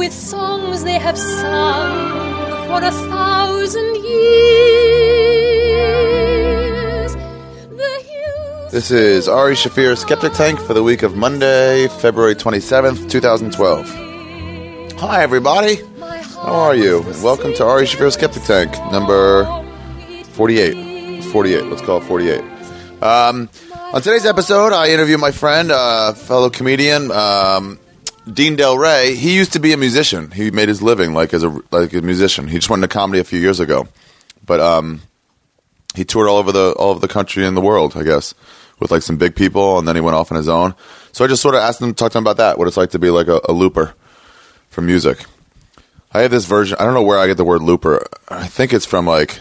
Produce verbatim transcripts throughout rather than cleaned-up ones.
with songs they have sung for a thousand years. The hills. This is Ari Shaffir, Skeptic Tank, for the week of Monday, February twenty-seventh, twenty twelve. Hi, everybody. How are you? And welcome to Ari Shaffir, Skeptic Tank, number forty-eight. It's forty-eight. Let's call it forty-eight. Um, on today's episode, I interview my friend, uh, fellow comedian, um, Dean Del Rey. He used to be a musician. He made his living like as a like a musician. He just went into comedy a few years ago, but um, he toured all over the all over the country and the world, I guess, with like some big people, and then he went off on his own. So I just sort of asked him to talk to him about that, what it's like to be like a, a looper for music. I have this version. I don't know where I get the word looper. I think it's from like,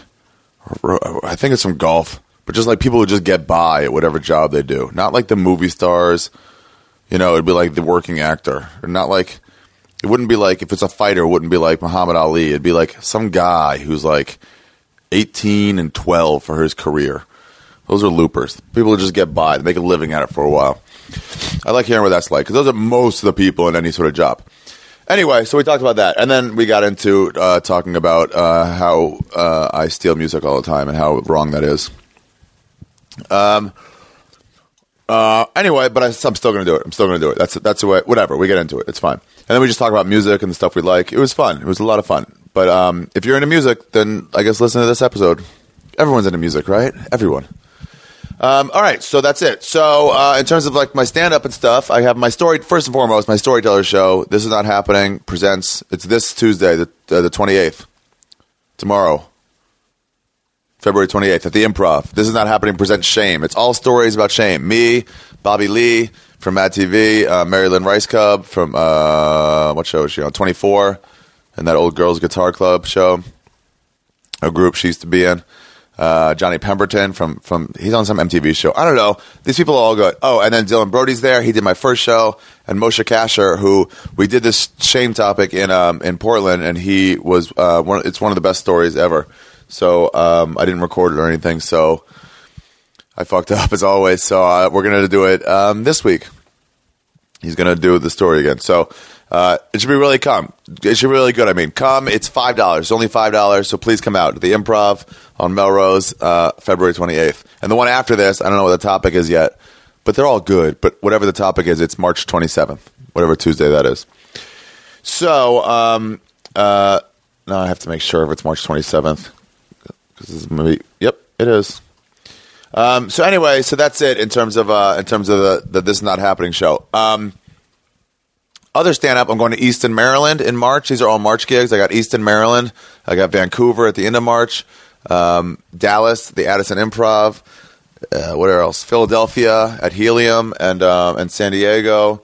I think it's from golf. But just like people who just get by at whatever job they do. Not like the movie stars. You know, it'd be like the working actor. Or not like, it wouldn't be like, if it's a fighter, it wouldn't be like Muhammad Ali. It'd be like some guy who's like eighteen and twelve for his career. Those are loopers. People who just get by. They make a living at it for a while. I like hearing what that's like. Because those are most of the people in any sort of job. Anyway, so we talked about that. And then we got into uh, talking about uh, how uh, I steal music all the time and how wrong that is. Um. Uh. Anyway, but I, I'm still going to do it. I'm still going to do it. That's that's the way. Whatever. We get into it. It's fine. And then we just talk about music and the stuff we like. It was fun. It was a lot of fun. But um, if you're into music, then I guess listen to this episode. Everyone's into music, right? Everyone. Um. All right. So that's it. So uh, in terms of like my stand-up and stuff, I have my story. First and foremost, my Storyteller show. This Is Not Happening presents. It's this Tuesday, the uh, the twenty-eighth. Tomorrow. February twenty-eighth at the Improv. This Is Not Happening presents Shame. It's all stories about shame. Me, Bobby Lee from Mad T V, uh, Mary Lynn Rice Cub from, uh, what show is she on? twenty-four, and that old girls guitar club show, a group she used to be in. Uh, Johnny Pemberton from, from, he's on some M T V show. I don't know. These people are all good. Oh, and then Dylan Brody's there. He did my first show. And Moshe Kasher, who we did this shame topic in, um, in Portland, and he was, uh, one, it's one of the best stories ever. So um, I didn't record it or anything, so I fucked up as always. So uh, we're going to do it um, this week. He's going to do the story again. So uh, it should be really come. It should be really good. I mean, come. It's five dollars. It's only five dollars, so please come out to the Improv on Melrose, uh, February twenty-eighth. And the one after this, I don't know what the topic is yet, but they're all good. But whatever the topic is, it's March twenty-seventh, whatever Tuesday that is. So um, uh, now I have to make sure if it's March twenty-seventh. This is maybe, yep, it is. Um, so anyway, so that's it in terms of uh, in terms of the, the This Is Not Happening show. Um, other stand-up, I'm going to Easton, Maryland in March. These are all March gigs. I got Easton, Maryland. I got Vancouver at the end of March. Um, Dallas, the Addison Improv. Uh, what else? Philadelphia at Helium and um, and San Diego.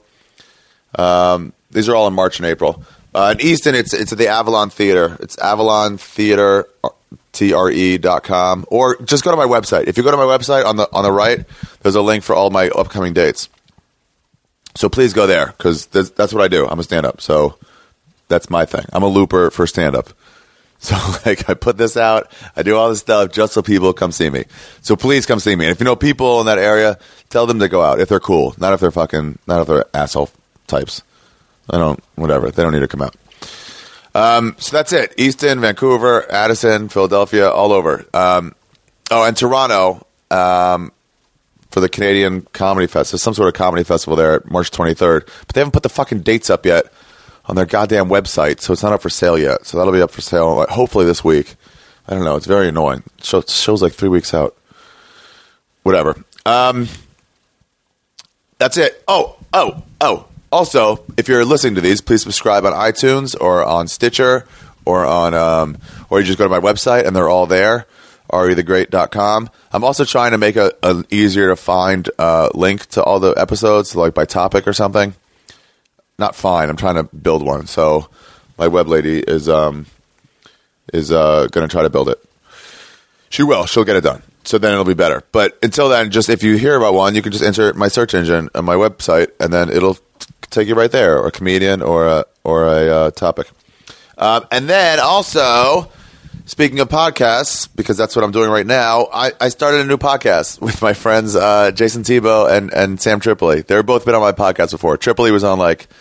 Um, these are all in March and April. Uh, in Easton, it's it's at the Avalon Theater. It's Avalon Theater. T R E dot com, or just go to my website. If you go to my website on the on the right, there's a link for all my upcoming dates. So please go there, because that's, that's what I do. I'm a stand-up, so that's my thing. I'm a looper for stand-up. So like I put this out, I do all this stuff just so people come see me. So please come see me. And if you know people in that area, tell them to go out if they're cool, not if they're fucking, not if they're asshole types. I don't, whatever. They don't need to come out. Um, so that's it. Easton, Vancouver, Addison, Philadelphia, all over. Um, oh, and Toronto um, for the Canadian Comedy Fest. There's some sort of comedy festival there, March twenty-third. But they haven't put the fucking dates up yet on their goddamn website, so it's not up for sale yet. So that'll be up for sale hopefully this week. I don't know. It's very annoying. It shows, shows like three weeks out. Whatever. Um, that's it. Oh, oh, oh. Also, if you're listening to these, please subscribe on iTunes or on Stitcher or on, um, or you just go to my website and they're all there, ari the great dot com. I'm also trying to make a, an easier to find uh, link to all the episodes, like by topic or something. Not fine. I'm trying to build one. So my web lady is um, is uh, going to try to build it. She will. She'll get it done. So then it'll be better. But until then, just if you hear about one, you can just enter my search engine on my website, and then it'll take you right there, or a comedian, or a or a uh, topic. Um, and then also, speaking of podcasts, because that's what I'm doing right now, I, I started a new podcast with my friends uh, Jason Tebow and, and Sam Tripoli. They've both been on my podcast before. Tripoli was on like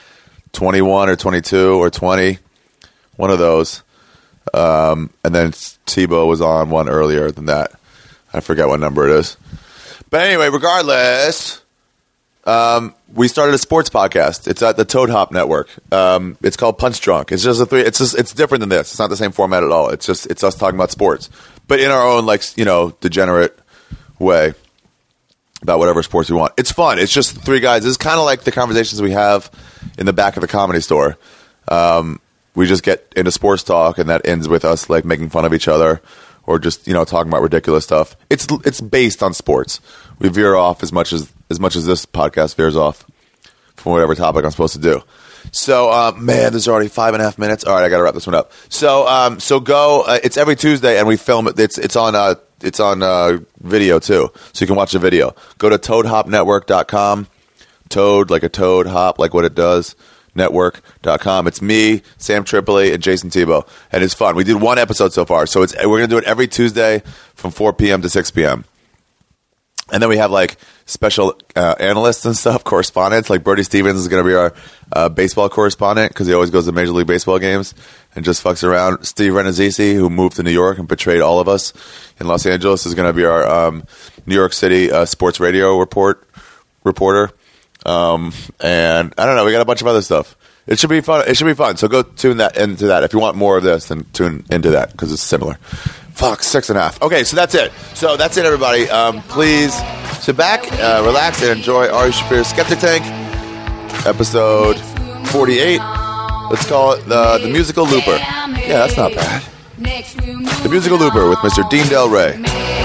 twenty-one or twenty-two or twenty, one of those. Um, and then Tebow was on one earlier than that. I forget what number it is. But anyway, regardless, um, we started a sports podcast. It's at the Toad Hop Network. Um, it's called Punch Drunk. It's just a three. It's just it's different than this. It's not the same format at all. It's just it's us talking about sports, but in our own like you know degenerate way about whatever sports we want. It's fun. It's just three guys. It's kind of like the conversations we have in the back of the Comedy Store. Um, we just get into sports talk, and that ends with us like making fun of each other. Or just you know talking about ridiculous stuff. It's it's based on sports. We veer off as much as as much as this podcast veers off from whatever topic I'm supposed to do. So uh, man, there's already five and a half minutes. All right, I got to wrap this one up. So um, so go. Uh, it's every Tuesday, and we film it. It's it's on uh, it's on uh, video too, so you can watch the video. Go to toad hop network dot com. Toad like a toad, hop like what it does. network dot com. It's me, Sam Tripoli, and Jason Tebow, and it's fun. We did one episode so far, so it's we're going to do it every Tuesday from four p.m. to six p.m. And then we have like special uh, analysts and stuff, correspondents. Like Bertie Stevens is going to be our uh, baseball correspondent because he always goes to Major League Baseball games and just fucks around. Steve Renazzisi, who moved to New York and betrayed all of us in Los Angeles, is going to be our um, New York City uh, sports radio report reporter. Um, and I don't know, we got a bunch of other stuff. It should be fun. It should be fun. So go tune that into that. If you want more of this, then tune into that because it's similar. Fuck, six and a half. Okay, so that's it. So that's it, everybody. Um, please sit back, uh, relax, and enjoy Ari Shaffir's Skeptic Tank, episode forty-eight. Let's call it the the musical Looper. Yeah, that's not bad. The musical Looper with Mister Dean Del Rey.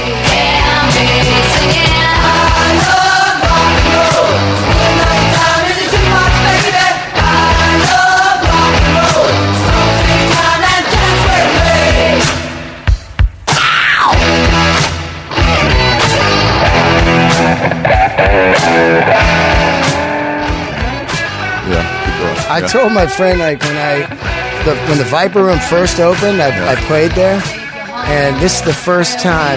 I yeah. told my friend like when I the, when the Viper Room first opened, I, yeah. I played there, and this is the first time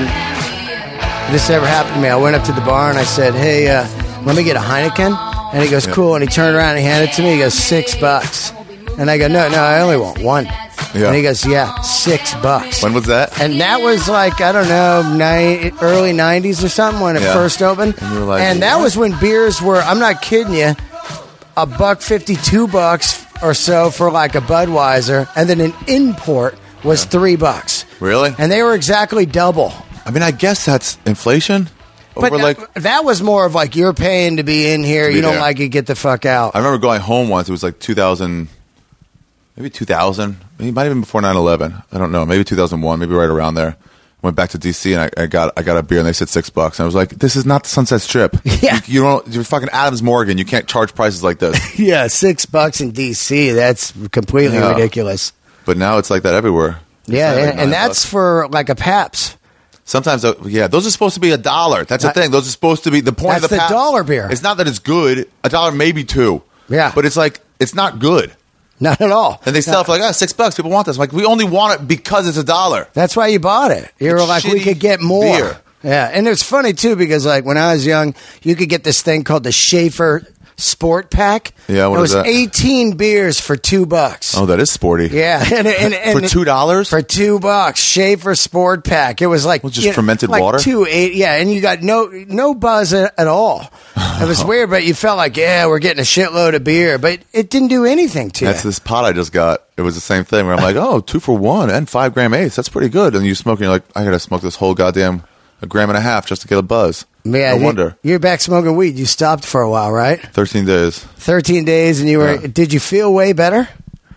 this ever happened to me. I went up to the bar and I said, "Hey, uh, let me get a Heineken," and he goes, yeah. "Cool," and he turned around and he handed it to me. He goes, six bucks, and I go, "No, no, I only want one." Yeah. And he goes, "Yeah, six bucks." When was that? And that was like, I don't know, ni- early nineties or something when it yeah. first opened. And, you were like, and that what? was when beers were, I'm not kidding you, a buck fifty, two bucks or so for like a Budweiser, and then an import was yeah. three bucks. Really? And they were exactly double. I mean, I guess that's inflation. But Over like, that, that was more of like, you're paying to be in here, be you don't there. like it, get the fuck out. I remember going home once. It was like two thousand, maybe two thousand. It might have been before nine eleven. I don't know. Maybe two thousand one. Maybe right around there. Went back to D C and I, I got I got a beer and they said six bucks. And I was like, this is not the Sunset Strip. Yeah. You, you don't. You're fucking Adams Morgan. You can't charge prices like this. Yeah, six bucks in D C. That's completely Yeah. ridiculous. But now it's like that everywhere. Yeah, It's not like and, and nine that's bucks. for like a Pabst. Sometimes, uh, yeah, those are supposed to be a dollar. That's the That- thing. Those are supposed to be the point That's of the the Pabst. dollar beer. It's not that it's good. A dollar, maybe two. Yeah. But it's like it's not good. Not at all. And they sell it for like, oh, six bucks. People want this. I'm like, we only want it because it's a dollar. That's why you bought it. You were It's like, we shitty could get more. beer. Yeah, and it's funny too because like when I was young, you could get this thing called the Schaefer Sport Pack. Yeah, what it was is that? eighteen beers for two bucks. Oh, that is sporty. Yeah, and, and, and For two dollars? For two bucks, Schaefer Sport Pack. It was like Well, just you know, fermented like water? Two eight, yeah, and you got no no buzz at, at all. It was weird, but you felt like yeah, we're getting a shitload of beer, but it didn't do anything to That's you. this pot I just got. It was the same thing where I'm like, oh, two for one and five gram eighths. That's pretty good. And you smoke, and you're like, I got to smoke this whole goddamn a gram and a half just to get a buzz. Yeah, no you- wonder. You're back smoking weed. You stopped for a while, right? thirteen days. thirteen days, and you were. Yeah. Did you feel way better?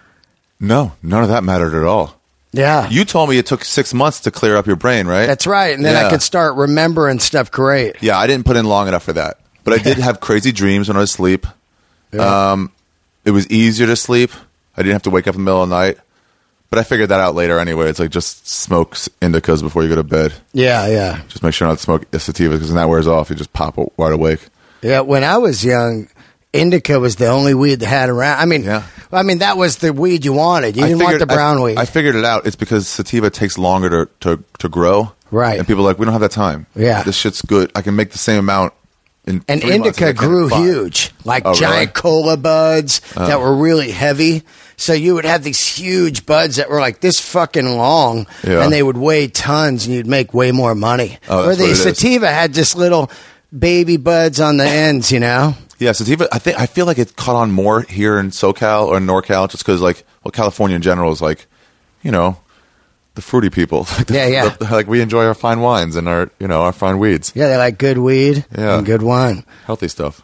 No, none of that mattered at all. Yeah, You told me it took six months to clear up your brain, right? that's right. And then I Yeah. could start remembering stuff. Great. Yeah, I didn't put in long enough for that. But I did have crazy dreams when I was asleep. Yeah. Um, it was easier to sleep. I didn't have to wake up in the middle of the night. But I figured that out later anyway. It's like just smoke indicas before you go to bed. Yeah, yeah, Just make sure not to smoke a sativa because when that wears off, you just pop wide awake. yeah. When I was young, indica was the only weed they had around. I mean, Yeah. I mean that was the weed you wanted. You I didn't want figured- the brown I, weed. I figured it out. It's because sativa takes longer to, to, to grow. Right. And people are like, we don't have that time. Yeah. This shit's good. I can make the same amount in And three months, indica I became grew five. huge, like Oh, giant really? cola buds that were really heavy. So you would have these huge buds that were like this fucking long, Yeah. and they would weigh tons, and you'd make way more money. Oh, Or that's the what it is. sativa had just little baby buds on the ends, you know? Yeah, sativa. I think I feel like it caught on more here in SoCal or in NorCal, just because like, well, California in general is like, you know, the fruity people. Like the- Yeah, yeah. the- like we enjoy our fine wines and our, you know, our fine weeds, Yeah, they like good weed Yeah. and good wine. healthy stuff.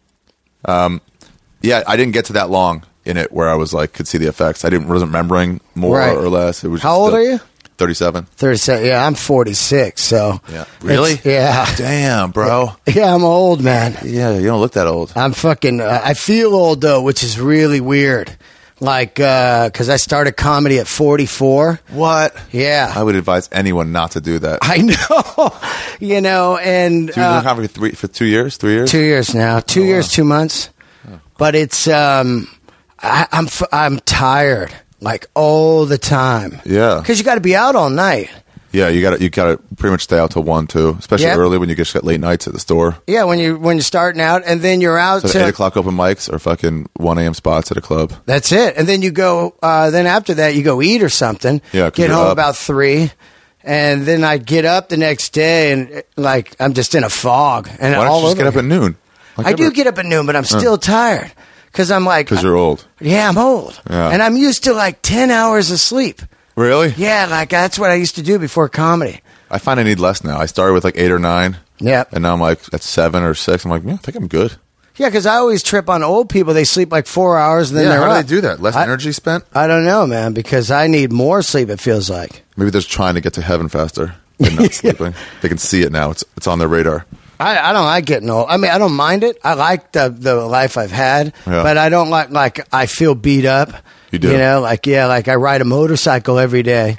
Um, yeah, I didn't get to that long in it where I was like could see the effects. I didn't wasn't remembering more Right. or less. It was. How just old the- are you? thirty-seven. thirty-seven. Yeah, I'm forty-six, so. Yeah. it's- Really? Yeah. Damn, bro. Yeah, I'm old, man. Yeah, you don't look that old. I'm fucking. Uh, I feel old though, which is really weird. Like, because I started comedy at forty-four. What? Yeah, I would advise anyone not to do that. I know. You know, and So you've been uh, in comedy for three for two years, three years. two years now, two Oh, years, wow. two months. But it's um, I, I'm f- I'm tired like all the time. Yeah. because you got to be out all night. Yeah, you got to you got to pretty much stay out till one too, especially Yeah. early when you just get late nights at the store. Yeah, when you when you're starting out, and then you're out So to the eight o'clock open mics or fucking one a.m. spots at a club. That's it. And then you go, uh, then after that, you go eat or something. Yeah, 'cause Get you're home up. about three. And then I get up the next day and, like, I'm just in a fog. And Why don't all you just over get up at again. noon? Like I do every- get up at noon, but I'm still tired. Because I'm like, because you're old. yeah, I'm old. Yeah. And I'm used to like ten hours of sleep. Really? Yeah, like that's what I used to do before comedy. I find I need less now. I started with like eight or nine. Yep. And now I'm like at seven or six. I'm like, yeah, I think I'm good. Yeah, because I always trip on old people. They sleep like four hours and then yeah, they're how up. do they do that? Less I- energy spent? I don't know, man, because I need more sleep, it feels like. Maybe they're just trying to get to heaven faster. They're not sleeping. They can see it now. It's it's on their radar. I, I don't like getting old. I mean, I don't mind it. I like the the life I've had, Yeah. but I don't like like I feel beat up. You do? You know, like yeah, like I ride a motorcycle every day.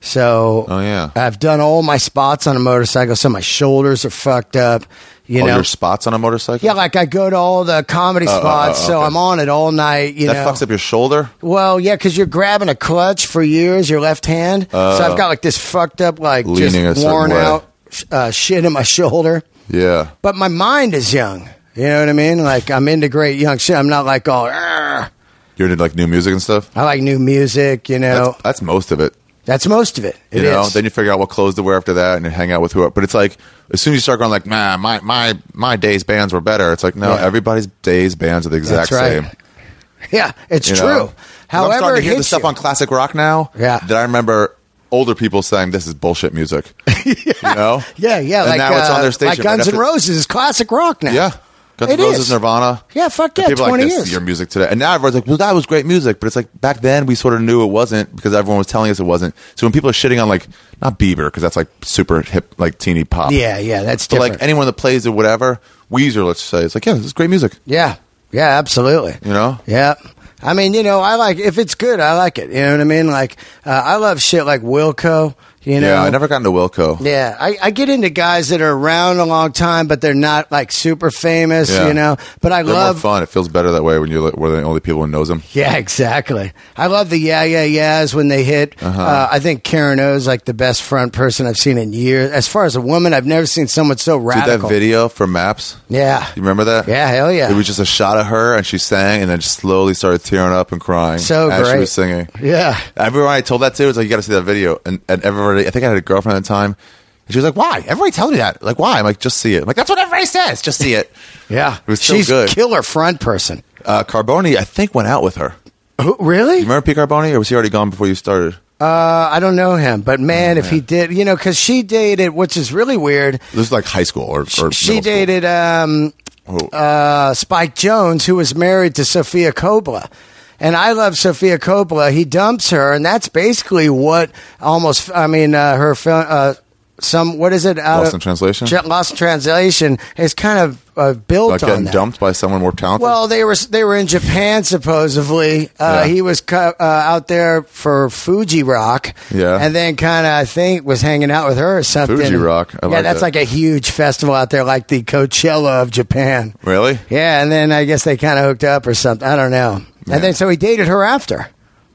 So Oh, yeah. I've done all my spots on a motorcycle, so my shoulders are fucked up. You oh, know, your spots on a motorcycle? yeah, like I go to all the comedy oh, spots, oh, so okay. I'm on it all night. You That know, fucks up your shoulder? well, yeah, because you're grabbing a clutch for years, your left hand. so I've got like this fucked up, like Leaning a just certain worn way. out sh- uh, shit in my shoulder. Yeah. But my mind is young. You know what I mean? Like I'm into great young shit. I'm not like all. "Arr." You're into like new music and stuff? I like new music. You know, That's, that's most of it. that's most of it. It You know, is. then you figure out what clothes to wear after that, and you hang out with whoever. But it's like as soon as you start going like, "Man, my my my day's bands were better." It's like no, Yeah. everybody's days bands are the exact That's right. same. Yeah, it's You true. know? However, I'm starting it to hear the hits stuff you. on classic rock now. Yeah. that I remember older people saying this is bullshit music. You know? Yeah, yeah. And like now it's uh, on their station. Like Guns right N' after- Roses is classic rock now. Yeah. Guns N' It Roses, is. Nirvana. Yeah, fuck And yeah, people are twenty like, this years. is your music today. And now everyone's like, well, that was great music. But it's like, back then we sort of knew it wasn't because everyone was telling us it wasn't. So when people are shitting on like, not Bieber, because that's like super hip, like teeny pop. Yeah, yeah, that's But different. like anyone that plays it, whatever, Weezer, let's say, it's like, yeah, this is great music. yeah, yeah, absolutely. You know? Yeah. I mean, you know, I like if it's good, I like it. You know what I mean? Like, uh, I love shit like Wilco. You know? Yeah, I never got into Wilco. Yeah, I, I get into guys that are around a long time, but they're not like super famous. Yeah. You know, but I They're love. more fun. It feels better that way when you're like, we're the only people who knows them. Yeah, exactly. I love the yeah, yeah, yeahs when they hit. Uh-huh. Uh, I think Karen O's like the best front person I've seen in years. As far as a woman, I've never seen someone so Dude, radical. that video for Maps, Yeah. you remember that? Yeah, hell yeah. It was just a shot of her and she sang and then just slowly started tearing up and crying So as she great. was singing. Yeah. Everyone I told that to was like, you got to see that video. And, and everybody, I think I had a girlfriend at the time. And she was like, why? Everybody tells me that. Like, why? I'm like, just see it. I'm like, that's what everybody says. Just see it. Yeah. It was so She's good. killer front person. Uh, Carboni, I think, went out with her. Who, really? You remember P. Carboni, or was he already gone before you started? Uh, I don't know him, but man, Oh, if he did, you know, because she dated, which is really weird. This is like high school or, or She middle school. dated um, Oh. uh, Spike Jones, who was married to Sofia Coppola. And I love Sofia Coppola. He dumps her, and that's basically what almost, I mean, uh, her film, uh, some, what is it? Out Lost of- in Translation? Tra- Lost in Translation is kind of uh, built Like on getting that. dumped by someone more talented? Well, they were they were in Japan supposedly. Uh, Yeah. He was cu- uh, out there for Fuji Rock, Yeah. and then kind of I think was hanging out with her or something. Fuji Rock, I yeah, like that's that. like a huge festival out there, like the Coachella of Japan. really? Yeah, and then I guess they kind of hooked up or something. I don't know. Yeah. And then so he dated her after.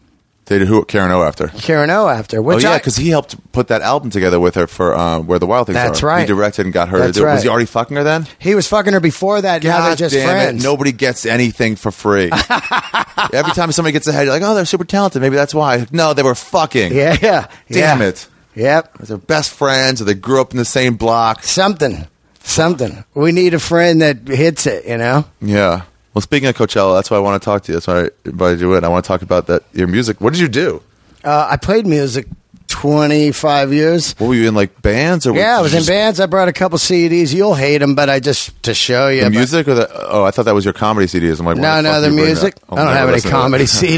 They did who? Karen O after. Karen O after. Oh Which yeah, I- because he helped put that album together with her for um, Where the Wild Things Are. That's right. He directed and got her. That's to do it. right. Was he already fucking her then? he was fucking her before that. Now they're God just damn friends. It. Nobody gets anything for free. Every time somebody gets ahead, you're like, oh, they're super talented. Maybe that's why. No, they were fucking. Yeah, yeah. Damn yeah. it. Yep. They're best friends, or they grew up in the same block. Something. Something. We need a friend that hits it, you know? Yeah. Well, speaking of Coachella, that's why I want to talk to you. That's why I invited you in. I want to talk about that your music. What did you do? Uh, I played music twenty-five years. What were you in, like bands or? Yeah, I was you in just- bands. I brought a couple C Ds. You'll hate them, but I just to show you. The but- music or the? Oh, I thought that was your comedy C Ds. I'm like, No, why no, fuck the you bring music. that? I'll I don't never have any listen to comedy that. C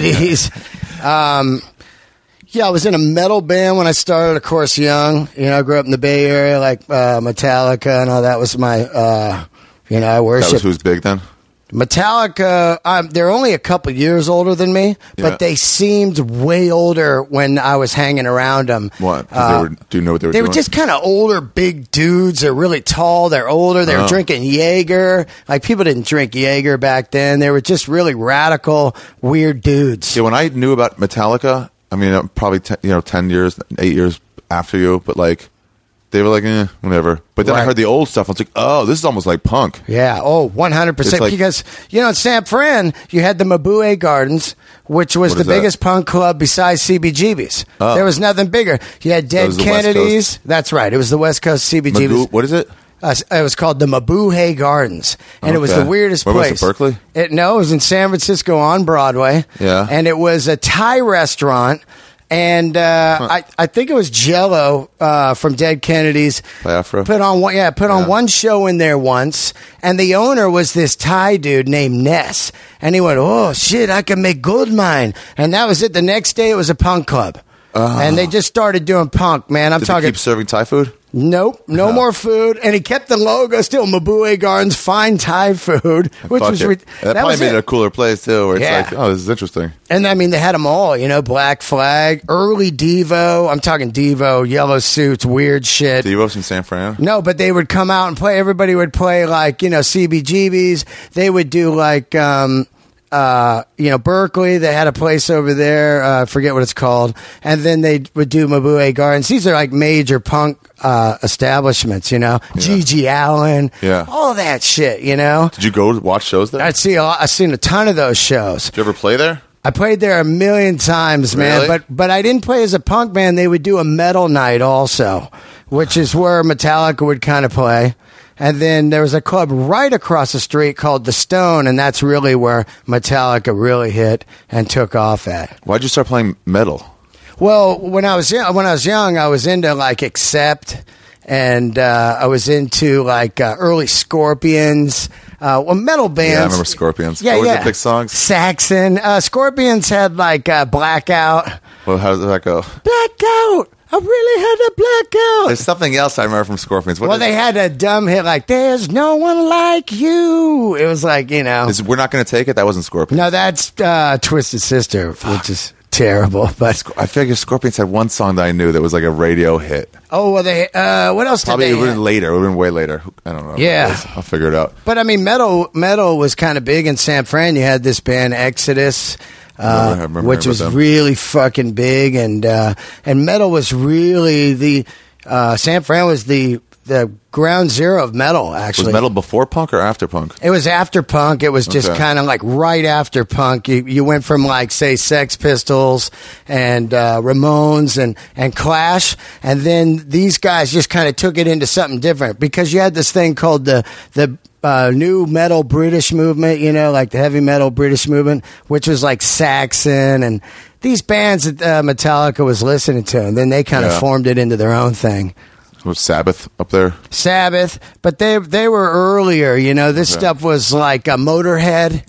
Ds. um, yeah, I was in a metal band when I started. Of course, young. You know, I grew up in the Bay Area, like uh, Metallica, and all that was my. Uh, you know, I That worship was who's big then. Metallica. Um, they're only a couple years older than me, Yeah. but they seemed way older when I was hanging around them. What? 'Cause Uh, they were, do you know what they were They doing? were just kind of older, big dudes. They're really tall. They're older. They were Oh. drinking Jaeger. Like, people didn't drink Jaeger back then. They were just really radical, weird dudes. Yeah, when I knew about Metallica, I mean, uh, probably ten, you know, ten years, eight years after you, but like, they were like, eh, whatever. But then I Right. heard the old stuff. I was like, oh, this is almost like punk. Yeah. Oh, one hundred percent. It's like- Because, you know, in San Fran, you had the Mabue Gardens, which was What the is that? biggest punk club besides C B G B's. Oh. There was nothing bigger. You had Dead was the West Kennedys. Coast. That's right. It was the West Coast C B G B's. Magoo, what is it? Uh, it was called the Mabuhay Gardens, and it was Okay. the weirdest Where was it, place. Berkeley? It, no, it was in San Francisco on Broadway. Yeah. and it was a Thai restaurant, and uh, I, I think it was Jello uh, from Dead Kennedys. Biafra? Put on one, yeah, put on Yeah. one show in there once, and the owner was this Thai dude named Ness, and he went, "Oh shit, I can make gold mine," and that was it. The next day, it was a punk club. And they just started doing punk, man. I'm Did they talking. keep serving Thai food? Nope, no more food, and he kept the logo still. Mabue Gardens, fine Thai food, which Fuck was it. re- that, probably was made it. it. a cooler place too, where it's Yeah. like, oh, this is interesting. And I mean, they had them all, you know, Black Flag, early Devo. I'm talking Devo, yellow suits, weird shit. Devos in San Fran. No, but they would come out and play. Everybody would play like, you know, C B G B's. They would do like, um, uh, you know, Berkeley. They had a place over there. Uh, I forget what it's called. And then they would do Mabue Gardens. These are like major punk uh, establishments, you know. G G Allen. Yeah. All that shit, you know. Did you go watch shows there? I'd see a lot, I've seen a ton of those shows. Did you ever play there? I played there a million times, man. Really? But but I didn't play as a punk band. They would do a metal night also, which is where Metallica would kind of play. And then there was a club right across the street called The Stone, and that's really where Metallica really hit and took off at. Why'd you start playing metal? Well, when I was young, when I was young, I was into like Accept, and uh, I was into like uh, early Scorpions. Uh, well, metal bands. Yeah, I remember Scorpions. Yeah, What was yeah. the big songs? Saxon. Uh, Scorpions had like uh, Blackout. Well, how does that go? Blackout. I really had a blackout. There's something else I remember from Scorpions. What Well, is- they had a dumb hit like "There's no one like you." It was like, you know. is We're Not Going to Take It? That wasn't Scorpions. No, that's uh, Twisted Sister, which is terrible. But I figured Scorpions had one song that I knew that was like a radio hit. oh well, they. Uh, what else Probably did it they? would have have? been later. It would have been way later. I don't know. Yeah. What it is. I'll figure it out. But I mean, metal metal was kind of big in San Fran. You had this band Exodus, I uh, remember- I remember which about was them. really fucking big, and uh, and metal was really the uh, San Fran was the the ground zero of metal. Was Actually, metal before punk or after punk? It was after punk. It was just Okay. kind of like right after punk. You, you went from like say Sex Pistols and uh, Ramones and and Clash, and then these guys just kind of took it into something different because you had this thing called the the uh, new metal British movement. You know, like the heavy metal British movement, which was like Saxon and these bands that uh, Metallica was listening to, and then they kind of Yeah. formed it into their own thing. Was Sabbath up there? Sabbath, but they they were earlier. You know, this Okay. stuff was like a Motorhead,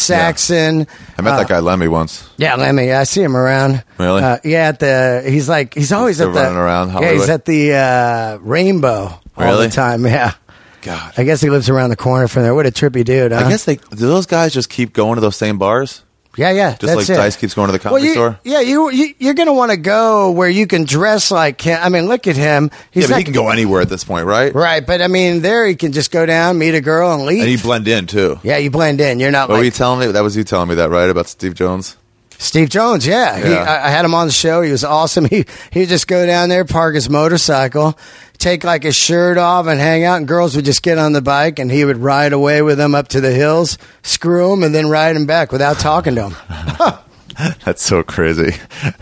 Saxon. I met uh, that guy Lemmy once. Yeah, Lemmy. I see him around. Really? Uh, yeah, at the he's like he's always Still at the running around yeah, Hollywood? he's at the uh, Rainbow all Really? the time. Yeah, God. I guess he lives around the corner from there. What a trippy dude! Huh? I guess they do those guys just keep going to those same bars? Yeah, yeah. Just like that's it. Dice keeps going to the Well, comedy you, store? yeah, you, you you're gonna want to go where you can dress like him. I mean, look at him. He's Yeah, but not, he can go anywhere at this point, right? right, but I mean, there he can just go down, meet a girl, and leave. And you blend in too. yeah, you blend in. You're not What were you like telling me? That was you telling me that, right? About Steve Jones? Steve Jones, yeah. He, Yeah. I, I had him on the show. He was awesome. He he'd just go down there, park his motorcycle, take like his shirt off and hang out, and girls would just get on the bike, and he would ride away with them up to the hills, screw them, and then ride them back without talking to them. That's so crazy.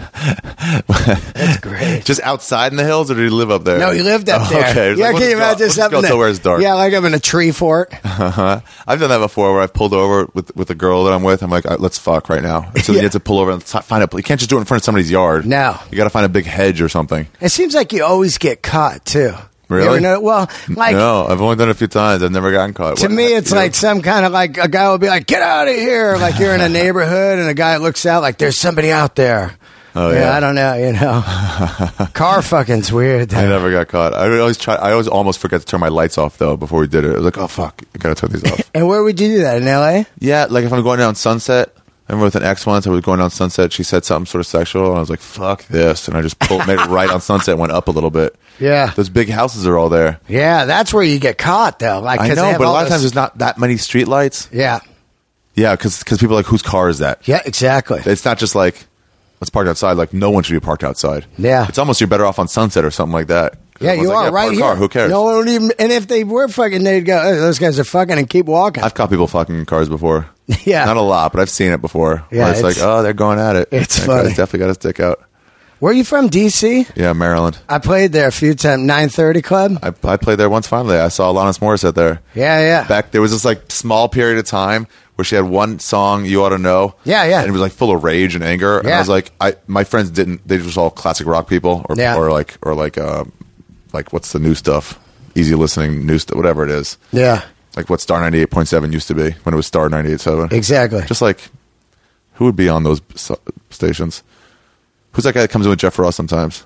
That's great. Just outside in the hills, or did he live up there? No, he lived up Oh, there. okay. Yeah, Like, can you let's imagine go- let's something go that- somewhere it's dark. Yeah, like I'm in a tree fort. Uh-huh. I've done that before, where I've pulled over with with a girl that I'm with. I'm like, "All right, let's fuck right now. And so Yeah. you have to pull over and t- find a. You can't just do it in front of somebody's yard. No. you got to find a big hedge or something. It seems like you always get caught too. Really? You ever know? Well, like no, I've only done it a few times. I've never gotten caught. to What- me, it's you know? like some kind of like a guy will be like, "Get out of here!" Like you're in a neighborhood, and a guy looks out like there's somebody out there. Oh, yeah. I don't know. You know, car fucking's weird. I never got caught. I would always try. I always almost forget to turn my lights off though before we did it. I was like, "Oh fuck, I gotta turn these off." And where would you do that, in L A? Yeah, like if I'm going down Sunset. I remember with an ex once, I was going down Sunset. She said something sort of sexual, and I was like, "Fuck this!" And I just pulled, made it right on Sunset, and went up a little bit. Yeah, Those big houses are all there. yeah, that's where you get caught though. Like, I 'cause they know, have but a all lot of those- times there's not that many street lights. Yeah, Yeah, because people are like, whose car is that? yeah, exactly. It's not just like, let's park outside. Like, no one should be parked outside. Yeah. It's almost you're better off on Sunset or something like that. Yeah, Everyone's you like, are right park a here. car, who cares? No one would even. And if they were fucking, they'd go, "Oh, those guys are fucking," and keep walking. I've caught people fucking in cars before. Yeah. Not a lot, but I've seen it before. Yeah, Where it's, it's- like, oh, they're going at it. it's That funny. guy's definitely got his dick out. Where are you from? D C? Yeah, Maryland. I played there a few times. nine thirty Club. I, I played there once finally. I saw Alanis Morissette there. Yeah, yeah. Back there was this like small period of time where she had one song, "You Ought to Know." Yeah, yeah. And it was like full of rage and anger. And Yeah. I was like, I my friends didn't. They just all classic rock people, or Yeah. or like or like um, like what's the new stuff? Easy listening new stuff, whatever it is. Yeah, Like what Star ninety-eight point seven used to be when it was Star ninety-eight point seven. exactly. Just like who would be on those s- stations? Who's that guy that comes in with Jeff Ross sometimes?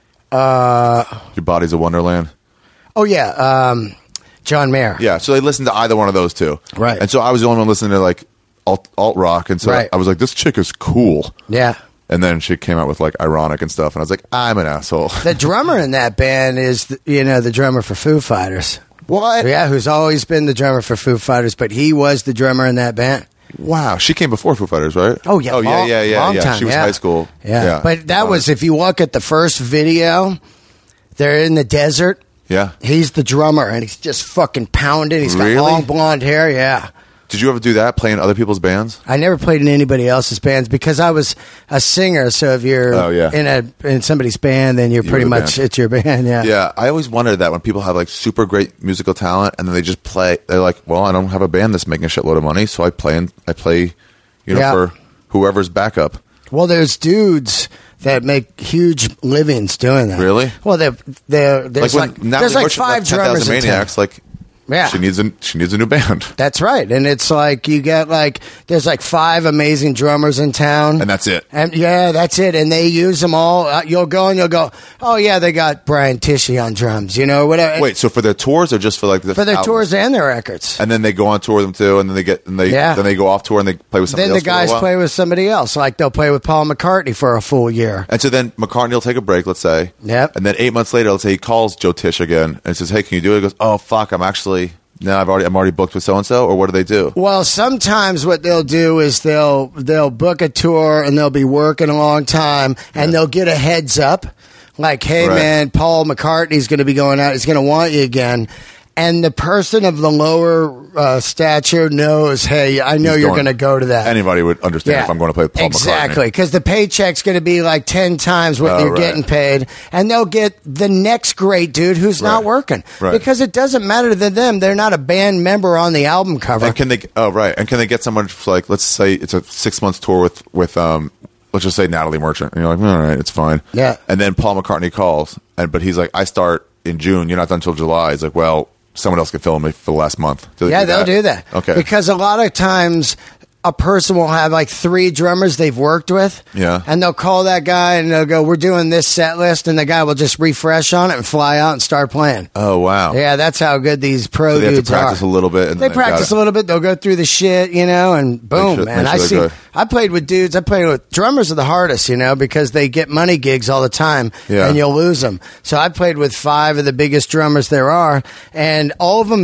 Uh, Your Body's a Wonderland. oh yeah, um, John Mayer. Yeah, so they listened to either one of those two. Right. And so I was the only one listening to like alt, alt rock, and so Right. I was like, this chick is cool. Yeah. And then she came out with like ironic and stuff, and I was like, I'm an asshole. The drummer in that band is, the, you know, the drummer for Foo Fighters. What? Yeah, who's always been the drummer for Foo Fighters, but he was the drummer in that band. Wow. She came before Foo Fighters, right? Oh yeah, Oh yeah, long- yeah, yeah, long yeah. time, She was yeah. high school. Yeah. but that was, if you look at the first video, they're in the desert. Yeah. He's the drummer, and he's just fucking pounding. He's got Really? long blonde hair. Yeah. Did you ever do that, playing other people's bands? I never played in anybody else's bands because I was a singer. So if you're Oh, yeah. in a in somebody's band, then you're You pretty were the much band. it's your band. Yeah. Yeah, I always wondered that when people have like super great musical talent and then they just play. They're like, well, I don't have a band that's making a shitload of money, so I play and I play, you know, Yeah. for whoever's backup. Well, there's dudes that make huge livings doing that. Really? Well, they're, they're, there's when like, Natalie there's like Merchant five left ten thousand drummers in town. Maniacs, like Yeah. she needs a she needs a new band, That's right. And it's like you get like there's like five amazing drummers in town. and that's it. And yeah, that's it. And they use them all. Uh, you'll go and you'll go, oh yeah, they got Brian Tishy on drums, you know, whatever. Wait, so for their tours or just for like the for their albums? tours and their records. and then they go on tour with them too, and then they get and they Yeah. then they go off tour and they play with somebody Then the else for a guys while? play with somebody else. Like they'll play with Paul McCartney for a full year. And so then McCartney will take a break, let's say. Yep. And then eight months later, let's say he calls Joe Tish again and says, "Hey, can you do it?" He goes, "Oh fuck, I'm actually no, I've already I'm already booked with so and so." Or what do they do? Well, sometimes what they'll do is they'll they'll book a tour and they'll be working a long time and they'll get a heads up, like, "Hey Right. man, Paul McCartney's going to be going out. He's going to want you again." And the person of the lower uh, stature knows, "Hey, I know He's you're going- going to go to that." Anybody would understand if I'm going to play with Paul exactly, McCartney. because the paycheck's going to be like ten times what Oh, you're right. getting paid, and they'll get the next great dude who's not Right. working Right. because it doesn't matter to them. They're not a band member on the album cover. And can they? Oh, right. And can they get someone for like, let's say it's a six months tour with with um, let's just say Natalie Merchant, and you're like, all right, it's fine. Yeah. And then Paul McCartney calls, and but he's like, I start in June. You're not done until July. He's like, well, someone else can fill me for the last month. Do they Yeah, do they'll that? do that. Okay. Because a lot of times a person will have like three drummers they've worked with. Yeah. And they'll call that guy and they'll go, "We're doing this set list," and the guy will just refresh on it and fly out and start playing. Oh wow. Yeah, that's how good these pro So they have dudes to practice are. a little bit. And They then got practice it. a little bit. They'll go through the shit, you know, and boom, sure- man. make sure I they're see. good. I played with dudes. I played with drummers are the hardest, you know, because they get money gigs all the time, Yeah. and you'll lose them. So I played with five of the biggest drummers there are, and all of them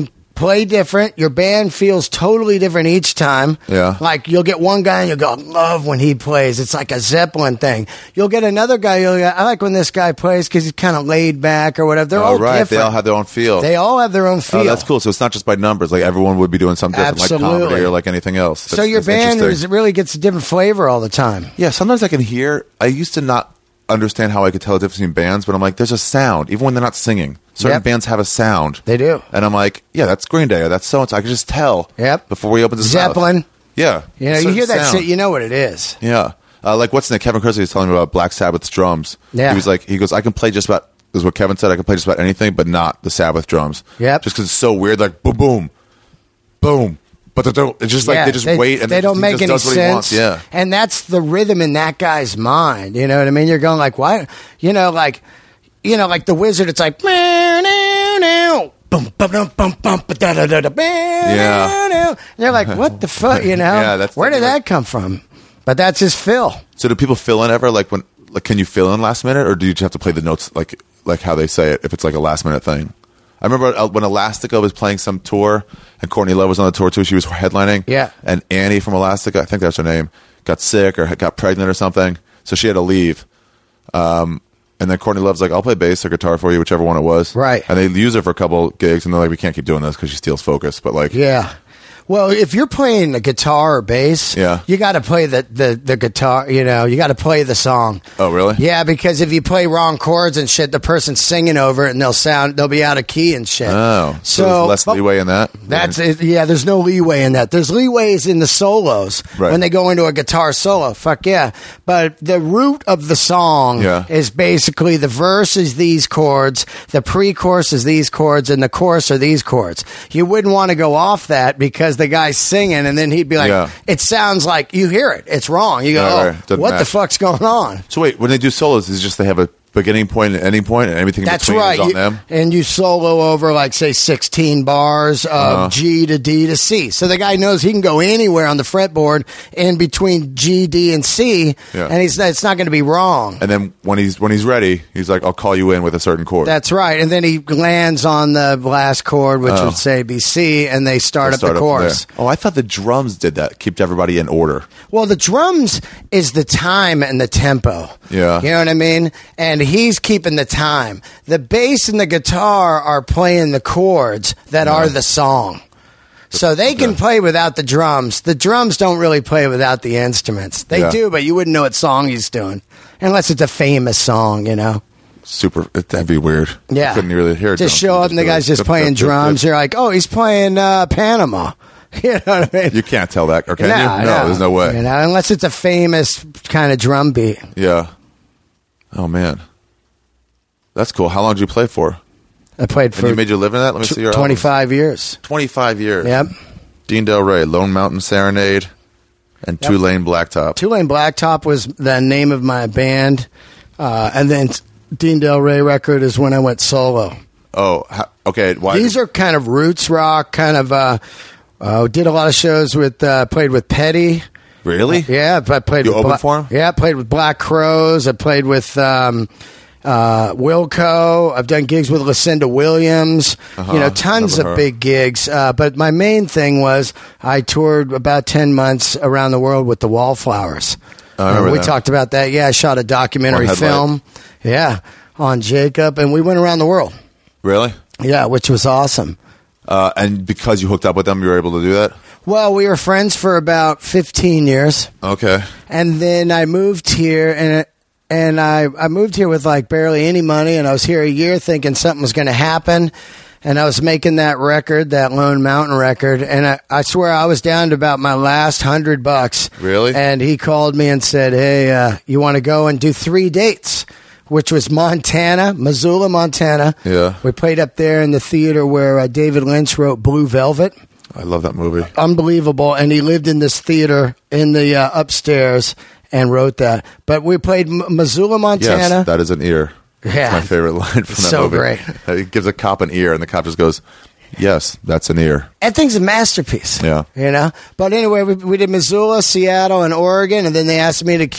play different. Your band feels totally different each time. Yeah. Like, you'll get one guy and you'll go, I love when he plays. It's like a Zeppelin thing. You'll get another guy, you'll go, I like when this guy plays because he's kind of laid back or whatever. They're Oh, all right. different. They all have their own feel. They all have their own feel. Oh, that's cool. So it's not just by numbers. Like, everyone would be doing something different, Absolutely. like comedy or like anything else. So That's- your that's band interesting. is, really gets a different flavor all the time. Yeah, sometimes I can hear. I used to not understand how I could tell the difference between bands, but I'm like, there's a sound, even when they're not singing. Certain Yep. bands have a sound. They do. And I'm like, yeah, that's Green Day, or that's so and so. I can just tell. Yep. Before we open the Zeppelin. Yeah. You know, you Certain hear that sound. shit, you know what it is. Yeah. Uh, like, what's the Kevin Chrisley was telling me about Black Sabbath's drums. Yeah. He was like, he goes, I can play just about, this is what Kevin said, I can play just about anything, but not the Sabbath drums. Yep. Just because it's so weird, like, boom, boom, boom. But they don't, it's just like, Yeah, they just wait and they it don't just- he make just any does what he wants. sense. Yeah. And that's the rhythm in that guy's mind. You know what I mean? You're going like, why? You know, like, you know, like the Wizard. It's like, meow, meow, meow, boom, bum, bum, bum, bum, ba, da, da, da, da, meow, Yeah. meow, meow. And you're like, what the fuck? You know? Yeah, that's where did the- that come from? But that's his fill. So do people fill in ever? Like when, like, can you fill in last minute, or do you just have to play the notes like like how they say it if it's like a last minute thing? I remember uh, when Elastica was playing some tour, and Courtney Love was on the tour too. She was headlining. Yeah. And Annie from Elastica, I think that's her name, got sick or had- got pregnant or something, so she had to leave. Um, and then Courtney Love's like, "I'll play bass or guitar for you, whichever one it was." Right. And they use her for a couple gigs, and they're like, "We can't keep doing this because she steals focus." But like, Yeah. Well, if you're playing the guitar or bass, Yeah. you got to play the, the, the guitar, you know, you got to play the song. Oh, really? Yeah, because if you play wrong chords and shit, the person's singing over it and they'll sound, they'll be out of key and shit. Oh, so, so there's less but leeway in that. That's it. Yeah, there's no leeway in that. There's leeways in the solos Right. when they go into a guitar solo. Fuck yeah. But the root of the song Yeah. is basically the verse is these chords, the pre-chorus is these chords, and the chorus are these chords. You wouldn't want to go off that because the guy's singing and then he'd be like, Yeah. it sounds like you hear it. It's wrong. You go, Right, oh, right. Doesn't what the match. fuck's going on? So wait, when they do solos, is it just they have a beginning point and ending point, and everything in That's between right. is on You- them? and you solo over, like, say, sixteen bars of Uh-huh. G to D to C. So the guy knows he can go anywhere on the fretboard in between G, D, and C, Yeah. and he's it's not going to be wrong. And then when he's when he's ready, he's like, "I'll call you in with a certain chord." That's right. And then he lands on the last chord, which Oh. would say be C, and they start They up start the from chorus. there. Oh, I thought the drums did that, kept everybody in order. Well, the drums is the time and the tempo. Yeah. You know what I mean? And he's keeping the time. The bass and the guitar are playing the chords that Yeah. are the song. So they can Okay. play without the drums. The drums don't really play without the instruments. They Yeah. do, but you wouldn't know what song he's doing. Unless it's a famous song, you know? Super, it, that'd be weird. Yeah. I couldn't really hear it. Just show up and the do guy's it. just playing drums. You're like, oh, he's playing uh, Panama. You know what I mean? You can't tell that, or can no, you? No, there's no way. You know, unless it's a famous kind of drum beat. Yeah. Oh man, that's cool. How long did you play for? I played And for you made your living in that? Let me see your twenty-five years. albums. twenty-five years. Yep. Dean Del Rey, Lone Mountain Serenade, and Yep. Tulane Blacktop. Tulane Blacktop was the name of my band, uh, and then Dean Del Rey record is when I went solo. Oh, ha- okay. Why? These are kind of roots rock, kind of. Uh, uh, did a lot of shows with, uh, played with Petty. really? Yeah, I played. You with opened Bla- for 'em? Yeah, I played with Black Crows. I played with um, uh, Wilco. I've done gigs with Lucinda Williams. Uh-huh, You know, tons remember of her. big gigs. Uh, but my main thing was I toured about ten months around the world with the Wallflowers. I remember Uh, we that. talked about that. Yeah, I shot a documentary On Headlight. film. Yeah, on Jacob, and we went around the world. Really? Yeah, which was awesome. Uh, and because you hooked up with them, you were able to do that? Well, we were friends for about fifteen years. Okay. And then I moved here, and and I, I moved here with like barely any money, and I was here a year thinking something was going to happen, and I was making that record, that Lone Mountain record, and I, I swear I was down to about my last hundred bucks. Really? And he called me and said, "Hey, uh, you want to go and do three dates?" Which was Montana, Missoula, Montana. Yeah. We played up there in the theater where uh, David Lynch wrote Blue Velvet. I love that movie. Unbelievable. And he lived in this theater in the uh, upstairs and wrote that. But we played M- Missoula, Montana. Yes, that is an ear. Yeah. That's my favorite line from that So movie. great. He gives a cop an ear, and the cop just goes, "Yes, that's an ear." That thing's a masterpiece. Yeah. You know? But anyway, we, we did Missoula, Seattle, and Oregon, and then they asked me to keep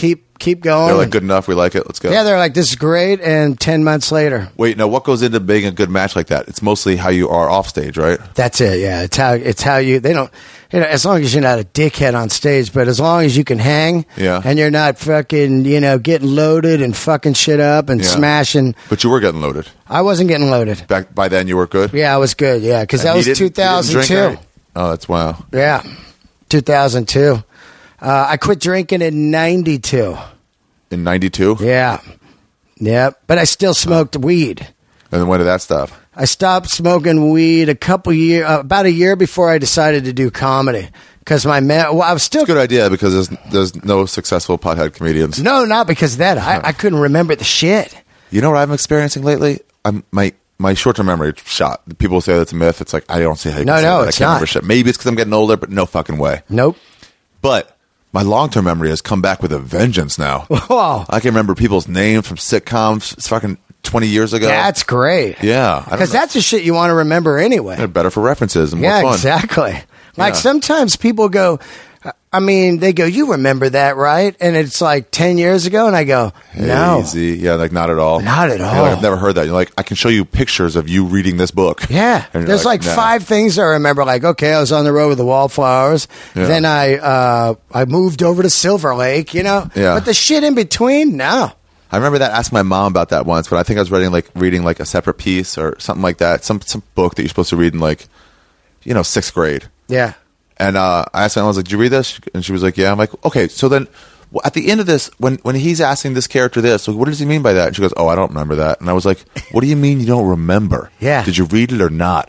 keep going. They're like, good enough. We like it. Let's go. Yeah, they're like, this is great. And ten months later, Wait, now what goes into being a good match like that? It's mostly how you are off stage, right? that's it. Yeah, it's how it's how you. They don't. You know, as long as you're not a dickhead on stage, but as long as you can hang, Yeah. and you're not fucking, you know, getting loaded and fucking shit up and Yeah. smashing. But you were getting loaded. I wasn't getting loaded. Back by then, you were good. Yeah, I was good. Yeah, because that And was you didn't- you two didn't thousand drink, two. right? Oh, that's wow. Yeah, two thousand two. Uh, I quit drinking in ninety-two. In ninety-two? Yeah, yeah, but I still smoked weed. And then when did that stop? I stopped smoking weed a couple year, uh, about a year before I decided to do comedy. Because my man, well, I was still Good idea, because there's, there's no successful pothead comedians. no, not because of that. I, I couldn't remember the shit. You know what I'm experiencing lately? I'm my my short term memory is shot. People say that's a myth. It's like I don't see how you No, can say no, that. it's I can't not. remember shit. Maybe it's because I'm getting older, but no fucking way. Nope. But my long term memory has come back with a vengeance now. Whoa, I can remember people's names from sitcoms. It's fucking twenty years ago. that's great. yeah, I don't Because know. that's the shit you want to remember anyway. They're better for references and more Yeah, fun. exactly. Like Yeah. sometimes people go, I mean, they go, you remember that, right? And it's like ten years ago, and I go, no. Easy. Yeah, like not at all. Not at You're all. like, I've never heard that. You're like, I can show you pictures of you reading this book. Yeah, And you're there's like, nah. five things I remember. Like, okay, I was on the road with the Wallflowers. Yeah. Then I uh, I moved over to Silver Lake. You know, Yeah. But the shit in between, no. I remember that. I asked my mom about that once, but I think I was reading like reading like a separate piece or something like that. Some some book that you're supposed to read in like, you know, sixth grade. Yeah, And uh, I asked her, I was like, "Did you read this?" And she was like, "Yeah." I'm like, "Okay." So then, w- at the end of this, when when he's asking this character this, like, what does he mean by that? And she goes, "Oh, I don't remember that." And I was like, "What do you mean you don't remember? Yeah. Did you read it or not?"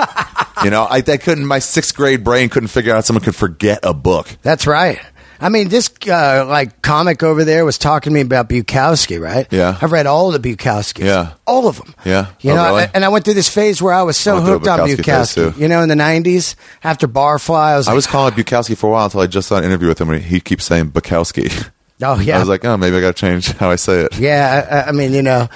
You know, I, I couldn't. My sixth grade brain couldn't figure out someone could forget a book. that's right. I mean, this uh, like comic over there was talking to me about Bukowski, right? Yeah. I've read all of the Bukowskis. Yeah. all of them. Yeah. you Oh, know, really? and I went through this phase where I was so I went through a hooked on Bukowski phase, Bukowski. too. You know, in the nineties after Barfly, I was I like, was calling it Bukowski for a while until I just saw an interview with him, and he keeps saying Bukowski. oh yeah, I was like, oh, maybe I got to change how I say it. yeah. I, I mean, you know.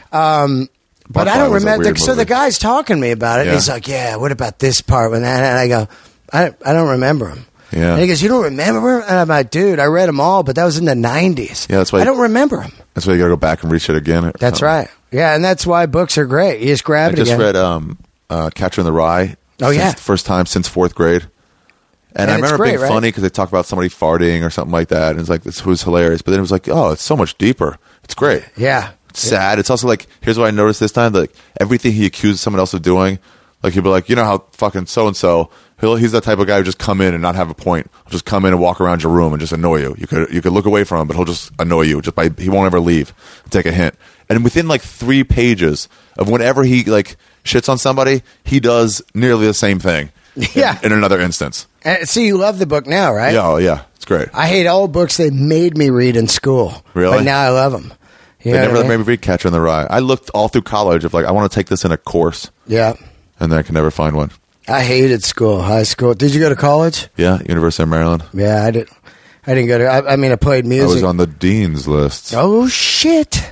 Um, But Barfly I don't was a remember. weird So the movie. guy's talking to me about it. Yeah. And he's like, "Yeah, what about this part?" When that, and I go, "I I don't remember him." Yeah. And he goes, "You don't remember him?" And I'm like, "Dude, I read them all, but that was in the nineties. Yeah, that's why- I don't remember him." That's why you got to go back and read it again. That's Um, right. Yeah, and that's why books are great. You just grab I it just again. read um, uh, Catcher in the Rye. Oh, since yeah. the first time since fourth grade. And, And I it's remember great, being right? funny because they talk about somebody farting or something like that, and it's like this was hilarious. But then it was like, oh, it's so much deeper. It's great. Yeah. It's sad. It's also like, here's what I noticed this time: like everything he accuses someone else of doing, like he'll be like, you know how fucking so and so. He'll he's that type of guy who just come in and not have a point. He'll just come in and walk around your room and just annoy you. You could you could look away from him, but he'll just annoy you. Just by he won't ever leave. Take a hint. And within like three pages of whenever he like shits on somebody, he does nearly the same thing. Yeah. In, in another instance. And, see, you love the book now, right? Yeah. Oh yeah. It's great. I hate all books they made me read in school. Really? But now I love them. You They know never what I let mean? me read Catcher in the Rye. I looked all through college of like I want to take this in a course, Yeah. and then I can never find one. I hated school, high school. Did you go to college? Yeah, University of Maryland. Yeah, I did. I didn't go to. I, I mean, I played I music. was on the dean's list. Oh shit!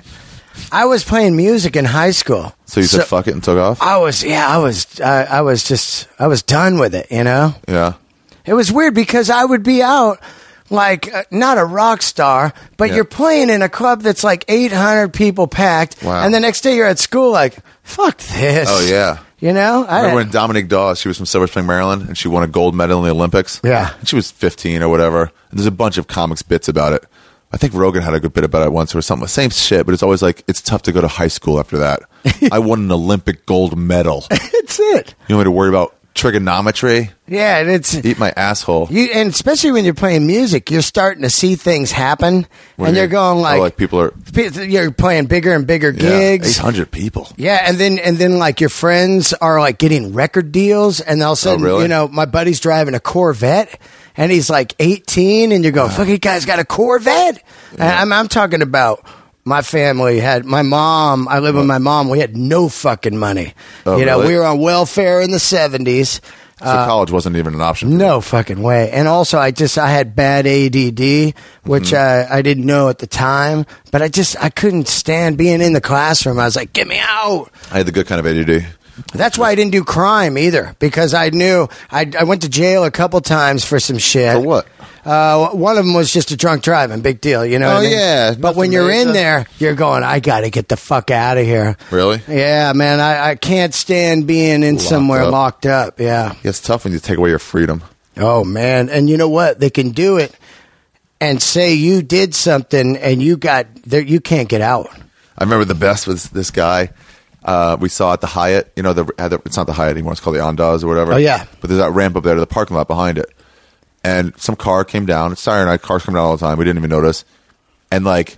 I was playing music in high school. So you said fuck it and took off? I was. Yeah, I was. I, I was just. I was done with it. You know. Yeah. It was weird because I would be out. Like, uh, not a rock star, but Yeah. you're playing in a club that's like eight hundred people packed. Wow. And the next day you're at school like, fuck this. Oh, yeah. You know? I remember when Dominique Dawes, she was from Silver Spring, Maryland, and she won a gold medal in the Olympics. Yeah. And she was fifteen or whatever. And there's a bunch of comics bits about it. I think Rogan had a good bit about it once or something. Same shit, but it's always like, it's tough to go to high school after that. I won an Olympic gold medal. That's it. You want me to worry about trigonometry? Yeah, and it's... Eat my asshole. You, and especially when you're playing music, you're starting to see things happen, What and do you you're mean? going like, Oh, like people are... you're playing bigger and bigger Yeah, gigs. eight hundred people. Yeah, and then and then like your friends are like getting record deals, and all of a sudden, really? you know, my buddy's driving a Corvette, and he's like eighteen, and you're going, "Fuck, you guys got a Corvette?" And I'm I'm talking about. My family had my mom. I lived with my mom. We had no fucking money. Oh, you know, really? we were on welfare in the seventies. So college wasn't even an option. for you. No fucking way. And also, I just I had bad A D D, which Mm-hmm. uh, I didn't know at the time. But I just I couldn't stand being in the classroom. I was like, "Get me out!" I had the good kind of A D D. That's why I didn't do crime either, because I knew I, I went to jail a couple times for some shit. For what? Uh, one of them was just a drunk driving, big deal, you know. Oh, what I mean? yeah, But nothing when you're in major. there, you're going, I got to get the fuck out of here. Really? Yeah, man, I, I can't stand being in Locked somewhere up. locked up. Yeah. Yeah, it's tough when you take away your freedom. Oh, man. And you know what? They can do it and say you did something and you got there. You can't get out. I remember the best was this guy uh, we saw at the Hyatt. You know, the, it's not the Hyatt anymore. It's called the Andaz or whatever. Oh, yeah. But there's that ramp up there to the parking lot behind it. And some car came down. It's Saturday night. Cars come down all the time. We didn't even notice. And like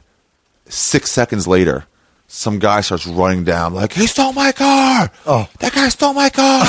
six seconds later, some guy starts running down like, he stole my car. Oh. That guy stole my car.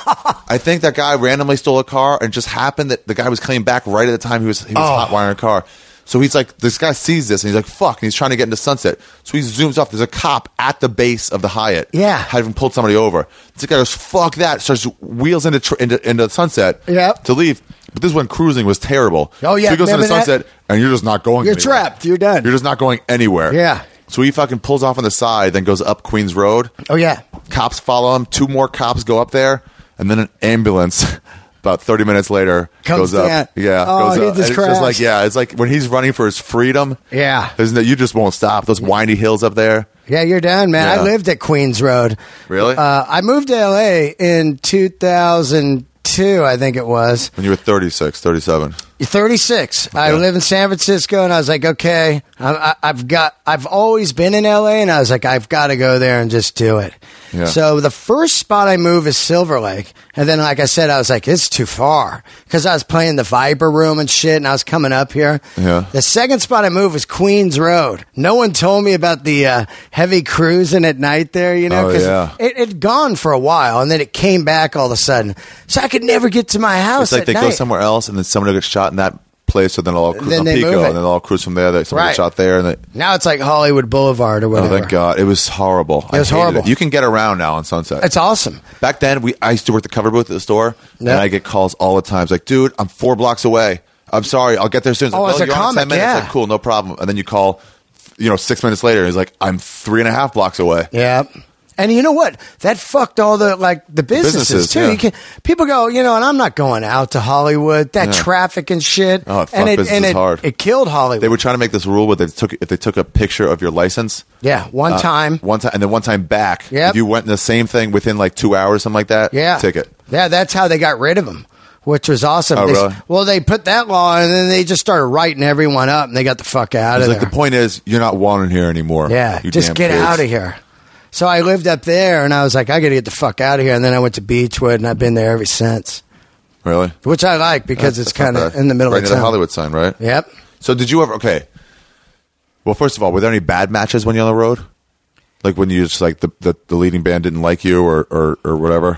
I think that guy randomly stole a car and just happened that the guy was coming back right at the time he was, he was Oh. hot wiring a car. So he's like, this guy sees this and he's like, fuck. And he's trying to get into Sunset. So he zooms off. There's a cop at the base of the Hyatt. Yeah. Had even pulled somebody over. This guy goes, fuck that. Starts wheels into, tr- into, into Sunset Yep. to leave. But this is when cruising was terrible. Oh, yeah. So he goes into Remember that? Sunset and you're just not going You're anywhere. trapped. You're done. You're just not going anywhere. Yeah. So he fucking pulls off on the side, then goes up Queens Road. Oh, yeah. Cops follow him. Two more cops go up there. And then an ambulance about thirty minutes later Comes goes up. down. Yeah. Oh, goes he up. just And it's just like, crashed. yeah, it's like when he's running for his freedom. Yeah. Isn't it? You just won't stop. Those windy hills up there. Yeah, you're done, man. Yeah. I lived at Queens Road. Really? Uh, I moved to L A in two thousand two, I think it was. When you were thirty-six, thirty-seven. thirty-six. I Okay. live in San Francisco, and I was like, okay, I, I, I've got. I've always been in L A, and I was like, I've got to go there and just do it. Yeah. So the first spot I moved is Silver Lake, and then, like I said, I was like, it's too far because I was playing the Viper Room and shit, and I was coming up here. Yeah. The second spot I moved was Queens Road. No one told me about the uh, heavy cruising at night there, you know, Oh, because yeah. it had gone for a while, and then it came back all of a sudden. So I could never get to my house. It's like at they night. go somewhere else and then someone will get shot in that place, so then they'll all cruise Then on they Pico, move it. and then they'll all cruise from there. They Someone Right. gets shot there. And they, Now it's like Hollywood Boulevard or oh, whatever. thank God. It was horrible. It was I hated horrible. You can get around now on Sunset. It's awesome. Back then, we I used to work the cover booth at the store, Yeah. and I get calls all the time. It's like, dude, I'm four blocks away. I'm sorry, I'll get there soon. It's Oh, like, as well, a you're on in comic, ten minutes. yeah. Like, cool, no problem. And then you call, you know, six minutes later, and he's like, I'm three and a half blocks away. Yeah. And you know what? That fucked all the like the businesses, Businesses, too. yeah. You can, people go, you know, and I'm not going out to Hollywood. That Yeah. traffic and shit. Oh, it fucked and it, businesses and it, hard. It killed Hollywood. They were trying to make this rule where they took if they took a picture of your license. yeah, one uh, time. one time, and then one time back. Yep. If you went in the same thing within like two hours, something like that. Yeah. ticket. Yeah, that's how they got rid of them, which was awesome. Oh, They- really? Well, they put that law, and then they just started writing everyone up, and they got the fuck out It's of like there. the point is, you're not wanted here anymore. Yeah, you just damn get kids. out of here. So I lived up there, and I was like, I got to get the fuck out of here. And then I went to Beechwood, and I've been there ever since, Really? which I like because That's- it's that's not kind of bad. in the middle right of near town. the Hollywood sign, right? Yep. So did you ever? Okay. Well, first of all, were there any bad matches when you're on the road? Like when you just like the the, the leading band didn't like you or or, or whatever.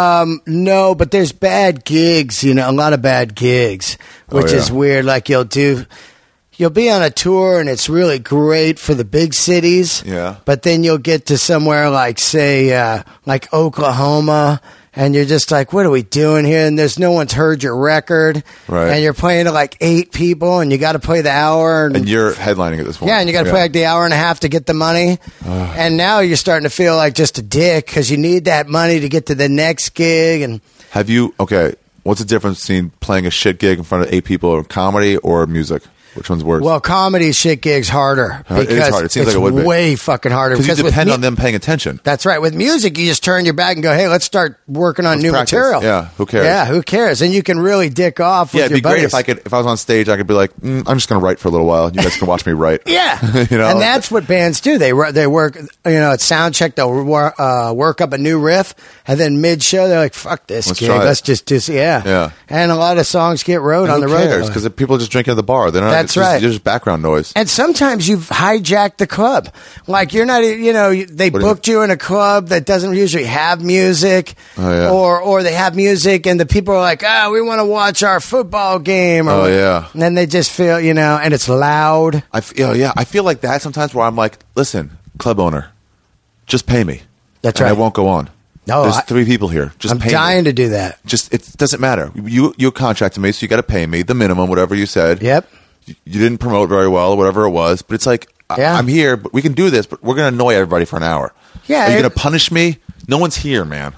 No, but there's bad gigs, you know, a lot of bad gigs, which Oh, yeah. is weird. Like you'll do, you'll be on a tour and it's really great for the big cities. Yeah. But then you'll get to somewhere like, say, uh, like Oklahoma, and you're just like, what are we doing here? And there's no one's heard your record. Right. And you're playing to like eight people, and you got to play the hour. And, And you're headlining at this point. yeah, and you got to play like the hour and a half to get the money. And now you're starting to feel like just a dick because you need that money to get to the next gig. And Have you? Okay. What's the difference between playing a shit gig in front of eight people or comedy or music? Which one's worse? well, comedy shit gigs harder Uh, it is because hard. It seems it's like it would be. way fucking harder. because you with depend mu- on them paying attention. That's right. With music, you just turn your back and go, "Hey, let's start working on Let's new practice. material." Yeah, who cares? Yeah, who cares? And you can really dick off. Yeah, with it'd be your great buddies. if I could. If I was on stage, I could be like, mm, "I'm just going to write for a little while. You guys can watch me write." Yeah, You know? and that's what bands do. They wor- they work, you know, at sound check. They'll wor- uh, work up a new riff, and then mid show they're like, "Fuck this Let's gig, try it." let's just do yeah." Yeah. And a lot of songs get wrote on Who the road. cares? Because people are just drinking at the bar. They're not. That's it's just, right. It's just background noise. And sometimes you've hijacked the club. Like you're not, you know, they What do you booked you in a club that doesn't usually have music, Oh, yeah. or or they have music, and the people are like, "Ah, we want to watch our football game." Or, Oh, yeah. And then they just feel, you know, and it's loud. I feel, yeah, I feel like that sometimes where I'm like, listen, club owner, just pay me. That's and right. I won't go on. No, There's I- three people here. Just I'm pay dying me. to do that. Just it doesn't matter. You you contracted me, so you got to pay me the minimum, whatever you said. Yep. You, you didn't promote very well, whatever it was. But it's like I, Yeah. I'm here, but we can do this. But we're going to annoy everybody for an hour. Yeah, Are you it- going to punish me? No one's here, man.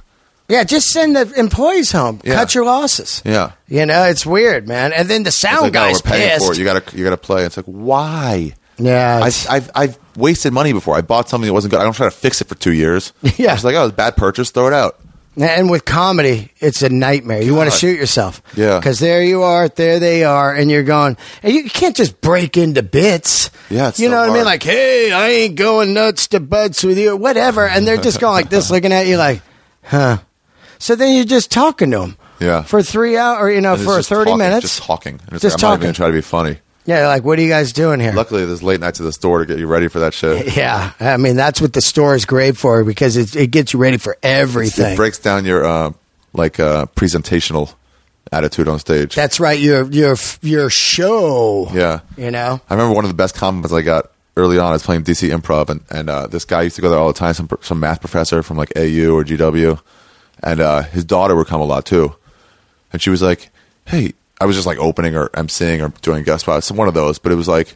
Yeah, just send the employees home. Yeah. Cut your losses. Yeah. You know, it's weird, man. And then the sound It's like, guy's oh, we're paying pissed. for it. You gotta, you gotta play. It's like, why? Yeah, I, it's- I've, I've wasted money before. I bought something that wasn't good. I don't try to fix it for two years. Yeah. It's like, oh, it's a bad purchase. Throw it out. And with comedy, it's a nightmare. You want to God. shoot yourself. Yeah. Because there you are, there they are, and you're going, and you can't just break into bits. Yeah, it's You so know what I mean? hard. Like, hey, I ain't going nuts to butts with you, whatever. And they're just going like this, looking at you like, huh. So then you're just talking to them. Yeah. For three hours, or, you know, And it's for just thirty talking, minutes. Just talking. And it's Just like, I'm not talking. even trying to be funny. Yeah, like, what are you guys doing here? Luckily, there's late nights at the store to get you ready for that shit. Yeah, I mean, that's what the store is great for, because it, it gets you ready for everything. It breaks down your uh, like uh, presentational attitude on stage. That's right, your your your show. Yeah. You know? I remember one of the best compliments I got early on. I was playing D C Improv, and, and uh, this guy used to go there all the time, some some math professor from like A U or G W, and uh, his daughter would come a lot too. And she was like, hey, I was just like opening or emceeing or doing guest spots, one of those, but it was like,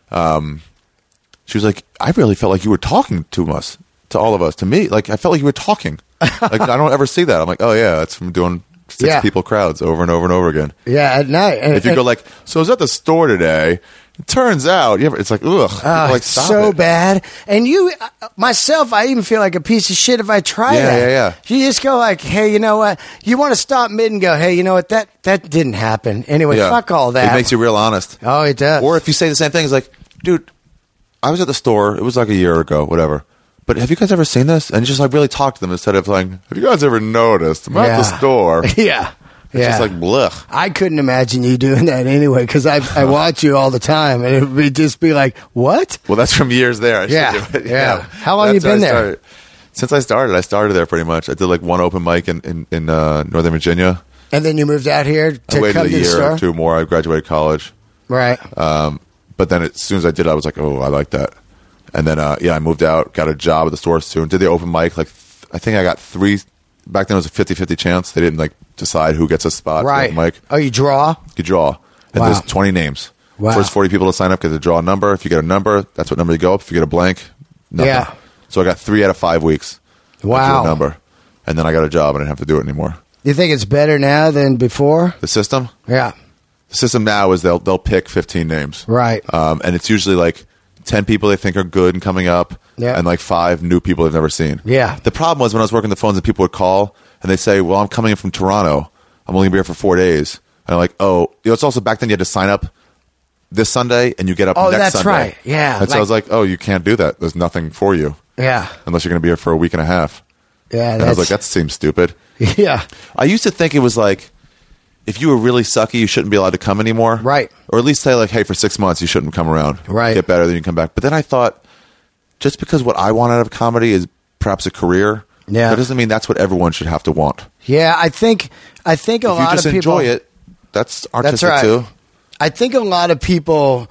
um, she was like, I really felt like you were talking to us, to all of us, to me. Like, I felt like you were talking. Like, I don't ever see that. I'm like, oh yeah, that's from doing six Yeah. people crowds over and over and over again. Yeah, at night. And, If you and- go like, so I was at the store today. It turns out, you ever, it's like, ugh, Oh, like it's stop so it. bad. And you, uh, myself, I even feel like a piece of shit if I try Yeah, that. yeah, yeah. You just go like, hey, you know what? You want to stop mid and go, hey, you know what? That that didn't happen. Anyway, Yeah. fuck all that. It makes you real honest. Oh, it does. Or if you say the same thing, it's like, dude, I was at the store. It was like a year ago, whatever. But have you guys ever seen this? And just like really talk to them instead of like, have you guys ever noticed? I'm at Yeah. the store. It's yeah. Yeah. just like, blech. I couldn't imagine you doing that anyway, because I I watch you all the time, and it would just be like, what? Well, that's from years there. I should Yeah, do it. yeah. How long That's you how been I there? started. Since I started, I started there pretty much. I did like one open mic in, in, in uh, Northern Virginia. And then you moved out here to I waited come a to the year store? or two more. I graduated college. Right. Um, but then as soon as I did, I was like, oh, I like that. And then, uh, yeah, I moved out, got a job at the store soon, did the open mic. Like, th- I think I got three. Back then it was a fifty-fifty chance. They didn't like decide who gets a spot. Right. Open mic. Oh, you draw? You draw. And Wow. there's twenty names. Wow. First forty people to sign up get to draw a number. If you get a number, that's what number you go up. If you get a blank, nothing. Yeah. So I got three out of five weeks. I drew Wow. a number. And then I got a job and I didn't have to do it anymore. You think it's better now than before? The system? Yeah. The system now is they'll they'll pick fifteen names. Right. Um, and it's usually like ten people they think are good and coming up, Yeah. and like five new people they've never seen. Yeah. The problem was when I was working the phones and people would call and they say, well, I'm coming in from Toronto. I'm only going to be here for four days. And I'm like, oh, you know, it's also back then you had to sign up this Sunday and you get up Oh, next that's Sunday. right. Yeah, And so like- I was like, oh, you can't do that. There's nothing for you Yeah. unless you're going to be here for a week and a half. Yeah. And I was like, that's- that seems stupid. Yeah. I used to think it was like, if you were really sucky, you shouldn't be allowed to come anymore. Right. Or at least say like, hey, for six months, you shouldn't come around. Right. Get better, then you come back. But then I thought, just because what I want out of comedy is perhaps a career, Yeah. that doesn't mean that's what everyone should have to want. Yeah. I think, I think a If you lot just of people. enjoy it, that's That's artistic right. too. I think a lot of people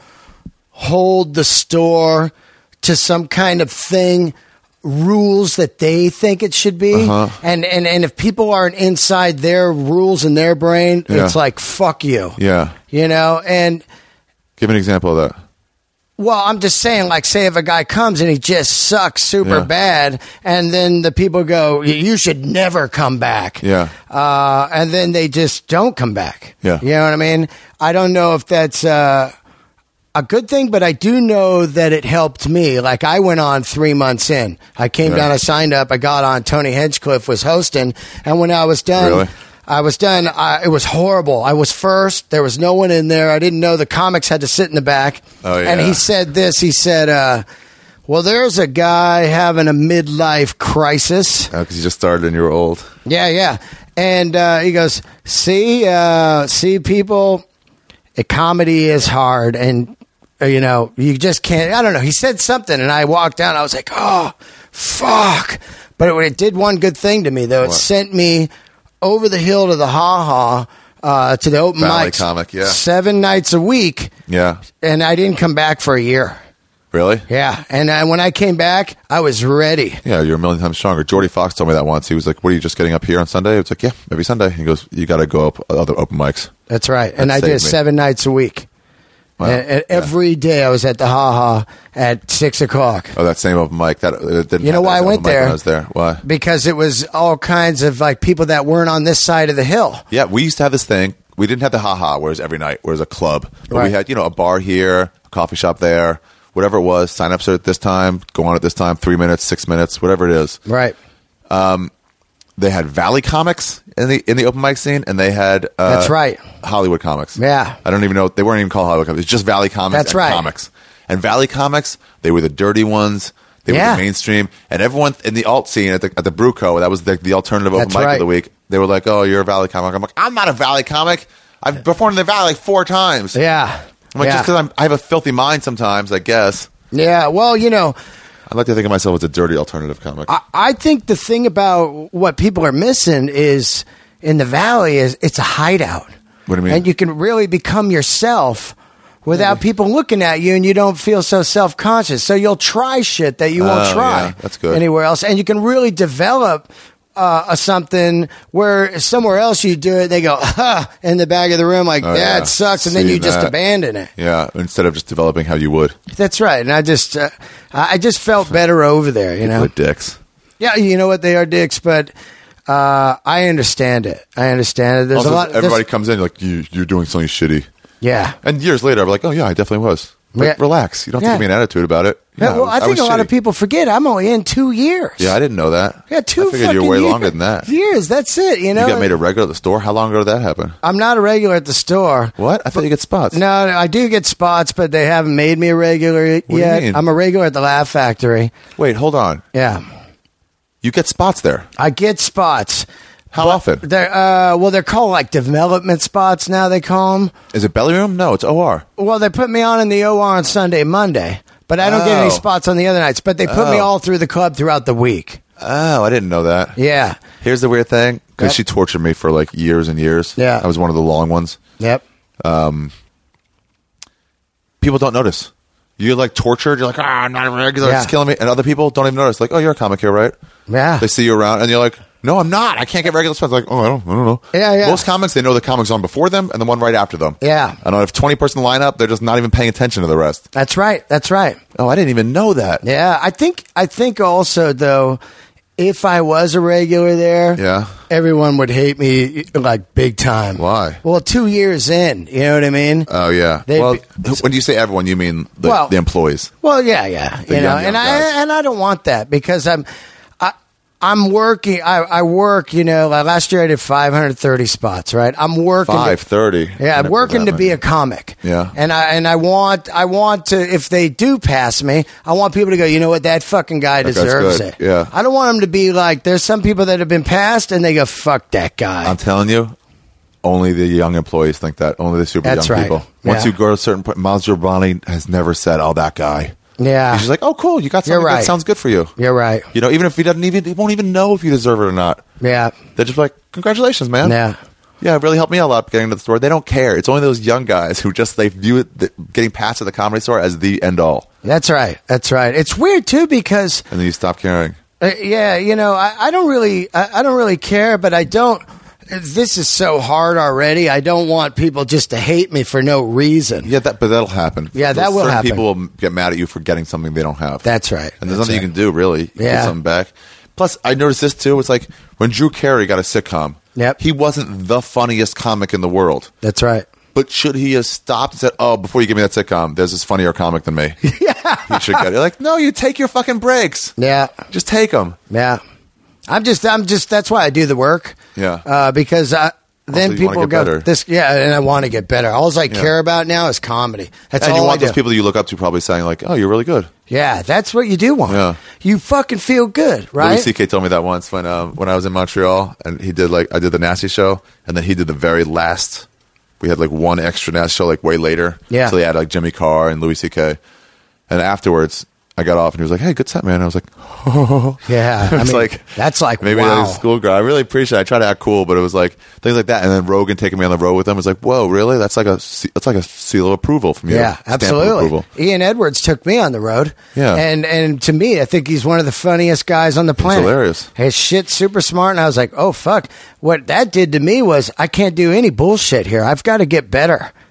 hold the store to some kind of thing, rules that they think it should be. Uh-huh. And, and, and if people aren't inside their rules in their brain, Yeah. it's like, fuck you. Yeah. You know? And, Give an example of that. well, I'm just saying, like, say if a guy comes and he just sucks super Yeah. bad, and then the people go, you should never come back. Yeah. Uh, and then they just don't come back. Yeah. You know what I mean? I don't know if that's uh, a good thing, but I do know that it helped me. Like, I went on three months in. I came Yeah. down, I signed up, I got on. Tony Hinchcliffe was hosting, and when I was done, Really? I was done. I, it was horrible. I was first. There was no one in there. I didn't know the comics had to sit in the back. Oh, yeah. And he said this. He said, uh, well, there's a guy having a midlife crisis. Because you just started and you were old. Yeah, yeah. And uh, he goes, see, uh, see, people, uh, comedy is hard. And, uh, you know, you just can't. I don't know. He said something, and I walked down. I was like, oh, fuck. But it, it did one good thing to me, though. It What? sent me over the hill to the Ha Ha, uh, to the open Valley mics. comic, yeah. Seven nights a week. Yeah. And I didn't come back for a year. Really? Yeah. And uh, when I came back, I was ready. Yeah, you're a million times stronger. Jordy Fox told me that once. He was like, what are you just getting up here on Sunday? It's like, yeah, every Sunday. He goes, you got to go up other open mics. That's right. And That I did saved me. seven nights a week. Wow. And, and Yeah. every day I was at the Ha Ha at six o'clock. Oh, that same open mic. That it didn't You know have why that I went open mic there? When I was there. Why? Because it was all kinds of like people that weren't on this side of the hill. Yeah, we used to have this thing. We didn't have the Ha Ha, whereas every night, whereas a club. But Right. we had, you know, a bar here, a coffee shop there, whatever it was. Sign ups are at this time, go on at this time, three minutes, six minutes, whatever it is. Right. They had Valley Comics in the in the open mic scene, and they had uh, That's right. Hollywood Comics. Yeah. I don't even know. They weren't even called Hollywood Comics. It's just Valley Comics That's and right. Comics. And Valley Comics, they were the dirty ones. They Yeah. were the mainstream. And everyone in the alt scene at the, at the Brewco, that was the, the alternative open That's mic right. of the week. They were like, oh, you're a Valley Comic. I'm like, I'm not a Valley Comic. I've performed in the Valley like four times. Yeah. I'm like, yeah. just because I have a filthy mind sometimes, I guess. Yeah. Well, you know, I like to think of myself as a dirty alternative comic. I, I think the thing about what people are missing is in the Valley is it's a hideout. What do you mean? And you can really become yourself without people looking at you, and you don't feel so self-conscious. So you'll try shit that you won't Oh, try yeah, that's good. anywhere else, and you can really develop uh, a something where somewhere else you do it, they go huh, in the back of the room like Oh, that yeah. sucks, and then See you just that. abandon it. Yeah, instead of just developing how you would. That's right, and I just uh, I just felt better over there, you know. With dicks. Yeah, you know what, they are dicks, but uh, I understand it. I understand it. There's Also, a lot. there's- everybody comes in like, you, you're doing something shitty. Yeah. And years later, I'm like, oh, yeah, I definitely was. Like, Yeah. relax. You don't have Yeah. to give me an attitude about it. Yeah, well, was- I think was a lot of shitty. people forget I'm only in two years. Yeah, I didn't know that. Yeah, two I figured fucking you were way years. longer than that. Years, that's it, you know? You got made a regular at the store? How long ago did that happen? I'm not a regular at the store. What? I thought you get spots. No, no, I do get spots, but they haven't made me a regular do you yet. mean? I'm a regular at the Laugh Factory. Wait, hold on. Yeah. You get spots there. I get spots. How But often? They're, uh, well, they're called like development spots now, they call them. Is it belly room? No, it's O R. Well, they put me on in the O R on Sunday, Monday, but I don't get any Oh. spots on the other nights. But they put me Oh. all through the club throughout the week. Oh, I didn't know that. Yeah. Here's the weird thing, because Yep. she tortured me for like years and years. Yeah. I was one of the long ones. Yep. People don't notice. You're like tortured. You're like, ah, I'm not a regular. Yeah. It's killing me. And other people don't even notice. Like, oh, you're a comic here, right? Yeah. They see you around, and you're like, no, I'm not. I can't get regular spots. Like, oh, I don't, I don't know. Yeah, yeah. Most comics, they know the comic's on before them and the one right after them. Yeah. And if twenty person lineup, they're just not even paying attention to the rest. That's right. That's right. Oh, I didn't even know that. Yeah, I think I think also though, if I was a regular there, Yeah. everyone would hate me like big time. Why? Well, two years in, you know what I mean? Oh, yeah. They'd Well, be- when you say everyone, you mean the, Well- the employees. Well, yeah, yeah, The you know, young, and young I guys. and I don't want that because I'm, I, I'm working. I, I work. You know, like last year I did five hundred thirty spots. Right, I'm working. to- five thirty. Yeah, I'm working to be a comic. Yeah. and I and I want I want to if they do pass me, I want people to go. You know what? That fucking guy That guy's deserves good. it. Yeah. I don't want them to be like. There's some people that have been passed and they go, "Fuck that guy." I'm telling you, only the young employees think that. Only the super That's young right. people. Once Yeah. you go to a certain point, Miles Giovanni has never said, "Oh, that guy." yeah, He's just like, "Oh, cool, you got You're something right. that sounds good for you." you're right. You know, even if he doesn't even, he won't even know if you deserve it or not. Yeah, They're just like, "Congratulations, man." yeah. Yeah, it really helped me out a lot getting to the store. They don't care. It's only those young guys who just they view it the, getting past at the comedy store as the end all, That's right. That's right. It's weird too because. and then you stop caring. Uh, yeah, you know, I, I don't really, I, I don't really care, but I don't. This is so hard already. I don't want people just to hate me for no reason. Yeah, that but that'll happen. Yeah, that will Certain happen. People will get mad at you for getting something they don't have. That's right. And there's That's nothing right. you can do really. You Yeah. Get something back. Plus, I noticed this too. It's like when Drew Carey got a sitcom. Yep. He wasn't the funniest comic in the world. That's right. But should he have stopped and said, "Oh, before you give me that sitcom, there's this funnier comic than me"? Yeah. He should get it. You're like, no, you take your fucking breaks. Yeah, Just take them. yeah. I'm just, I'm just. That's why I do the work. Yeah. Uh, because I, then you wanna people get go better. this. Yeah, and I want to get better. All I Yeah. care about now is comedy. That's And all you want I do. those people that you look up to probably saying like, "Oh, you're really good." Yeah, that's what you do want. Yeah. You fucking feel good, right? Louis C K told me that once when um, when I was in Montreal, and he did like I did the Nasty show, and then he did the very last. We had like one extra Nasty show like way later. Yeah. So they had like Jimmy Carr and Louis C K, and afterwards I got off and he was like, "Hey, good set, man." I was like, "Oh." Yeah, It I was mean, like that's like maybe wow. like a school girl. I really appreciate it. I try to act cool, but it was like things like that. And then Rogan taking me on the road with him was like, "Whoa, really? That's like a se- that's like a seal of approval from you." Yeah, Stamp of absolutely. approval. Ian Edwards took me on the road. Yeah. And and to me, I think he's one of the funniest guys on the planet. hilarious. His shit's super smart, and I was like, oh, fuck. What that did to me was I can't do any bullshit here. I've got to get better.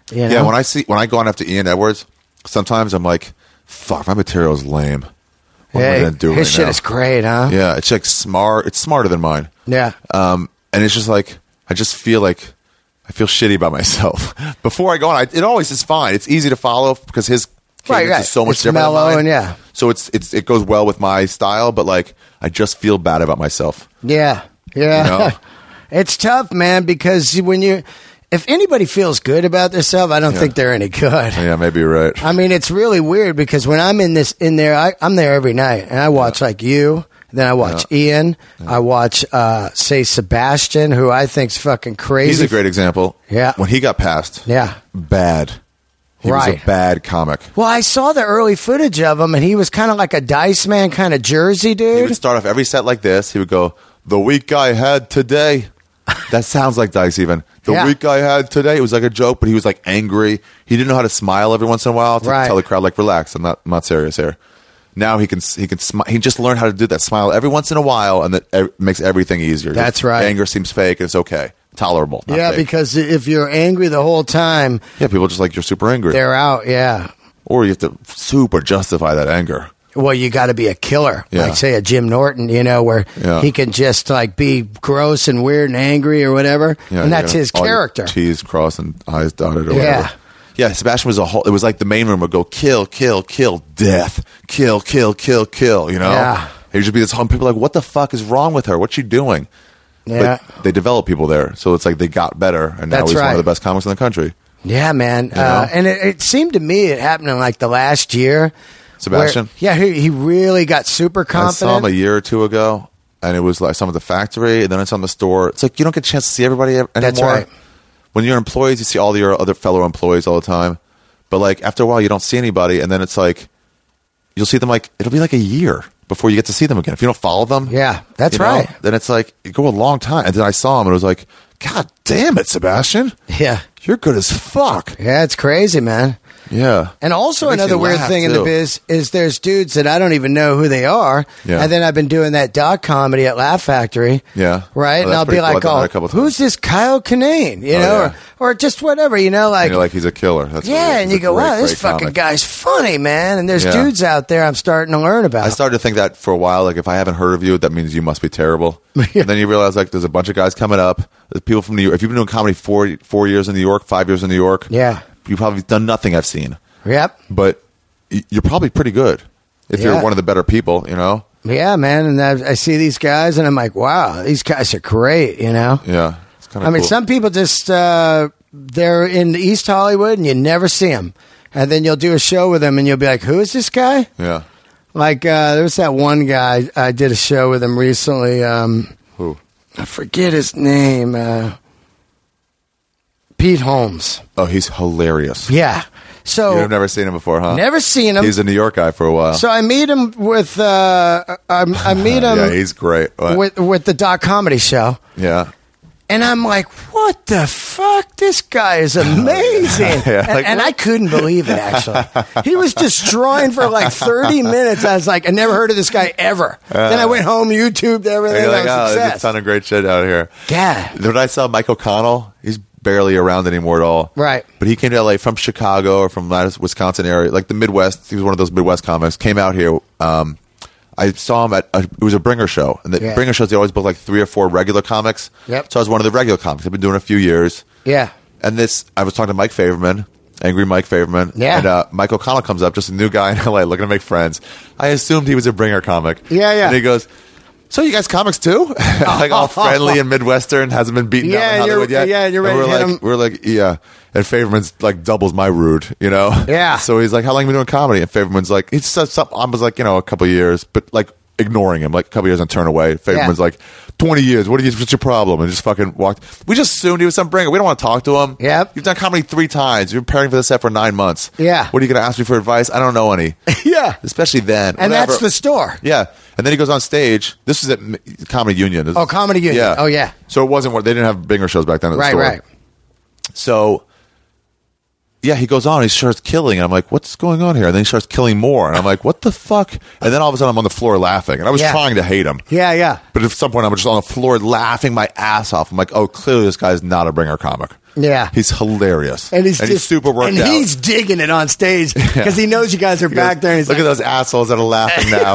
You know? Yeah, when I see when I go on after Ian Edwards, sometimes I'm like, fuck, my material is lame. What am I Yeah, gonna do his right shit now? is great, huh? Yeah, it's like smart. It's smarter than mine. Yeah. Um, and it's just like I just feel like I feel shitty about myself before I go on. I, it always is fine. It's easy to follow because his cadence Right, right. is so much It's different. mellow than mine. and yeah. So it's it's it goes well with my style, but like I just feel bad about myself. Yeah, yeah. You know? It's tough, man, because when you, if anybody feels good about themselves, I don't Yeah. think they're any good. Yeah, maybe you're right. I mean, it's really weird because when I'm in this, in there, I, I'm there every night, and I watch like you. Then I watch Yeah. Ian. I watch, uh, say, Sebastian, who I think's fucking crazy. He's a great example. Yeah. When he got passed, Yeah. bad. He was Right. a bad comic. Well, I saw the early footage of him, and he was kind of like a Dice Man kind of Jersey He dude. would start off every set like this. He would go, "The week I had today." That sounds like Dice even. The Yeah. week I had today. It was like a joke, but he was like angry. He didn't know how to smile every once in a while to Right. tell the crowd, like, relax. I'm not, I'm not serious here. Now he can, he can, smi- he just learned how to do that smile every once in a while, and that ev- makes everything easier. That's If right. Anger seems fake. It's okay. Tolerable. not Yeah, fake. because if you're angry the whole time, yeah, people just like you're super angry. they're out. Yeah. Or you have to super justify that anger. Well, you got to be a killer, Yeah. like say a Jim Norton, you know, where Yeah. he can just like be gross and weird and angry or whatever, Yeah, and that's yeah. his All your character. T's crossed and I's dotted or Yeah. whatever. Yeah, Sebastian was a whole. It was like the main room would go kill, kill, kill, death, kill, kill, kill, kill. You know, Yeah. It would just be this whole. People are like, what the fuck is wrong with her? What's she doing? Yeah, But they developed people there, so it's like they got better, and now That's he's one right. of the best comics in the country. yeah, man. know? Uh, and it, it seemed to me it happened in like the last year. Sebastian? where- yeah, he, he really got super I saw him confident. a year or two ago, and it was like some at the factory, and then it's on the store. It's like you don't get a chance to see everybody anymore. That's right. When you're employees, you see all your other fellow employees all the time, but like after a while, you don't see anybody, and then it's like you'll see them like it'll be like a year before you get to see them again. If you don't follow them, Yeah, that's you know, right. then it's like you go a long time. And then I saw him, and it was like, God damn it, Sebastian, Yeah, you're good as fuck. yeah, it's crazy, man. Yeah, And also It makes another me weird laugh, thing in the too. biz is there's dudes that I don't even know who they are. Yeah. And then I've been doing that dot comedy at Laugh Factory. Yeah. Right? Oh, and that's I'll be pretty cool. like, I've done oh, that a couple times. who's this Kyle Kinane? You Oh, know, yeah. or, or just whatever, you know, like, And you're like he's a killer. That's yeah, really- and he's you a go, great, wow, this great fucking comic. guy's funny, man. And there's Yeah. dudes out there I'm starting to learn about. I started to think that for a while. Like, if I haven't heard of you, that means you must be terrible. Yeah. And then you realize, like, there's a bunch of guys coming up. There's people from New York. If you've been doing comedy four four years in New York, five years in New York, Yeah. you've probably done nothing I've seen. Yep. But y- you're probably pretty good if Yeah. you're one of the better people. You know? Yeah, man. And I, I see these guys and I'm like, wow, these guys are great, you know? Yeah. It's kind of. I mean, cool. some people just uh, they're in East Hollywood and you never see them, and then you'll do a show with them and you'll be like, "Who is this guy?" Yeah. Like uh, there was that one guy I did a show with him recently. Um, Who? I forget his name. Uh, Pete Holmes. Oh, he's hilarious. Yeah. So You've never seen him before, huh? never seen him. He's a New York guy for a while. So I meet him with uh, I, I meet him yeah, he's great. What? with with the dot comedy show. yeah. And I'm like, what the fuck? This guy is amazing. Yeah, and like, and what? I couldn't believe it, actually. He was destroying for like thirty minutes. I was like, I never heard of this guy ever. then I went home, YouTubed everything. You're That like, was oh, there's a success. ton of great shit out here. Yeah. When I saw Mike O'Connell, he's barely around anymore at all. Right. But he came to L A from Chicago or from that Wisconsin area, like the Midwest. He was one of those Midwest comics. Came out here. Um, I saw him at a, it was a Bringer show, and the Yeah. Bringer shows they always book like three or four regular comics. Yep. So I was one of the regular comics. I've been doing it a few years, Yeah. and this I was talking to Mike Favorman, Angry Mike Favorman. Yeah. And uh, Mike O'Connell comes up, just a new guy in L A, looking to make friends. I assumed he was a Bringer comic. Yeah, yeah. And he goes, "So you guys comics too?" Like all friendly and Midwestern, hasn't been beaten Yeah, down in you're- Hollywood yet. yeah, you're And ready we're to hit like, him. we're like, yeah. And Favorman's like doubles my rude, you know? Yeah. So he's like, "How long have you been doing comedy?" And Favorman's like, "It's just something." I was like, you know, a couple of years, but like ignoring him, like a couple of years and turn away. Favorman's Yeah. like, twenty years. What are you? What's your problem? And just fucking walked. We just assumed he was some bringer. We don't want to talk to him. Yep. You've done comedy three times. You've been preparing for this set for nine months. Yeah. What are you going to ask me for advice? I don't know any. Yeah. Especially then. And Whatever. that's the store. Yeah, and then he goes on stage. This is at M- Comedy Union. This- Oh, Comedy Union. Oh, yeah. So it wasn't what they didn't have Binger shows back then. At the Right, store. right. So yeah, he goes on, he starts killing, and I'm like, what's going on here? And then he starts killing more, and I'm like, what the fuck? And then all of a sudden I'm on the floor laughing, and I was Yeah. trying to hate him. Yeah, yeah. But at some point I'm just on the floor laughing my ass off. I'm like, oh, clearly this guy's not a bringer comic. Yeah. He's hilarious. And he's just super worked and out. he's digging it on stage because he knows you guys are He back goes, there. And he's Look like, at those assholes that are laughing now.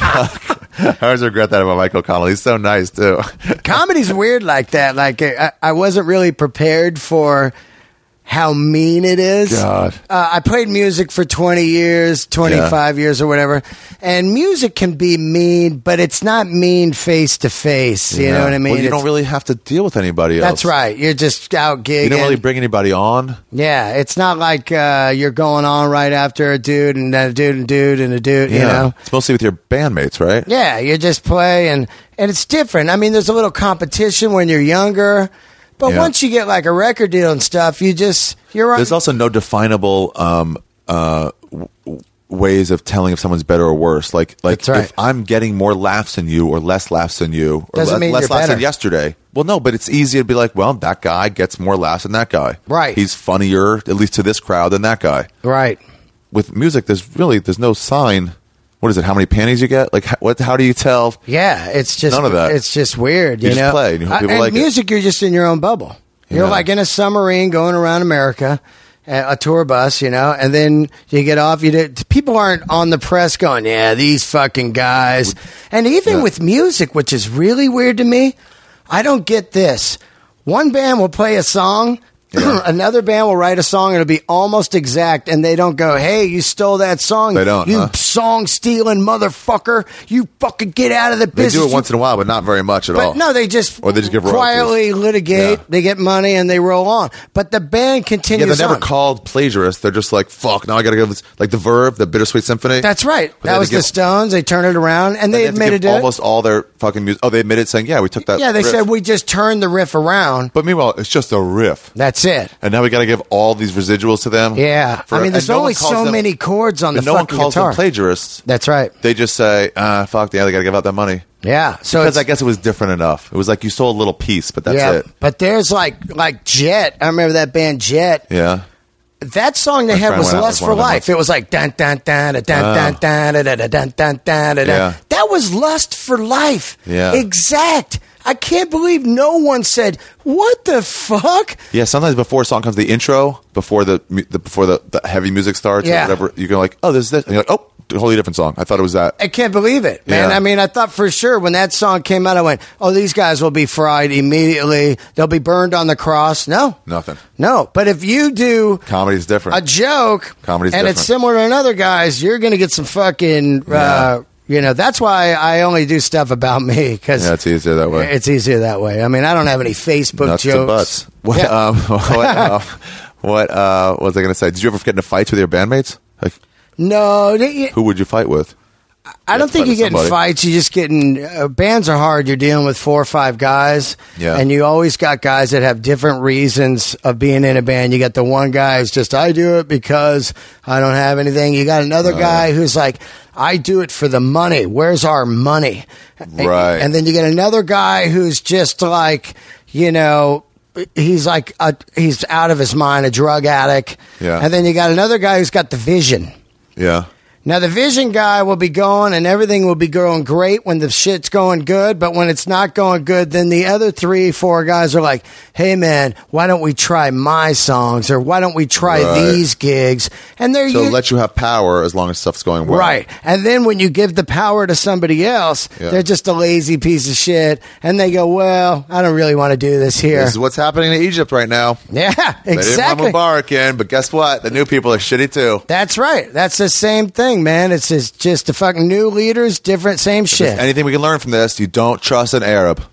I always regret that about Mike O'Connell. He's so nice, too. comedy's weird like that. Like I, I wasn't really prepared for how mean it is. God. Uh, I played music for twenty years, twenty-five years or whatever. And music can be mean, but it's not mean face to face. You Yeah. know what I mean? Well, you It's- don't really have to deal with anybody else. That's right. You're just out gigging. You don't really bring anybody on. Yeah, it's not like uh, you're going on right after a dude and then a dude and dude and a dude, you know? It's mostly with your bandmates, right? Yeah, you just play and, and it's different. I mean, there's a little competition when you're younger, but Yeah. once you get like a record deal and stuff, you just, you're on. There's also no definable um, uh, w- w- ways of telling if someone's better or worse. Like, like That's right. if I'm getting more laughs than you or less laughs than you, or Doesn't le- mean less you're laughs better. than yesterday. Well, no, but it's easy to be like, well, that guy gets more laughs than that guy. Right. He's funnier, at least to this crowd, than that guy. Right. With music, there's really there's no sign. What is it? How many panties you get? Like, how, what? How do you tell? Yeah, it's just None of that. It's just weird. You You, just know, play and you hope I- people and like it. music, you're just in your own bubble. You're Yeah. like in a submarine going around America, a a tour bus, you know, and then you get off. You did, people aren't on the press going, yeah, these fucking guys. And even Yeah. with music, which is really weird to me, I don't get this. One band will play a song. Yeah. Another band will write a song and it'll be almost exact, and they don't go, "Hey, you stole that song. They don't, You huh? song stealing motherfucker. You fucking get out of the They business." do it You once in a while, but not very much at all. but no, they just Or they just give quietly royalties. litigate. Yeah. They get money and they roll on. But the band Yeah, continues they're never on. called plagiarists. They're just like, fuck, now I gotta give this, like the Verve, the Bittersweet Symphony. That's right. But they That had was to give- the Stones. They turned it around and they, They have to admitted give it. almost all their fucking music. Oh, they admitted saying, yeah, we took that. Yeah, they riff. said we just turned the riff around. But meanwhile, it's just a riff. That's it. And now we got to give all these residuals to them. Yeah. For- I mean, and there's no one only calls so them- many chords on the and no one fucking calls guitar. them plagiarists. That's right. They just say, ah, fuck, yeah, they got to give out that money. Yeah. So Because it's, I guess it was different enough. It was like you sold a little piece, but that's yeah, it. but there's like like Jet. I remember that band Jet. Yeah. That song they My had friend was went out Lust with one for of them Life. once. It was like dun dun dun dun dun Oh. dun dun dun dun dun dun dun dun. Yeah. That was Lust for Life. Yeah. Exact. I can't believe no one said, "What the fuck?" Yeah, sometimes before a song comes, the intro, before the, mu- the before the, the heavy music starts Yeah. or whatever, you go like, oh, this is this. And you're like, oh, totally different song. I thought it was that. I can't believe it, man. Yeah. I mean, I thought for sure when that song came out, I went, "Oh, these guys will be fried immediately. They'll be burned on the cross." No, Nothing. no. But if you do Comedy's different. a joke, Comedy's and it's different. similar to another guy's, you're going to get some fucking. Uh, Yeah. You know, that's why I only do stuff about me because Yeah, it's easier that way. It's easier that way. I mean, I don't have any Facebook Nuts to jokes. butts. What, Yeah. um, what, uh, what, uh, what was I going to say? Did you ever get into fights with your bandmates? Like, No, you- who would you fight with? I don't to think fight you get with in somebody. fights. You just get in uh, bands are hard. You're dealing with four or five guys, Yeah. and you always got guys that have different reasons of being in a band. You got the one guy who's just I do it because I don't have anything. You got another guy who's like I do it for the money. Where's our money? Right. And then you get another guy who's just like you know. He's like a, he's out of his mind, a drug addict. Yeah. And then you got another guy who's got the vision. Yeah. Now, the vision guy will be going and everything will be going great when the shit's going good. But when it's not going good, then the other three, four guys are like, hey, man, why don't we try my songs? Or why don't we try Right. these gigs? And they're So u- let you have power as long as stuff's going well. right. And then when you give the power to somebody else, Yeah. they're just a lazy piece of shit. And they go, well, I don't really want to do this here. This is what's happening in Egypt right now. yeah, They exactly. didn't want Mubarak in, but guess what? The new people are shitty too. That's right. That's the same thing, man. It's just, just the fucking new leaders, different, same shit. Anything we can learn from this, you don't trust an Arab.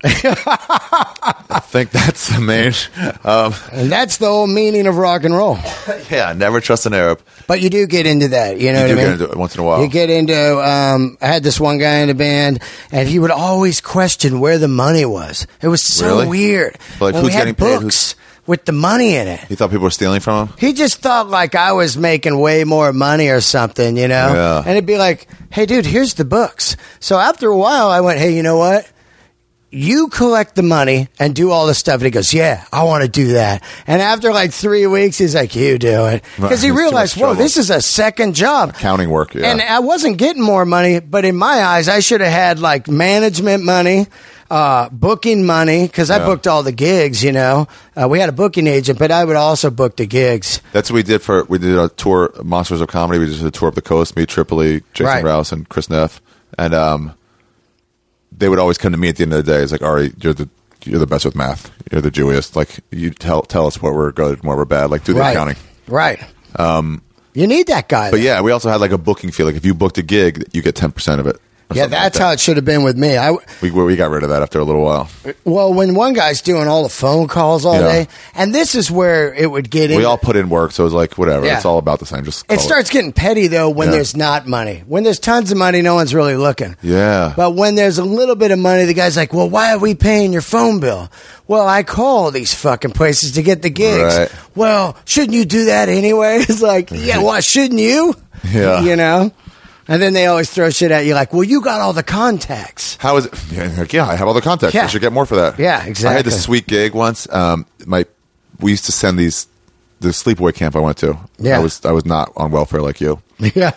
I think that's the main. Um, And that's the whole meaning of rock and roll. yeah, never trust an Arab. But you do get into that, you know You what do I mean? get into it once in a while. You get into. Um, I had this one guy in the band, and he would always question where the money was. It was so Really? weird. Like, when who's we had getting paid? books with the money in it. You thought people were stealing from him? He just thought like I was making way more money or something, you know? Yeah. And it'd be like, hey, dude, here's the books. So after a while, I went, hey, you know what? you collect the money and do all the stuff. And he goes, yeah, I want to do that. And after like three weeks, he's like, you do it. Because he Right. realized, Too much whoa, trouble. this is a second job. Accounting work, yeah. And I wasn't getting more money, but in my eyes, I should have had like management money, uh, booking money, because I Yeah. booked all the gigs, you know. Uh, we had a booking agent, but I would also book the gigs. That's what we did for, we did a tour, Monsters of Comedy. We just did a tour up the coast, me, Tripoli, Jason Right. Rouse, and Chris Neff. And um, they would always come to me at the end of the day. It's like, Ari, you're the you're the best with math. You're the Jewiest. Like, you tell tell us what we're good and what we're bad. Like, do the right. accounting. Right. Um, you need that guy. But though. yeah, we also had like a booking fee. Like, if you booked a gig, you get ten percent of it. or Yeah, something like that's that. how it should have been with me. I, We, we got rid of that after a little while. well, when one guy's doing all the phone calls all Yeah. day, and this is where it would get in. We all put in work, so it was like, whatever. Yeah. It's all about the same. Just call It starts getting petty though when Yeah. there's not money. When there's tons of money, no one's really looking. Yeah. But when there's a little bit of money, the guy's like, "Well, why are we paying your phone bill?" Well, I call these fucking places to get the gigs. Right. Well, shouldn't you do that anyway? It's like, yeah, why shouldn't you? Yeah. You know. And then they always throw shit at you like, "Well, you got all the contacts." How is it? Yeah, like, yeah, I have all the contacts. Yeah. I should get more for that. Yeah, I had exactly. this sweet gig once. Um, my we used to send these the sleepaway camp I went to. Yeah. I was I was not on welfare like you. Yeah.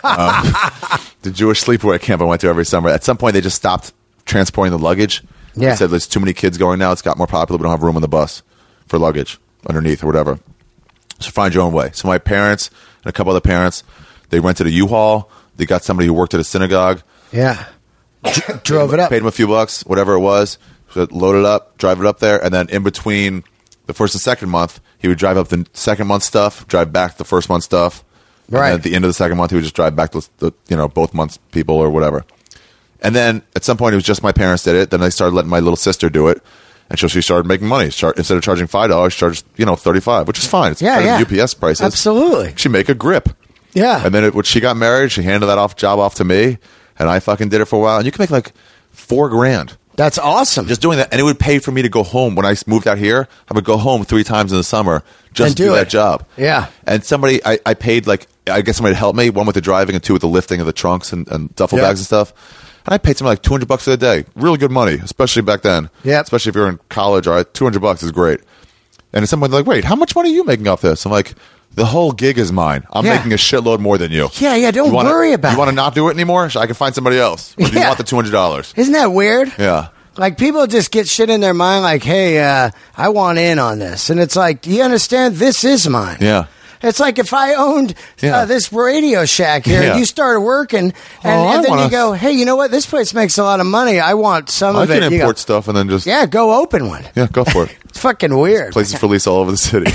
The Jewish sleepaway camp I went to every summer. At some point, they just stopped transporting the luggage. Yeah. They said there's too many kids going now. It's got more popular. We don't have room on the bus for luggage underneath or whatever. So find your own way. So my parents and a couple other parents, they rented a U-Haul. They got somebody who worked at a synagogue. Yeah. Dr- drove it up. Paid him a few bucks, whatever it was. So load it up, drive it up there, and then in between the first and second month, he would drive up the second month stuff, drive back the first month stuff. And Right. then at the end of the second month, he would just drive back the, the you know both months people or whatever. And then at some point, it was just my parents did it. Then I started letting my little sister do it, and so she started making money. Char- instead of charging five dollars, she charged you know thirty five, which is fine. It's Yeah, better yeah. than U P S prices. Absolutely. She make a grip. Yeah. And then it, when she got married, she handed that off job off to me, and I fucking did it for a while. And you can make like four grand That's awesome. just doing that, and it would pay for me to go home when I moved out here. I would go home three times in the summer just And to do, do that it. job. Yeah. And somebody, I, I paid like I guess somebody to help me, one with the driving and two with the lifting of the trunks and, and duffel Yeah. bags and stuff. And I paid something like two hundred bucks a day. Really good money, especially back then. Yeah. Especially if you're in college, all right, two hundred bucks is great. And someone's like, "Wait, how much money are you making off this?" I'm like, "The whole gig is mine. I'm Yeah. making a shitload more than you." Yeah, yeah, don't You wanna- worry about You want it. to not do it anymore? I can find somebody else. Or do you Yeah. want the two hundred dollars? Isn't that weird? Yeah. Like people just get shit in their mind like, hey, uh, I want in on this. And it's like, do you understand? This is mine. Yeah. It's like if I owned Yeah. uh, this Radio Shack here Yeah. and you started working and, Oh, I and then wanna- you go, hey, you know what? This place makes a lot of money. I want some I of can it. You import go, stuff and then just yeah, go open one. yeah, go for it. It's fucking weird. Places for lease all over the city.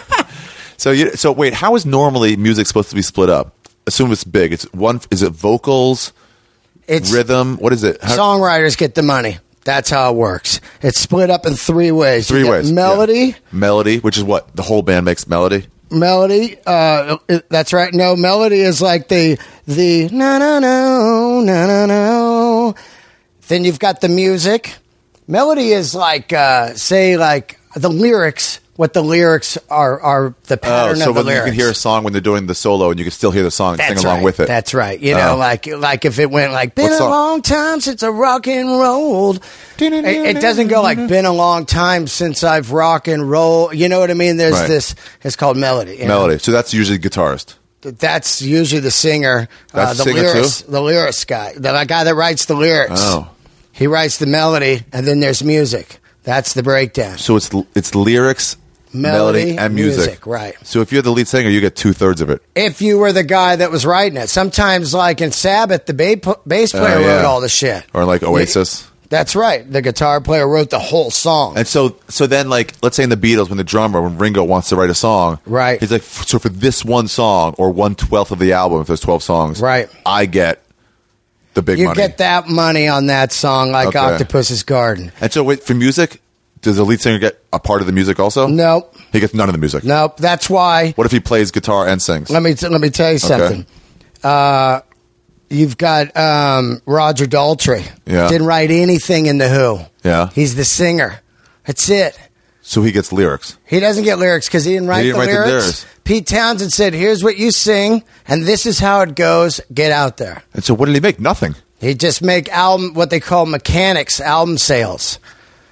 so you, so wait, how is normally music supposed to be split up? Assume it's big. It's one. Is it vocals, It's rhythm? What is it? How- songwriters get the money. That's how it works. It's split up in three ways. three You get ways. melody. Yeah. Melody, which is what the whole band makes melody. Melody, uh, that's right. No, melody is like the the no no no no no no. Then you've got the music. Melody is like uh, say like the lyrics. What the lyrics are are the Oh, pattern so of the when you lyrics. can hear a song when they're doing the solo, and you can still hear the song and That's sing along right. with it. That's right. You know, Oh. like like if it went like been What a song? long time since I rock and rolled. It, it doesn't go like been a long time since I've rock and roll. You know what I mean? There's Right. this. It's called melody. you know? melody. So that's usually guitarist. That's usually the singer, uh, That's the singer lyrics, too? the lyrics guy, the guy that writes the lyrics. Oh. He writes the melody, and then there's music. That's the breakdown. So it's it's lyrics, melody, Melody, and music. music, right. So if you're the lead singer, you get two thirds of it. If you were the guy that was writing it, sometimes like in Sabbath, the ba- bass player Oh, yeah. wrote all the shit. Or like Oasis. That's right. The guitar player wrote the whole song. And so, so then, like, let's say in the Beatles, when the drummer, when Ringo wants to write a song, Right. He's like, so for this one song or one twelfth of the album, if there's twelve songs, Right. I get the big you money. get that money on that song, like Okay. Octopus's Garden. And so, wait, for music, does the lead singer get a part of the music also? Nope, He gets none of the music. nope. That's why. What if he plays guitar and sings? Let me t- let me tell you something. Uh, you've got um, Roger Daltrey. Yeah. Didn't write anything in the Who. Yeah. He's the singer. That's it. So he gets lyrics. He doesn't get lyrics because he didn't write, didn't the, write the lyrics. lyrics. Pete Townsend said, "Here's what you sing, and this is how it goes. Get out there." And so what did he make? Nothing. He just make album what they call mechanics, album sales.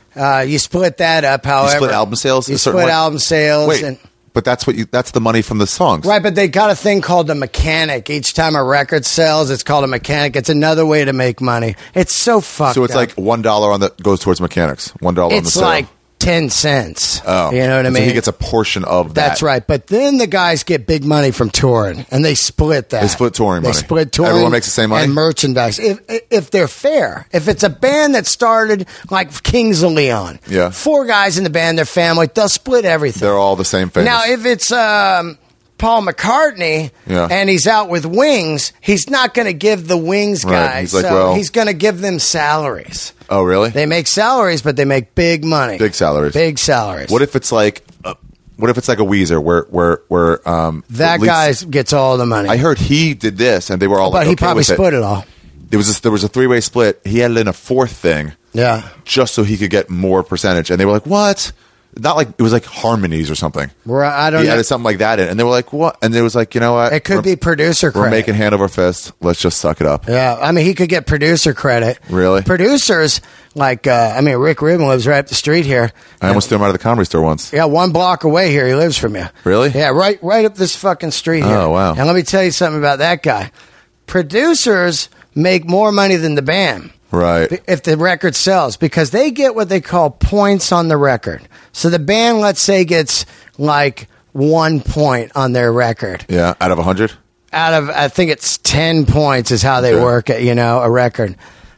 Uh, you split that up, however. You split album sales? You a certain split way? album sales. Wait, and, but that's what you. That's the money from the songs, right, but they got a thing called a mechanic. Each time a record sells, it's called a mechanic. It's another way to make money. It's so fucked So it's up. like one dollar on the goes towards mechanics. One dollar on the It's sale. like ten cents. Oh, you know what I so mean? he gets a portion of that. That's right. But then the guys get big money from touring, and they split that. They split touring They money. split touring. Everyone makes the same money? And merchandise. If if they're fair. If it's a band that started like Kings of Leon, Yeah. four guys in the band, their family, they'll split everything. They're all the same famous. Now, if it's um, Paul McCartney Yeah. and he's out with Wings, he's not going to give the Wings Right. guys. He's like, so well- he's going to give them salaries. oh, really? They make salaries, but they make big money. Big salaries. Big salaries. What if it's like, uh, what if it's like a Weezer where where where um that at least- guy gets all the money? I heard he did this, and they were all but like, he okay probably with split it. it all. There was this, there was a three way split. He added in a fourth thing, Yeah. just so he could get more percentage, and they were like, what? Not like it was like harmonies or something. Right, I don't He know. added something like that in, and they were like, what? And it was like, you know what? It could We're- be producer We're credit. making hand over fist. Let's just suck it up. Yeah, I mean, he could get producer credit. Really? Producers, like, uh, I mean, Rick Rubin lives right up the street here. I almost threw him out of the Comedy Store once. Yeah, one block away here. He lives from you. Really? Yeah, right right up this fucking street here. Oh, wow. And let me tell you something about that guy. Producers make more money than the band. Right. If the record sells, because they get what they call points on the record. So the band, let's say, gets like one point on their record. Yeah. Out of a hundred. Out of, I think it's ten points is how they Okay. work it, you know, a record.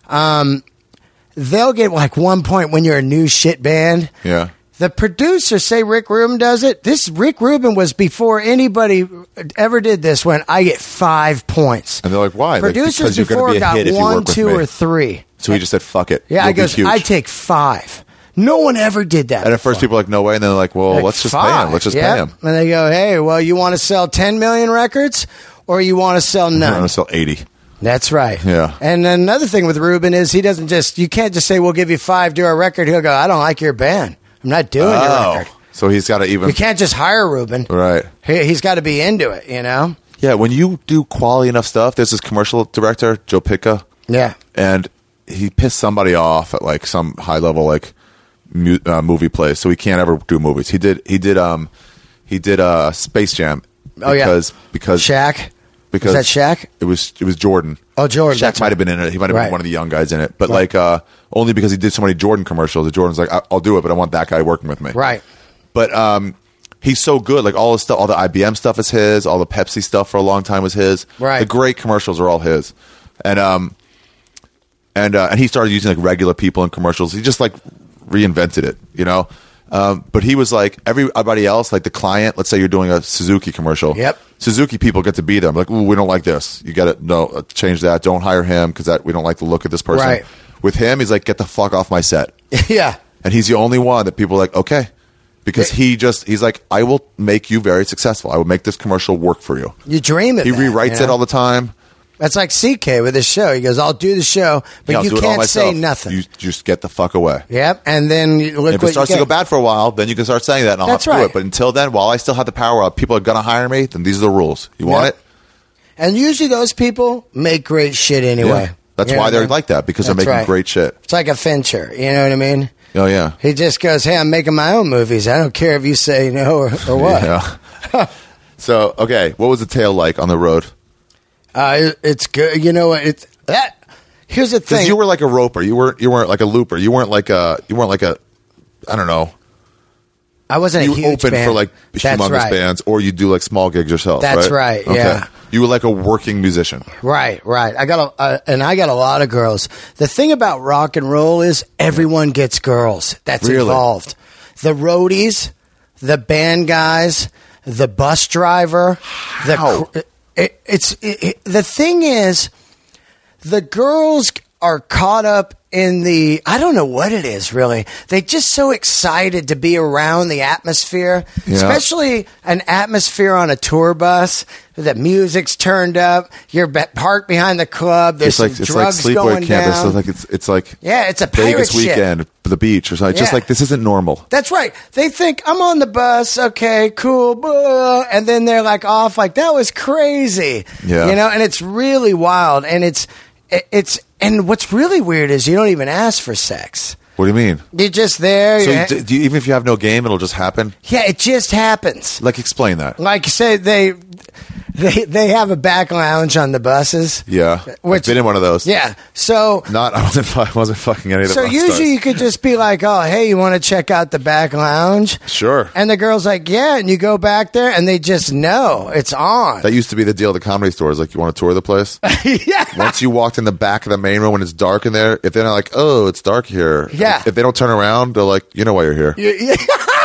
Um, they'll get like one point when you're a new shit band. Yeah. The producer, say Rick Rubin does it. This Rick Rubin was before anybody ever did this. When I get five points, And they're like, why? Like, producers because you're gonna before be a got hit if you one, work with two, me. or three. So he just said, "Fuck it." Yeah, You'll I be goes. huge. I take five. No one ever did that. And at first, before. people are like, "No way," and then they're like, "Well, Like, let's just pay five. him. Let's just Yep. pay him." And they go, "Hey, well, you want to sell ten million records, or you want to sell I'm none?" gonna sell eighty. That's right. Yeah. And another thing with Rubin is he doesn't just. You can't just say we'll give you five, do our record. He'll go, "I don't like your band. I'm not doing your Oh, record." so he's got to even You can't just hire Rubin. right. He, he's got to be into it. You know. Yeah, when you do quality enough stuff, there's this commercial director, Joe Pitka, Yeah. and he pissed somebody off at like some high level like mu- uh, movie place, so he can't ever do movies. He did he did um he did uh Space Jam Oh, yeah. because because Shaq. because Was that Shaq? It was it was Jordan. Oh, Jordan, Shaq that's might right. have been in it. He might have Right. been one of the young guys in it, but Right. like uh only because he did so many Jordan commercials. The Jordan's like, I- I'll do it, but I want that guy working with me. Right. But um, he's so good. Like all his stuff, all the I B M stuff is his. All the Pepsi stuff for a long time was his. Right. The great commercials are all his. And um, and uh, and he started using like regular people in commercials. He just like reinvented it, you know. Um, but he was like everybody else, like the client. Let's say you're doing a Suzuki commercial. Yep. Suzuki people get to be them. Like, ooh, we don't like this. You got to no uh, change that. Don't hire him because that we don't like the look of this person. Right. With him, he's like, get the fuck off my set. Yeah. And he's the only one that people are like, okay. Because he just, he's like, I will make you very successful. I will make this commercial work for you. You dream of He that, rewrites you know? it all the time. That's like C K with his show. He goes, "I'll do the show, but Yeah, I'll you do it all can't say myself. nothing." You just get the fuck away. Yep. And then you look If what it starts you to go get. bad for a while, then you can start saying that and I'll That's have to do right. it. But until then, while I still have the power of people are going to hire me, then these are the rules. You want Yep. it? And usually those people make great shit anyway. Yeah. That's You know why what they're I mean? like that, because That's they're making right. great shit. It's like a Fincher. You know what I mean? Oh, yeah. He just goes, "Hey, I'm making my own movies. I don't care if you say no or, or what." Yeah. So, okay, what was the tail like on the road? Uh, it- it's good. You know what? It's that. Here's the Because thing. you were like a roper. You weren't. You weren't like a looper. You weren't like a. You weren't like a. I don't know. I wasn't You a huge open band. for like That's humongous right. bands, or you do like small gigs yourself. That's right, yeah. You were like a working musician. Right, right. I got a, uh, and I got a lot of girls. The thing about rock and roll is everyone gets girls. That's Really? involved. The roadies, the band guys, the bus driver. How? The it, it's it, it, the thing is, the girls are caught up in the, I don't know what it is really. They just so excited to be around the atmosphere, Yeah. especially an atmosphere on a tour bus. The music's turned up. You're be- parked behind the club. There's It's like some it's like drugs sleepaway going camp. It's down. like it's it's like Yeah, it's a pirate Vegas ship. weekend, the beach or something. It's just Yeah. like this isn't normal. That's right. They think I'm on the bus. Okay, cool. Blah, and then they're like off. Like that was crazy. Yeah. You know, and it's really wild. And it's it- it's and what's really weird is you don't even ask for sex. What do you mean? You're just there. So you're- you, do you, even if you have no game, it'll just happen? yeah, it just happens. Like, explain that. Like you say, they they they have a back lounge on the buses. Yeah. Which- I've been in one of those. Yeah. So Not, I wasn't, fu- I wasn't fucking any of the so rock usually stars. you could just be like, oh, hey, you want to check out the back lounge? Sure. And the girl's like, yeah, and you go back there, and they just know it's on. That used to be the deal at the comedy stores. Like, you want to tour the place? yeah. Once you walked in the back of the main room when it's dark in there, if they're not like, oh, it's dark here. Yeah. If they don't turn around, they're like, you know why you're here. Yeah.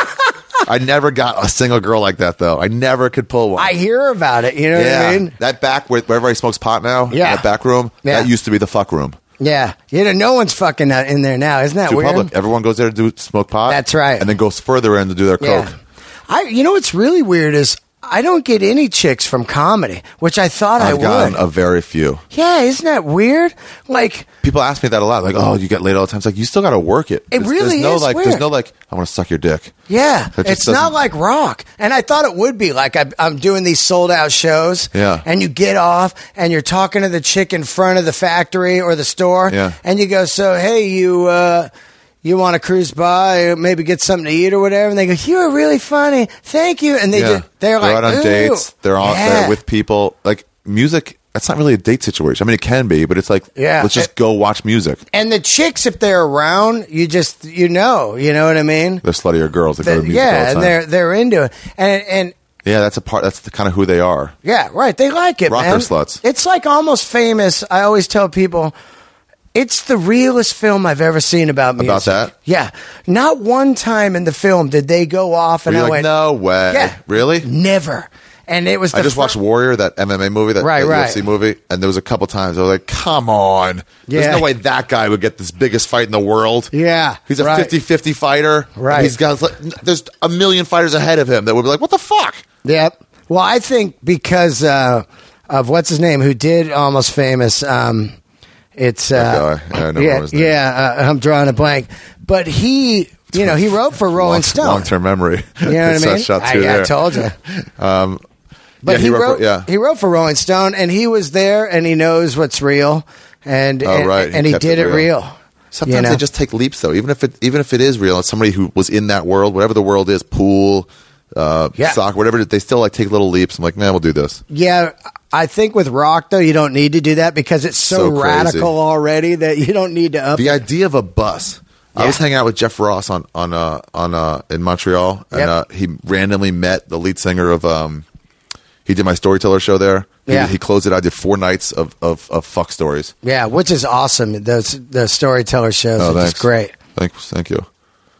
I never got a single girl like that, though. I never could pull one. I hear about it. You know yeah. what I mean? That back, where, where everybody smokes pot now, Yeah. that back room, Yeah. that used to be the fuck room. Yeah. You know, no one's fucking out in there now. Isn't that Too weird? public. Everyone goes there to do smoke pot. That's right. And then goes further in to do their Yeah. coke. I. You know what's really weird is I don't get any chicks from comedy, which I thought I I've gotten would. a very few. Yeah, isn't that weird? Like, People ask me that a lot. Like, oh, you get laid all the time. It's like, you still got to work it. It There's- really there's no, is like, weird. There's no, like, I want to suck your dick. yeah, That just it's not doesn't- like rock. And I thought it would be. Like, I, I'm doing these sold out shows. Yeah. And you get off and you're talking to the chick in front of the factory or the store. Yeah. And you go, so, hey, you, uh, you want to cruise by, maybe get something to eat or whatever? And they go, you are really funny. Thank you. And they Yeah. just, they're like, out on ooh. dates. They're on, Yeah. they're with people. Like, music, that's not really a date situation. I mean, it can be, but it's like, Yeah. let's just go watch music. And the chicks, if they're around, you just, you know, you know what I mean? They're sluttier girls that go to That- music all the yeah, time. and they're, they're into it. And, and, yeah, that's a part. That's the kind of who they are. yeah, right. They like it, Rocker man. sluts. It's like Almost Famous. I always tell people, it's the realest film I've ever seen about music. About that? Yeah. Not one time in the film did they go off and You're I like, went, no way. Yeah. Really? never. And it was the I just fir- watched Warrior, that M M A movie, that, Right, that right. U F C movie, and there was a couple times I was like, come on. Yeah. There's no way that guy would get this biggest fight in the world. Yeah, He's a right. fifty-fifty fighter. Right. He's got, there's a million fighters ahead of him that would be like, what the fuck? Yep. Well, I think because uh, of what's his name, who did Almost Famous. Um, it's uh, That guy. Yeah, I know yeah, his name. yeah. Uh, I'm drawing a blank, but he, you know, he wrote for Rolling Long- Stone. Long-term memory. You know what I mean? Shot I, two I there. told you. Um, But yeah, he, he wrote wrote, for- yeah. he wrote for Rolling Stone, and he was there, and he knows what's real, and Oh, and, right. He and he kept did it it real. real. Sometimes you know? they just take leaps, though. Even if it, even if it is real, it's somebody who was in that world, whatever the world is, pool, uh, Yeah. soccer, whatever. They still like take little leaps. I'm like, man, we'll do this. Yeah, I think with rock though, you don't need to do that because it's so, So crazy. radical already that you don't need to up. The idea of a bus. I Yeah. was hanging out with Jeff Ross on on uh, on uh, in Montreal, and Yep. uh, he randomly met the lead singer of. Um, he did my storyteller show there. He, Yeah. he closed it. I did four nights of, of, of fuck stories. Yeah, which is awesome. Those the storyteller shows Oh, are thanks. just great. Thanks, thank you.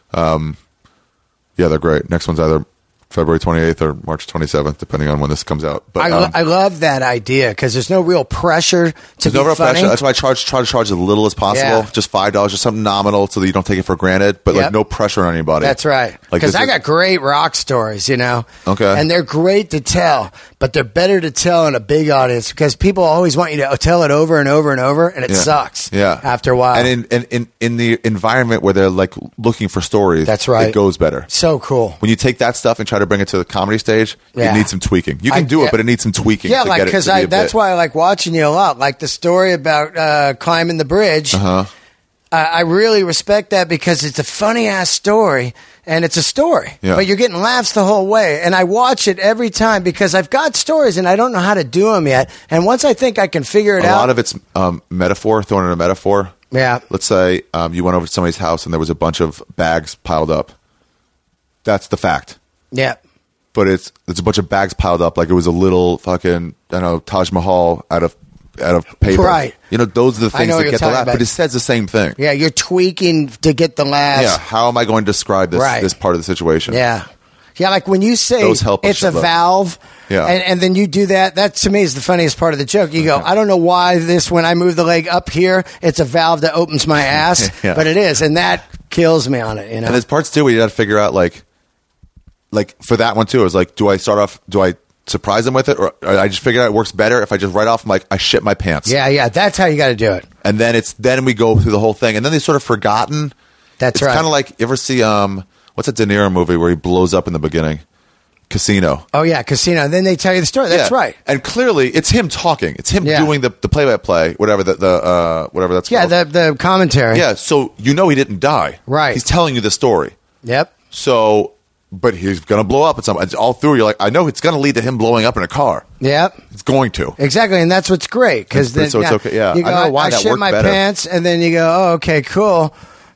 Um, yeah, they're great. Next one's either February twenty-eighth or March twenty-seventh, depending on when this comes out. But I, lo- um, I love that idea because there's no real pressure to there's be no real funny. pressure. That's why I charge try to charge as little as possible. Yeah. Just five dollars, just something nominal, so that you don't take it for granted. But Yep. like no pressure on anybody. That's right. Like Because this I is- got great rock stories, you know. Okay. And they're great to tell, but they're better to tell in a big audience because people always want you to tell it over and over and over, and it Yeah. sucks. Yeah. After a while. And in, in, in, in the environment where they're like looking for stories, That's right. it goes better. So cool. When you take that stuff and try to bring it to the comedy stage, Yeah. it needs some tweaking. You can I- do yeah. it, but it needs some tweaking. Yeah, to like get it because to be I a that's bit. why I like watching you a lot. Like the story about uh, climbing the bridge. Uh-huh. I I really respect that because it's a funny ass story and it's a story, Yeah. but you're getting laughs the whole way. And I watch it every time because I've got stories and I don't know how to do them yet. And once I think I can figure it A out, lot of it's um, metaphor, thrown in a metaphor. yeah, Let's say um, you went over to somebody's house and there was a bunch of bags piled up. That's the fact. yeah, But it's it's a bunch of bags piled up like it was a little fucking, I don't know, Taj Mahal out of out of paper. Right. You know, those are the I things know what that you're get the talking laugh. about. But it says the same thing. yeah. You're tweaking to get the laughs. Yeah. How am I going to describe this Right. this part of the situation? Yeah. Yeah, like when you say Those help a it's a shitload. valve, Yeah. and, and then you do that, that to me is the funniest part of the joke. You go, I don't know why this, when I move the leg up here, it's a valve that opens my ass, Yeah. but it is, and that kills me on it, you know? And there's parts too where you got to figure out like, like for that one too, it was like, do I start off? Do I surprise them with it, or, or I just figure out it works better if I just right off I'm like I shit my pants. Yeah, yeah, that's how you got to do it. And then it's then we go through the whole thing, and then they sort of forgotten. That's it's right. kind of like you ever see um what's a De Niro movie where he blows up in the beginning? Casino. Oh yeah, Casino. Then they tell you the story. That's Yeah. right. And clearly, it's him talking. It's him Yeah. doing the, the play-by-play, whatever the, the uh, whatever that's Yeah, called. the the commentary. Yeah, so you know he didn't die. Right. He's telling you the story. Yep. So, but he's going to blow up at some. It's all through. You're like, I know it's going to lead to him blowing up in a car. Yep. It's going to. Exactly, and that's what's great because then It's- so it's yeah, okay, yeah. you go, I don't know why I, that shit worked my better. pants, and then you go, oh, okay, cool.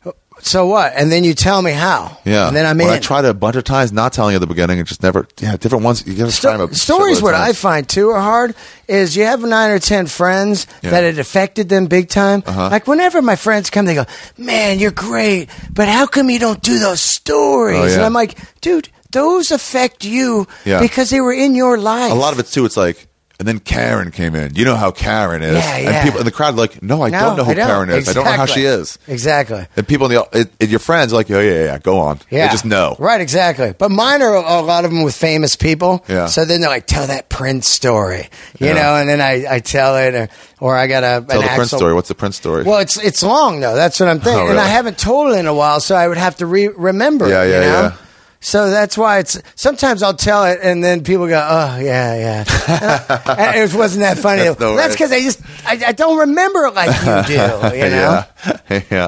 So what? And then you tell me how. Yeah. And then I'm when in. I tried a bunch of times not telling you at the beginning, and just never. Yeah, different ones. You got to try them. a Stories, shitload what of I times. find too are hard is you have nine or ten friends Yeah. that it affected them big time. Uh-huh. Like whenever my friends come, they go, "Man, you're great, but how come you don't do those stories?" Oh, yeah. And I'm like, "Dude, those affect you Yeah. because they were in your life." A lot of it too. It's like, and then Karen came in. You know how Karen is, Yeah, and yeah. people in the crowd are like, no, I No, don't know who I don't. Karen is. I don't know how Exactly. she is. Exactly. And people in the it, it, your friends are like, oh yeah, yeah, go on. Yeah. They just know. Right, exactly. But mine are a lot of them with famous people. Yeah. So then they're like, tell that Prince story, you Yeah. know, and then I, I tell it, or, or I got a Tell an the Prince Axl- story. What's the Prince story? Well, it's it's long though. That's what I'm thinking, Oh, and I really? haven't told it in a while, so I would have to re- remember. Yeah, it, yeah, you know? yeah. So that's why it's sometimes I'll tell it, and then people go, "Oh, yeah, yeah," and it wasn't that funny. That's no Well, that's way. because I just I, I don't remember it like you do, you know. yeah, yeah.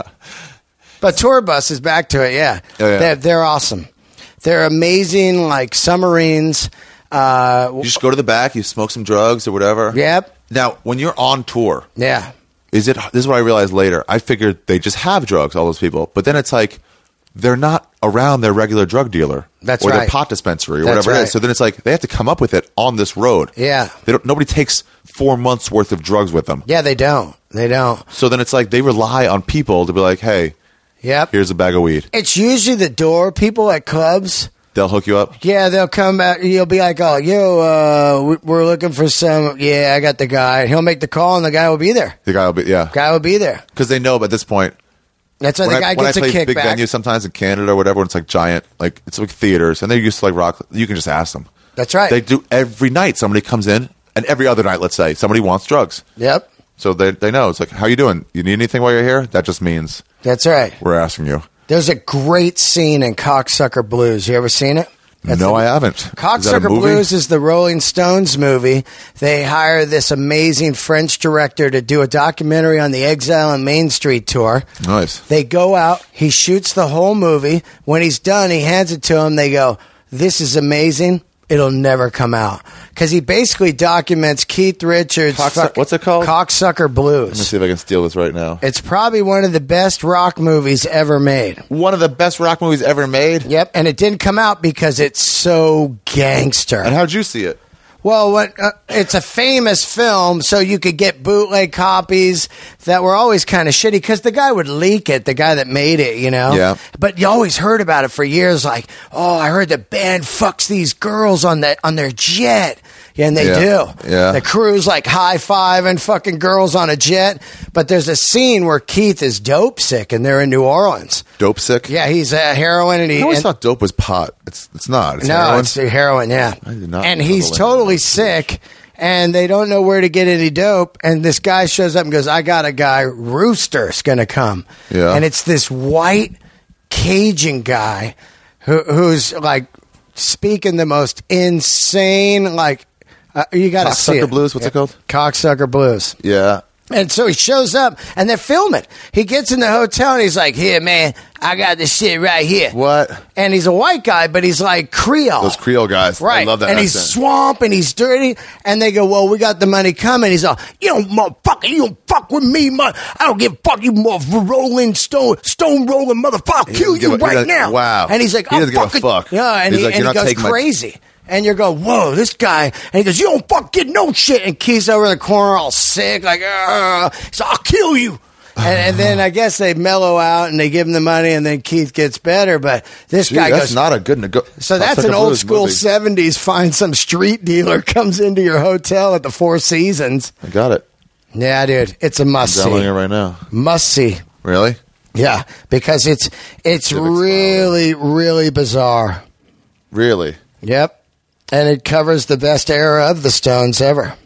But tour bus is back to it. Yeah, Oh, yeah. They're, they're awesome. They're amazing, like submarines. Uh, You just go to the back. You smoke some drugs or whatever. Yep. Now, when you're on tour, yeah. is it? This is what I realized later. I figured they just have drugs, all those people, but then it's like they're not around their regular drug dealer. That's or their right. pot dispensary or That's whatever it right. is. So then it's like they have to come up with it on this road. Yeah. They don't. Nobody takes four months worth of drugs with them. Yeah, they don't. They don't. So then it's like they rely on people to be like, hey, Yep. here's a bag of weed. It's usually the door people at clubs. They'll hook you up. Yeah, they'll come back. You'll be like, "Oh, yo, uh, we- we're looking for some." Yeah, I got the guy. He'll make the call, and the guy will be there. The guy will be, yeah. Guy will be there. Because they know at this point, That's why when the guy I, when I gets a play big kickback. venues sometimes in Canada or whatever, when it's like giant, like it's like theaters, and they're used to like rock, you can just ask them. That's right. They do every night. Somebody comes in, and every other night, let's say, somebody wants drugs. Yep, So they they know. It's like, how you doing? You need anything while you're here? That just means that's right. we're asking you. There's a great scene in Cocksucker Blues. You ever seen it? That's no, the- I haven't. Is that a Cocksucker movie? Blues is the Rolling Stones movie. They hire this amazing French director to do a documentary on the Exile on Main Street tour. Nice. They go out, he shoots the whole movie. When he's done, he hands it to them. They go, "This is amazing. It'll never come out." Because he basically documents Keith Richards' Cocksuck- fuck- what's it called? Cocksucker Let me Blues. see if I can steal this right now. It's probably one of the best rock movies ever made. One of the best rock movies ever made. Yep, and it didn't come out because it's so gangster. And how'd you see it? Well, what, uh, it's a famous film, so you could get bootleg copies that were always kind of shitty because the guy would leak it, the guy that made it, you know? Yeah. But you always heard about it for years, like, oh, I heard the band fucks these girls on the, on their jet. Yeah, and they Yeah. do. Yeah. The crew's like high fiving fucking girls on a jet. But there's a scene where Keith is dope sick and they're in New Orleans. Dope sick? Yeah, he's uh, heroin and he. I always and- thought dope was pot. It's it's not. It's no, heroin. it's the heroin, yeah. I did not and know he's the totally language. sick, and they don't know where to get any dope. And this guy shows up and goes, "I got a guy, Rooster's going to come." Yeah. And it's this white Cajun guy who, who's like speaking the most insane, like, uh, you got to see Cocksucker it. Blues? What's it called? Cocksucker Blues. Yeah. And so he shows up, and they're filming. He gets in the hotel, and he's like, "Here, man, I got this shit right here." What? And he's a white guy, but he's like Creole. Those Creole guys. Right. I love that and accent. he's swamp and he's dirty. And they go, "Well, we got the money coming." He's all, "You don't motherfucker, you don't fuck with me, man. I don't give a fuck, you mother rolling stone, stone rolling motherfucker. I'll He kill doesn't give you a- he right doesn't- now." wow. And he's like, He "I'm doesn't give a fucking fuck. Yeah, and He's he, like, and "You're he not goes taking my-" crazy. And you're going, "Whoa, this guy." And he goes, "You don't fuck get no shit." And Keith's over in the corner all sick, like, "Ugh." He's like, "I'll kill you." And, and then I guess they mellow out and they give him the money, and then Keith gets better. But this Gee, guy that's goes, not a good nego- so that's Cocksucker an old Blues school movie. seventies. Find some street dealer comes into your hotel at the Four Seasons. I got it. Yeah, dude, it's a must I'm downloading it see. right now. Must see. Really? Yeah, because it's it's Civic really really bizarre. Really? Yep, and it covers the best era of the Stones ever.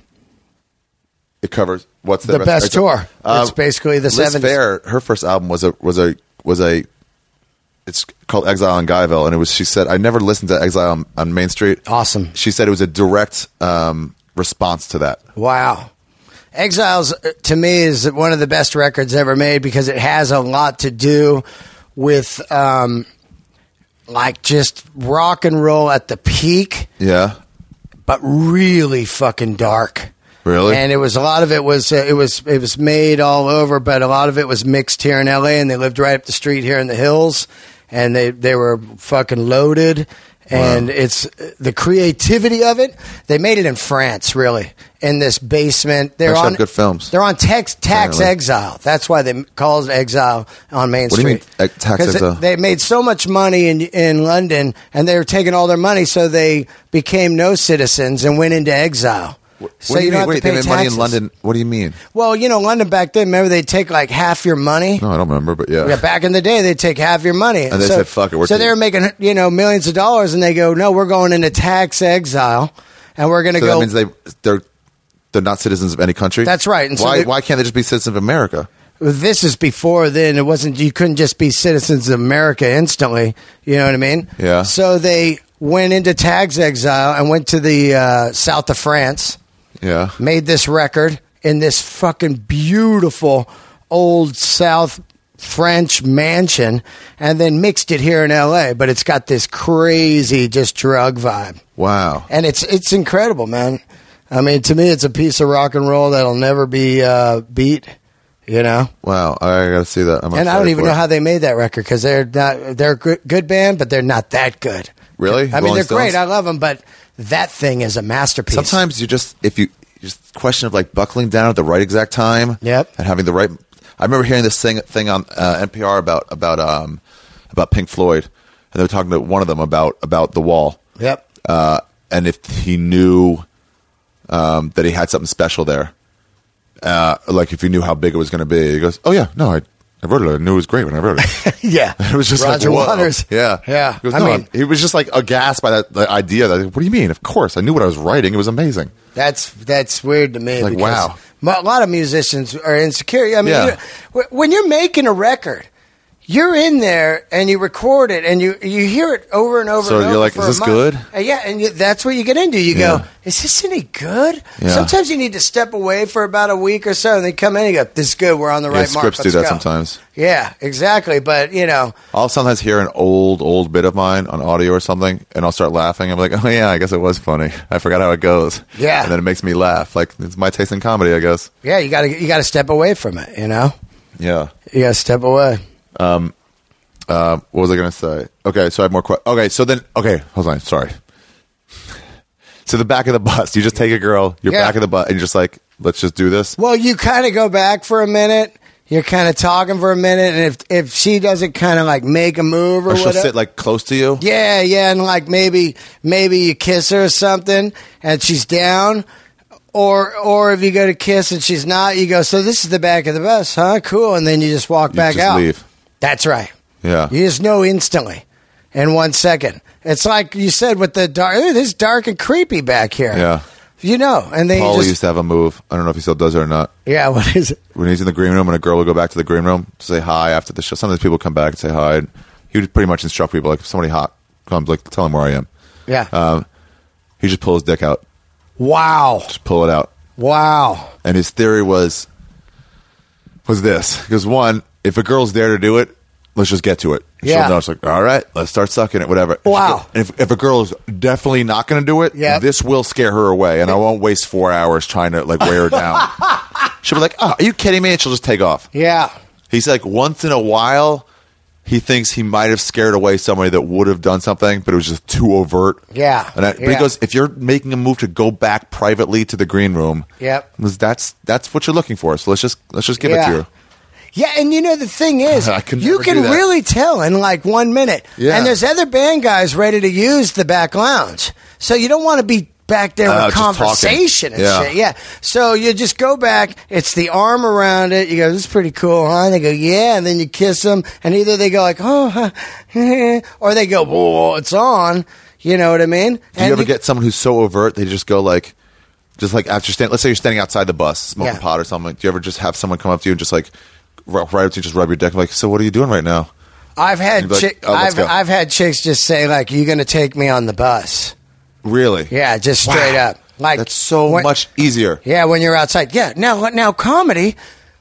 It covers what's The best tour. Uh, It's basically the Liz seventies. Phair, her first album was a was a was a It's called Exile on Guyville, and it was. She said, "I never listened to Exile on, on Main Street." Awesome. She said it was a direct um, response to that. Wow. Exiles, to me, is one of the best records ever made because it has a lot to do with, um, like, just rock and roll at the peak. Yeah. But really fucking dark. Really? And it was a lot of it was uh, it was it was made all over, but a lot of it was mixed here in L A, and they lived right up the street here in the hills, and they they were fucking loaded. And wow. It's the creativity of it. They made it in France, really, in this basement. They're Actually on have good films. They're on tax tax Apparently. Exile. That's why they call it Exile on Main what Street. What do you mean tax exile? They, they made so much money in in London, and they were taking all their money, so they became no citizens and went into exile. What, so what do you, you mean? don't Wait, have to they pay made money in taxes. London. What do you mean? Well, you know, London back then, remember they'd take like half your money? No, I don't remember, but yeah. Yeah, back in the day, they'd take half your money. And they so, said, fuck it, we're So they taking- were making, you know, millions of dollars, and they go, no, we're going into tax exile, and we're going to So go. that means they they're they're not citizens of any country. That's right. And so why they- why can't they just be citizens of America? This is before then. It wasn't, you couldn't just be citizens of America instantly. You know what I mean? Yeah. So they went into tax exile and went to the uh, south of France. Yeah. Made this record in this fucking beautiful old South French mansion, and then mixed it here in L A. But it's got this crazy just drug vibe, Wow. and it's it's incredible, man. I mean, to me, it's a piece of rock and roll that'll never be uh, beat. You know, Wow. I gotta see that. I'm and I don't excited even for know it. how they made that record because they're not they're a good, good band, but they're not that good. Really? I mean, Rolling they're great. Stones? I love them, but that thing is a masterpiece. Sometimes you just if you just question of like buckling down at the right exact time. Yep. And having the right. I remember hearing this thing thing on uh, N P R about about um about Pink Floyd, and they were talking to one of them about about The Wall. Yep. Uh, and if he knew um, that he had something special there, uh, like if he knew how big it was going to be, he goes, "Oh yeah, no, I, I wrote it. I knew it was great when I wrote it." Yeah. It was just Roger like, whoa. Waters. Yeah, Yeah. He, goes, I no, mean- he was just like aghast by that the idea. That what do you mean? Of course, I knew what I was writing. It was amazing. That's that's weird to me. Like, because wow. mo- a lot of musicians are insecure. I mean, Yeah. you wh- when you're making a record, you're in there and you record it and you you hear it over and over. So and you're over like, for is a this month. good? And yeah, and you, that's what you get into. You Yeah. go, is this any good? Yeah. Sometimes you need to step away for about a week or so, and they come in and you go, this is good. We're on the Yeah, right mark. scripts do Let's that go." sometimes. Yeah, exactly. But you know, I'll sometimes hear an old, old bit of mine on audio or something, and I'll start laughing. I'm like, oh, yeah, I guess it was funny. I forgot how it goes. Yeah. And then it makes me laugh. Like, it's my taste in comedy, I guess. yeah, you got to you got to step away from it. You know, Yeah. you got to step away. Uh, what was I going to say? Okay, so I have more questions. Okay, so then, okay, hold on, sorry. So the back of the bus, you just take a girl, you're Yeah. back of the bus, and you're just like, let's just do this. Well, you kind of go back for a minute. You're kind of talking for a minute, and if if she doesn't kind of like make a move or, Or she'll whatever, sit like close to you. yeah, yeah, and like maybe maybe you kiss her or something, and she's down, or or if you go to kiss and she's not, you go. So this is the back of the bus, huh? Cool, and then you just walk You back just out. leave. That's right. Yeah. You just know instantly in one second. It's like you said with the dark. This is dark and creepy back here. Yeah. You know, and then Paul you just used to have a move. I don't know if he still does it or not. yeah. What is it? When he's in the green room and a girl will go back to the green room to say hi after the show. Sometimes people come back and say hi. And he would pretty much instruct people, like, if somebody hot comes, like, tell him where I am. Yeah. Um, he just pull his dick out. wow. Just pull it out. Wow. And his theory was was this. Because one, if a girl's there to do it, let's just get to it. Yeah. She'll know. It's like, all right, let's start sucking it, whatever. Wow. And if, if a girl is definitely not going to do it, Yep. this will scare her away. And I won't waste four hours trying to, like, wear her down. She'll be like, oh, are you kidding me? And she'll just take off. Yeah. He's like, once in a while, he thinks he might have scared away somebody that would have done something, but it was just too overt. Yeah. And I, But he Yeah. goes, if you're making a move to go back privately to the green room, Yep. that's that's what you're looking for. So let's just let's just give it Yeah. to you. Yeah, and you know the thing is, I could you never can do that. really tell in like one minute. Yeah. And there's other band guys ready to use the back lounge, so you don't want to be back there Uh, with just talking. conversation and Yeah. shit. Yeah. So you just go back. It's the arm around it. You go, "This is pretty cool, huh?" And they go, "Yeah." And then you kiss them, and either they go like, "Oh," huh, or they go, "Whoa, it's on." You know what I mean? Do and you ever get someone who's so overt they just go like, just like after stand, let's say you're standing outside the bus smoking Yeah. pot or something. Do you ever just have someone come up to you and just like r- right up to you, just rub your dick like, so what are you doing right now? I've had You'd be like, chick- "Oh, let's I've go." I've had chicks just say like, "You going to take me on the bus?" Really? Yeah, just straight Wow. up. Like That's so when- much easier. Yeah, when you're outside. Yeah. Now, now comedy.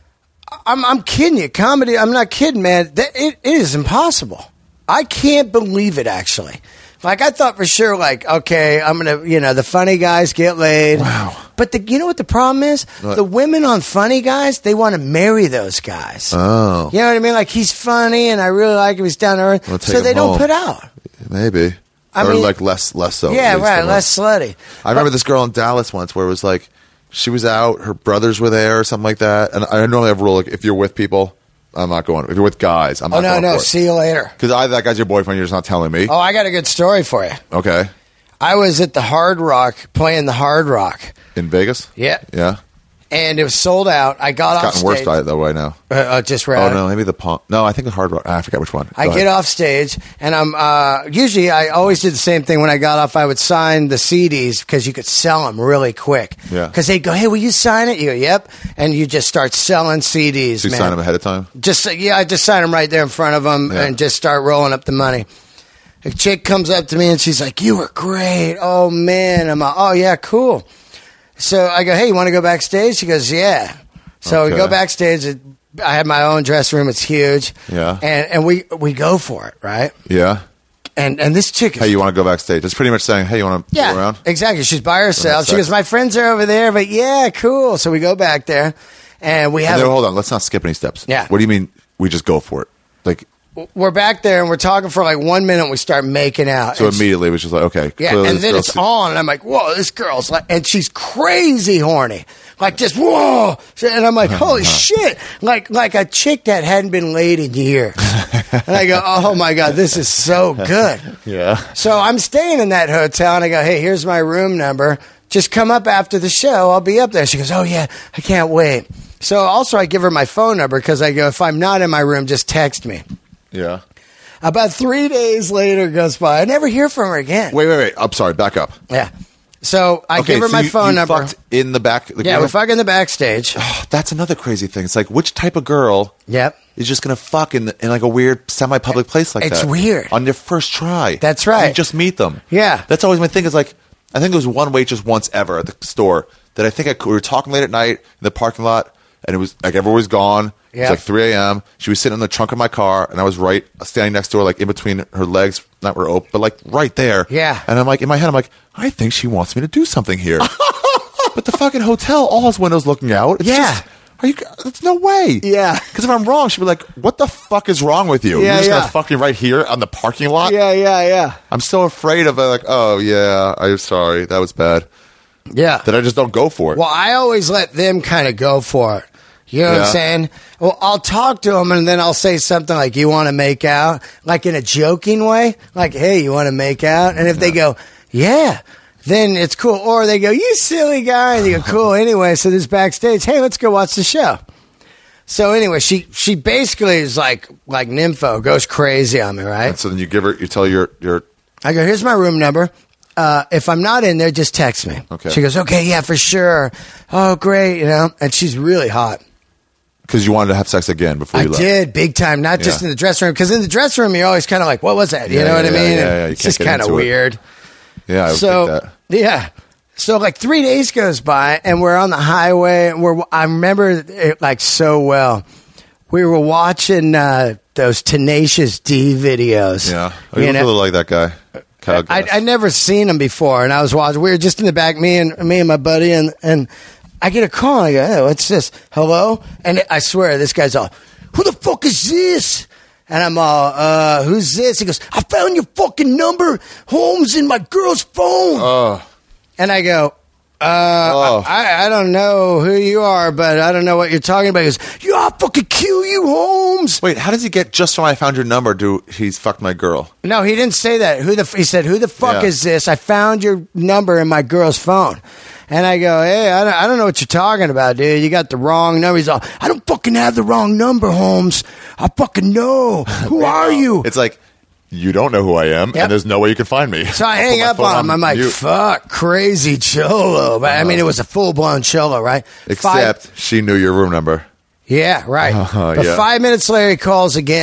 I'm I'm kidding you. Comedy. I'm not kidding, man. That, it, it is impossible. I can't believe it. Actually, like I thought for sure. Like, okay, I'm gonna, you know, the funny guys get laid. Wow. But the, you know what the problem is? What? The women on Funny Guys, they want to marry those guys. Oh. You know what I mean? Like he's funny, and I really like him. He's down to earth. We'll take So him they don't home. put out. Maybe. I or mean- like less less so. yeah, at least, right. than Less what- slutty. I remember this girl in Dallas once where it was like she was out, her brothers were there or something like that. And I normally have a rule like if you're with people, I'm not going. If you're with guys, I'm Oh not no, going no. for it. See you later. Because either that guy's your boyfriend, you're just not telling me. Oh, I got a good story for you. Okay. I was at the Hard Rock playing the Hard Rock. In Vegas? Yeah. Yeah. And it was sold out. I got It's off gotten worse stage. by it though right now. Uh, uh, just right. Oh no, maybe the Palm. No, I think the Hard Rock. I forget which one. I Go get ahead. off stage, and I'm uh, usually I always did the same thing. When I got off, I would sign the C Ds because you could sell them really quick. Yeah. Because they'd go, "Hey, will you sign it?" You go, "Yep," and you just start selling C Ds. So you man. sign them ahead of time? Just yeah, I just sign them right there in front of them Yeah. and just start rolling up the money. A chick comes up to me and she's like, "You were great. Oh man." I'm like, "Oh yeah, cool." So I go, "Hey, you want to go backstage?" She goes, "Yeah." So we Okay. go backstage. I had my own dressing room. It's huge. Yeah. And and we we go for it, right? Yeah. And and this chick is Hey, you want to go backstage? It's pretty much saying, hey, you want to yeah, go around? exactly. She's by herself. That's She goes, sex. "My friends are over there, but yeah, cool." So we go back there, and we have. And a- then, hold on, let's not skip any steps. Yeah. What do you mean we just go for it? Like, we're back there, and we're talking for like one minute. And we start making out. so And she- immediately it was just like, okay. Yeah, clearly and this then girl's- it's on, and I'm like, whoa, this girl's like, and she's crazy horny, like just whoa, and I'm like, holy shit, like like a chick that hadn't been laid in years, and I go, oh my god, this is so good. Yeah. So I'm staying in that hotel, and I go, hey, here's my room number. Just come up after the show. I'll be up there. She goes, oh yeah, I can't wait. So also I give her my phone number because I go, if I'm not in my room, just text me. Yeah. About three days later goes by. I never hear from her again. Wait, wait, wait. I'm sorry. Back up. Yeah. So I Okay, give her so my you- phone you number. fucked in the back. The Yeah, girl- we fuck in the backstage. Oh, that's another crazy thing. It's like, which type of girl Yep. is just going to fuck in, the, in like a weird semi-public place like It's that? weird. On your first try. That's right. You just meet them. Yeah. That's always my thing is like, I think there was one waitress once ever at the store that I think I, we were talking late at night in the parking lot, and it was like everyone was gone. It Yeah. was like three a.m. She was sitting in the trunk of my car, and I was right standing next to her, like in between her legs, not her open, but like right there. Yeah. And I'm like, in my head, I'm like, I think she wants me to do something here. But the fucking hotel, all has windows looking out. It's Yeah. just, are you? There's no way. Yeah. Because if I'm wrong, she'd be like, "What the fuck is wrong with you? Yeah, You're just yeah. gonna fuck me right here on the parking lot?" Yeah, yeah, yeah. I'm still afraid of it. Like, oh yeah, I'm sorry, that was bad. Yeah. That I just don't go for it. Well, I always let them kind of go for it. You know what Yeah. I'm saying? Well, I'll talk to them and then I'll say something like, "You want to make out?" Like in a joking way. Like, "Hey, you want to make out?" And if they go, "Yeah," then it's cool. Or they go, "You silly guy." And you go, "Cool." Anyway, so this backstage, "Hey, let's go watch the show." So anyway, she she basically is like like nympho, goes crazy on me, right? And so then you give her, you tell your your I go, "Here's my room number. Uh, if I'm not in there, just text me." Okay. She goes, "Okay, yeah, for sure." Oh, great, you know. And she's really hot. because you wanted to have sex again before I you left. did big time, not just Yeah. in the dressing room. Because in the dressing room, you're always kind of like, "What was that?" You Yeah, know what yeah, I mean? yeah, And yeah, you it's can't just get kind of into it. weird. Yeah, I would So think that. yeah, so like three days goes by, and we're on the highway. And we're I remember it like so well. We were watching uh, those Tenacious D videos. Yeah, oh, you you look know? a little like that guy. Kyle I, Gass. I'd never seen him before, and I was watching. We were just in the back, me and me and my buddy, and and I get a call. And I go, "Hey, what's this? Hello?" And I swear, this guy's all, "Who the fuck is this?" And I'm all, uh, "Who's this?" He goes, "I found your fucking number, Holmes, in my girl's phone." Oh, And I go, uh, Oh. I, I don't know who you are, but I don't know what you're talking about. He goes, "Yeah, I'll fucking kill you, Holmes." wait, how does he get just from I found your number to he's fucked my girl? No, he didn't say that. Who the? f- He said, "Who the fuck Yeah. is this? I found your number in my girl's phone." And I go, "Hey, I don't, I don't know what you're talking about, dude. You got the wrong number." He's all, "I don't fucking have the wrong number, Holmes. I fucking know. Who are you?" It's like you don't know who I am, Yep. and there's no way you can find me. So I I'll hang put my up phone on him. I'm like, mute. "Fuck, crazy cholo." But I mean, it was a full blown cholo, right? Five- Except she knew your room number. yeah, right. Uh, but yeah. five minutes later, he calls again.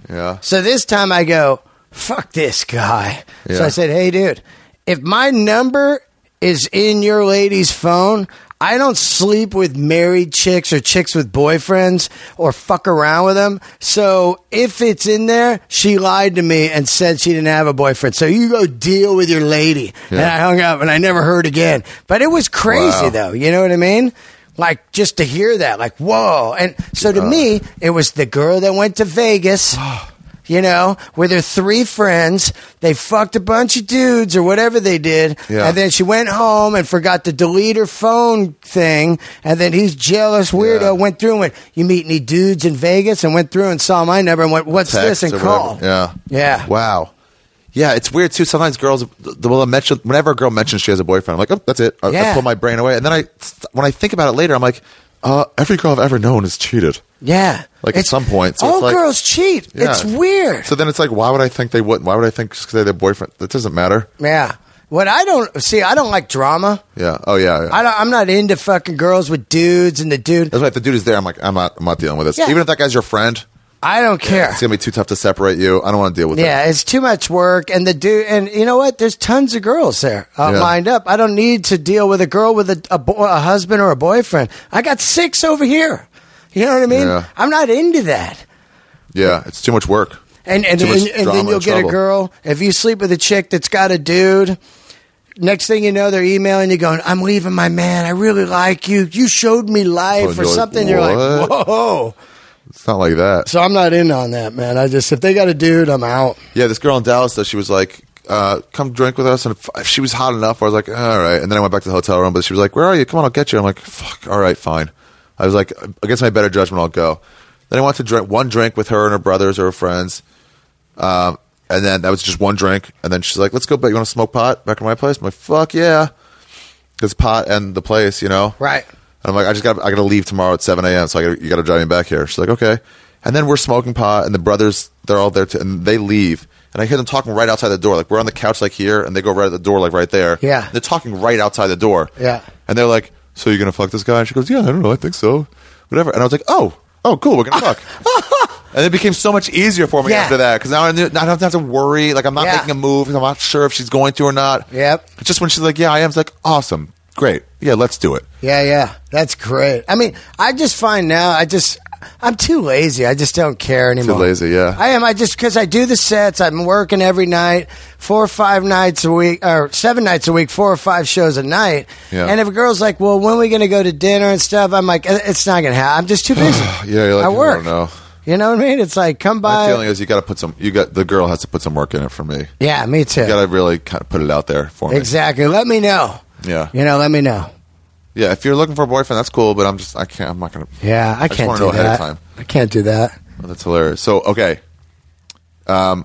Yeah. So this time I go, fuck this guy. Yeah. So I said, hey, dude, if my number is in your lady's phone, I don't sleep with married chicks or chicks with boyfriends or fuck around with them. So if it's in there, she lied to me and said she didn't have a boyfriend. So you go deal with your lady. Yeah. And I hung up and I never heard again. But it was crazy, Wow. though. You know what I mean? Like, just to hear that, like, whoa. And so to Uh. me, it was the girl that went to Vegas. You know, with her three friends, they fucked a bunch of dudes or whatever they did, Yeah. and then she went home and forgot to delete her phone thing, and then he's jealous weirdo Yeah. went through and went, you meet any dudes in Vegas, and went through and saw my number and went, what's Text this, and or called. whatever. Yeah. Yeah. Wow. Yeah, it's weird too. Sometimes girls will mention whenever a girl mentions she has a boyfriend, I'm like, oh, that's it. I, Yeah. I pull my brain away, and then I, when I think about it later, I'm like, uh, every girl I've ever known has cheated. Yeah. Like, at It's- some point, so all it's like- girls cheat. Yeah. It's weird. So then it's like, why would I think they wouldn't? Why would I think just because they have a boyfriend? That doesn't matter. Yeah. What I don't see, I don't like drama. Yeah. Oh yeah. yeah. I don't, I'm not into fucking girls with dudes and the dude. That's why if the dude is there, I'm like, I'm not, I'm not dealing with this. Yeah. Even if that guy's your friend, I don't care. it's gonna be too tough to separate you. I don't want to deal with Yeah, that. it's too much work, and the dude, and you know what? There's tons of girls there uh, Yeah. lined up. I don't need to deal with a girl with a, a, bo- a husband or a boyfriend. I got six over here. You know what I mean? Yeah. I'm not into that. Yeah, it's too much work. And and, Too much and, and drama then and you'll get trouble. a girl. If you sleep with a chick that's got a dude, next thing you know, they're emailing you going, "I'm leaving my man. I really like you. You showed me Oh, life and or you're like, something." You're like, "What?" "Whoa." It's not like that. So I'm not in on that, man. I just if they got a dude, I'm out. Yeah, this girl in Dallas, though, she was like, uh, come drink with us. And if she was hot enough, I was like, all right. And then I went back to the hotel room, but she was like, where are you? Come on, I'll get you. I'm like, fuck, all right, fine. I was like, against my better judgment, I'll go. Then I went to drink one drink with her and her brothers or her friends. Um, and then that was just one drink. And then she's like, let's go back. You want to smoke pot back at my place? I'm like, fuck yeah. It's pot and the place, you know? Right. And I'm like, I just got I got to leave tomorrow at seven a.m. So I gotta, you got to drive me back here. She's like, okay. And then we're smoking pot, and the brothers, they're all there, too, and they leave. And I hear them talking right outside the door. Like, we're on the couch, like here, and they go right at the door, like right there. Yeah. They're talking right outside the door. Yeah. And they're like, so you're going to fuck this guy? And she goes, yeah, I don't know. I think so. Whatever. And I was like, oh, oh, cool. We're going to fuck. And it became so much easier for me Yeah. after that, because now I, knew, I don't have to worry. Like, I'm not Yeah. making a move, 'cause I'm not sure if she's going to or not. Yep. It's just when she's like, yeah, I am. It's like, awesome. Great. Yeah, let's do it. Yeah, yeah. That's great. I mean, I just find now, I just, I'm too lazy. I just don't care anymore. lazy, yeah. I am. I just, because I do the sets, I'm working every night, four or five nights a week, or seven nights a week, four or five shows a night. Yeah. And if a girl's like, well, when are we going to go to dinner and stuff? I'm like, it's not going to happen. I'm just too busy. Yeah, you're like, I I work. don't know. You know what I mean? It's like, come by. My feeling is you got to put some. You got the girl has to put some work in it for me. Yeah, me too. You got to really kind of put it out there for me. Exactly. Let me know. Yeah, You know, let me know. yeah. If you're looking for a boyfriend, that's cool. But I'm just, I can't. I'm not gonna. Yeah, I, just can't wanna do know ahead that. of time. I can't do that. Oh, that's hilarious. So okay, um,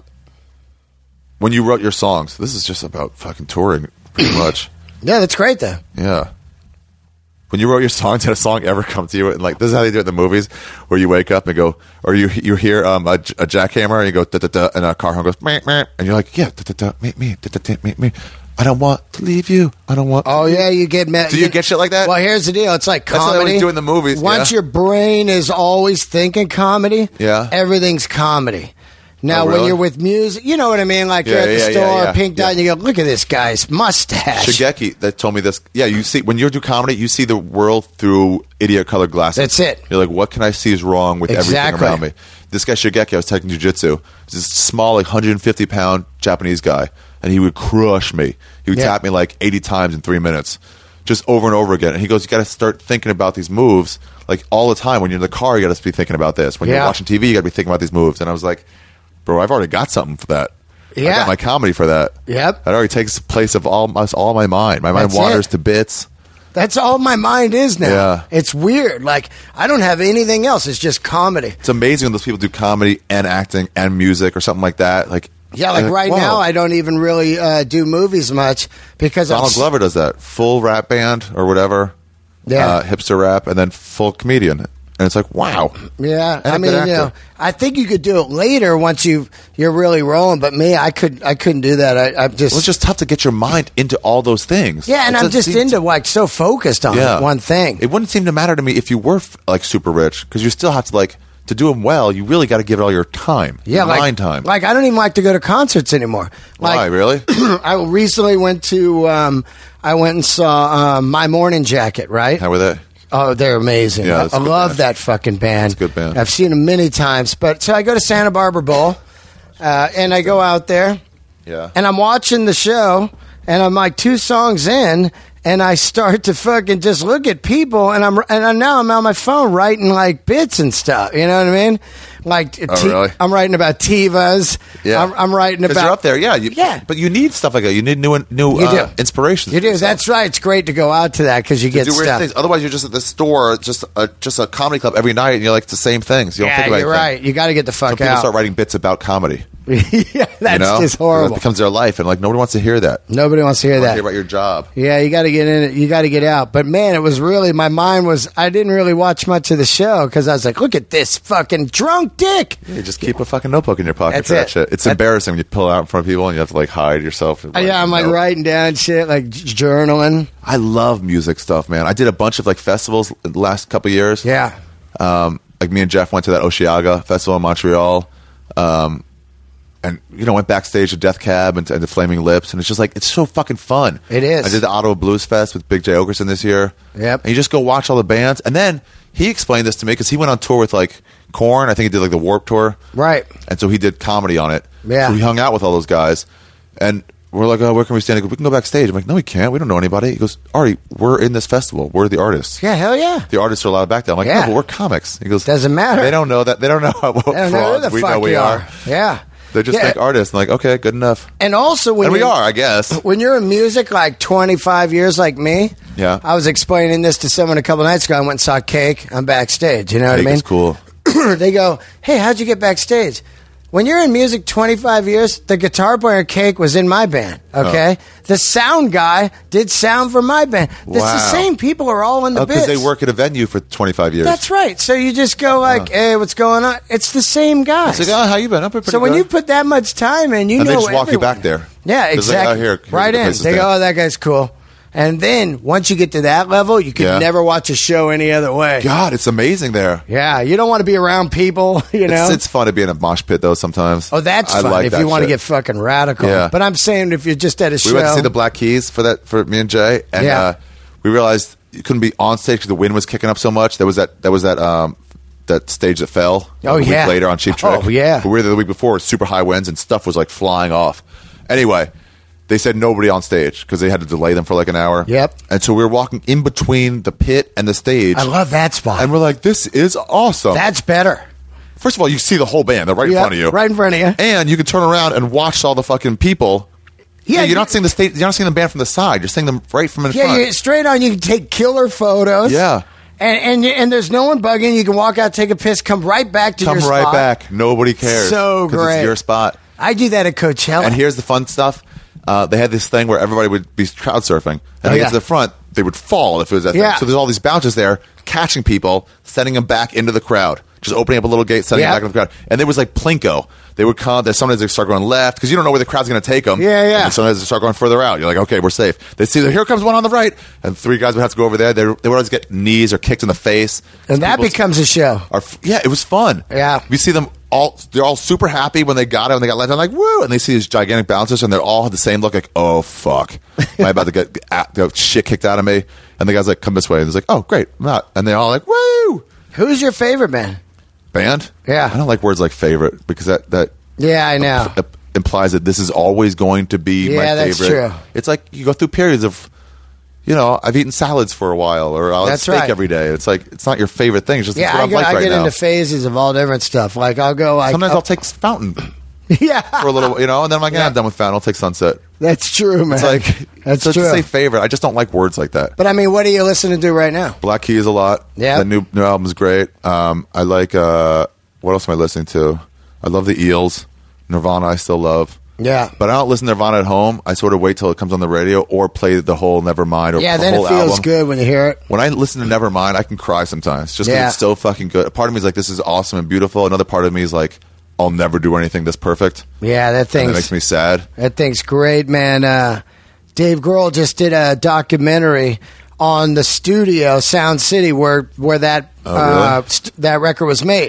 when you wrote your songs, this is just about fucking touring, pretty much. Yeah, that's great though. Yeah. When you wrote your songs, did a song ever come to you? And like, this is how they do it in the movies, where you wake up and go, or you you hear um, a, a jackhammer and you go da da da, and a car horn goes meh, meh, and you're like, yeah, da da da, me me, da da da, me me. I don't want to leave you. I don't want. Oh yeah, you get mad. Do you get shit like that? Well, here's the deal. It's like That's what they comedy. always do in the movies, Once yeah. your brain is always thinking comedy, Yeah. everything's comedy. Now, Oh, when really? you're with music, you know what I mean? Like Yeah, you're at the yeah, store, yeah, yeah, pink dot, yeah. and you go, look at this guy's mustache. Shigeki that told me this. Yeah, you see when you do comedy, you see the world through idiot colored glasses. That's it. You're like, what can I see is wrong with Exactly. everything around me? This guy Shigeki, I was taking jujitsu. He's this small, like one hundred fifty pound Japanese guy, and he would crush me. He would Yeah. tap me like eighty times in three minutes, just over and over again. And he goes, you got to start thinking about these moves like all the time. When you're in the car, you got to be thinking about this. When Yeah. you're watching T V, you got to be thinking about these moves. And I was like, bro, I've already got something for that. I Yeah. got my comedy for that. Yep. That already takes place of all my, all my mind. My mind That's wanders it. to bits. That's all my mind is now. Yeah. It's weird. Like, I don't have anything else. It's just comedy. It's amazing when those people do comedy and acting and music or something like that. Like Yeah, like I'm right whoa. now, I don't even really uh, do movies much because I'm Donald s- Glover does that full rap band or whatever, Yeah. uh, hipster rap, and then full comedian, and it's like wow. Yeah, And I a mean, good you know, actor. I think you could do it later once you you're really rolling. But me, I could, I couldn't do that. I, I'm just, Well, it's just tough to get your mind into all those things. yeah, and It I'm doesn't just seem into to- like so focused on yeah. one thing. It wouldn't seem to matter to me if you were f- like super rich because you still have to like to do them well, you really got to give it all your time. Yeah, your like, mind time. Like, I don't even like to go to concerts anymore. Like, Why, really? I recently went to, um, I went and saw um, My Morning Jacket, right? How were they? Oh, they're amazing. Yeah, I, that's a I good love band. that fucking band. It's a good band. I've seen them many times. But so I go to Santa Barbara Bowl, uh, and I go out there, Yeah. and I'm watching the show, and I'm like two songs in, and I start to fucking just look at people, and I'm and I, now I'm on my phone writing like bits and stuff. You know what I mean? Like, Oh, T- really? I'm writing about Tivas. Yeah. I'm, I'm writing Because about. you're up there, yeah. You, Yeah. But you need stuff like that. You need new new You uh, do. inspirations. You for do. yourself. That's right. It's great to go out to that because you get do weird stuff. things. Otherwise, you're just at the store, just a, just a comedy club every night, and you're like, it's the same things. You don't Yeah, think about you're anything. right. You got to get the fuck Some people out. start writing bits about comedy. yeah, that's you know? just It horrible. becomes their life, and like nobody wants to hear that. Nobody wants to hear They want to that. hear about your job. Yeah, you got to get in it. You got to get out. But man, it was really, my mind was, I didn't really watch much of the show because I was like, look at this fucking drunk dick. You just keep a fucking notebook in your pocket That's for that it. shit. It's That- embarrassing when you pull it out in front of people and you have to like hide yourself. Uh, yeah, I'm like No. writing down shit, like j- journaling. I love music stuff, man. I did a bunch of like festivals the last couple of years. Yeah. Um, like me and Jeff went to that Osheaga festival in Montreal. Um, and, you know, went backstage to Death Cab and, and the Flaming Lips. And it's just like, it's so fucking fun. It is. I did the Ottawa Blues Fest with Big J Okerson this year. Yep. And you just go watch all the bands. And then he explained this to me because he went on tour with like Korn. I think he did like the Warped Tour. Right. And so he did comedy on it. Yeah. So we hung out with all those guys. And we're like, oh, where can we stand? He goes, we can go backstage. I'm like, no, we can't. We don't know anybody. He goes, Ari, we're in this festival. We're the artists. Yeah, hell yeah. The artists are allowed back there. I'm like, Yeah. no, but we're comics. He goes, Doesn't matter. They don't know that. They don't know what I don't know who frauds the we fuck know we you are. are. Yeah. They're just Yeah. like artists. I'm like, okay, good enough. And also when And we you- are, I guess. When you're in music like twenty-five years like me, Yeah. I was explaining this to someone a couple nights ago. I went and saw Cake. I'm backstage. You know what Cake I mean? is cool. They go, hey, how'd you get backstage? When you're in music twenty-five years, the guitar player in Cake was in my band, okay? Oh. The sound guy did sound for my band. It's Wow. the same people are all in the Oh, because bits. they work at a venue for twenty-five years. That's right. So you just go like, hey, what's going on? It's the same guys. It's like, oh, how you been? I've been pretty so when good. you put that much time in, you and know they just walk you everyone. back there. Yeah, It's like, exactly. oh, here, here's right the in. place to They go, stand. oh, that guy's cool. And then once you get to that level, you can Yeah. never watch a show any other way. God, it's amazing there. Yeah, you don't want to be around people, you know. It's, it's fun to be in a mosh pit, though, sometimes. oh, that's I fun like if that you want to shit. get fucking radical. Yeah. But I'm saying if you're just at a show. We went to see the Black Keys for that for me and Jay, and Yeah. uh, we realized you couldn't be on stage because the wind was kicking up so much. There was that. There was that. Um, that stage that fell. Oh, a week yeah. later on Cheap Trick. Oh, yeah. But we were there the week before. Super high winds and stuff was like flying off. Anyway, they said nobody on stage because they had to delay them for like an hour. Yep. And so we were walking in between the pit and the stage. I love that spot. And we're like, this is awesome. That's better. First of all, you see the whole band. They're right in Yep, front of you. right in front of you. And you can turn around and watch all the fucking people. Yeah, Yeah, you're you- not seeing the stage. You're not seeing the band from the side. You're seeing them right from in Yeah, front. you straight on. You can take killer photos. Yeah. And and and there's no one bugging. You can walk out, take a piss, come right back to Come your right spot. back. Nobody cares. So 'cause great. It's your spot. I do that at Coachella. And here's the fun stuff. Uh, they had this thing where everybody would be crowd surfing. And Oh, they yeah. get to the front, they would fall if it was that Yeah. thing. So there's all these bouncers there catching people, sending them back into the crowd. Just opening up a little gate, sending Yeah. them back into the crowd. And there was like Plinko. They would come. There's sometimes they start going left because you don't know where the crowd's going to take them. Yeah, yeah. And then sometimes they start going further out. You're like, okay, we're safe. They see that here comes one on the right, and three guys would have to go over there. They, they would always get knees or kicked in the face. and that People becomes a show. are f- yeah, it was fun. Yeah. you see them all. They're all super happy when they got it. When they got let down, like woo, and they see these gigantic bouncers, and they're all the same look. Like, oh fuck, am I about to get a- the shit kicked out of me? And the guy's like, come this way. And he's like, oh great, I'm not. And they're all like, woo. Who's your favorite band? Band? Yeah. I don't like words like favorite because that that Yeah, I know. uh, implies that this is always going to be my Yeah, that's favorite. true. It's like you go through periods of, you know, I've eaten salads for a while, or I'll eat That's steak right. every day. It's like it's not your favorite thing. It's just it's Yeah, what I I'm get, like I right get now. into phases of all different stuff. Like I'll go like Sometimes oh, I'll take Fountain yeah, for a little, you know, and then I'm like, yeah, Yeah. I'm done with Fountain. I'll take Sunset. that's true, man. It's like that's so true. to say favorite. I just don't like words like that. But I mean, what are you listening to right now? Black Keys a lot. Yeah. the new new album's great. Um, I like. Uh, what else am I listening to? I love the Eels. Nirvana, I still love. Yeah, But I don't listen to Nirvana at home. I sort of wait till it comes on the radio or play the whole Nevermind or yeah. the Then whole it feels album. good when you hear it. When I listen to Nevermind, I can cry sometimes just because Yeah. it's so fucking good. A part of me is like, this is awesome and beautiful. Another part of me is like, I'll never do anything this perfect. Yeah, that And thing's that makes me sad. that thing's great, man. Uh, Dave Grohl just did a documentary on the studio Sound City where where that Oh, really? uh, st- that record was made.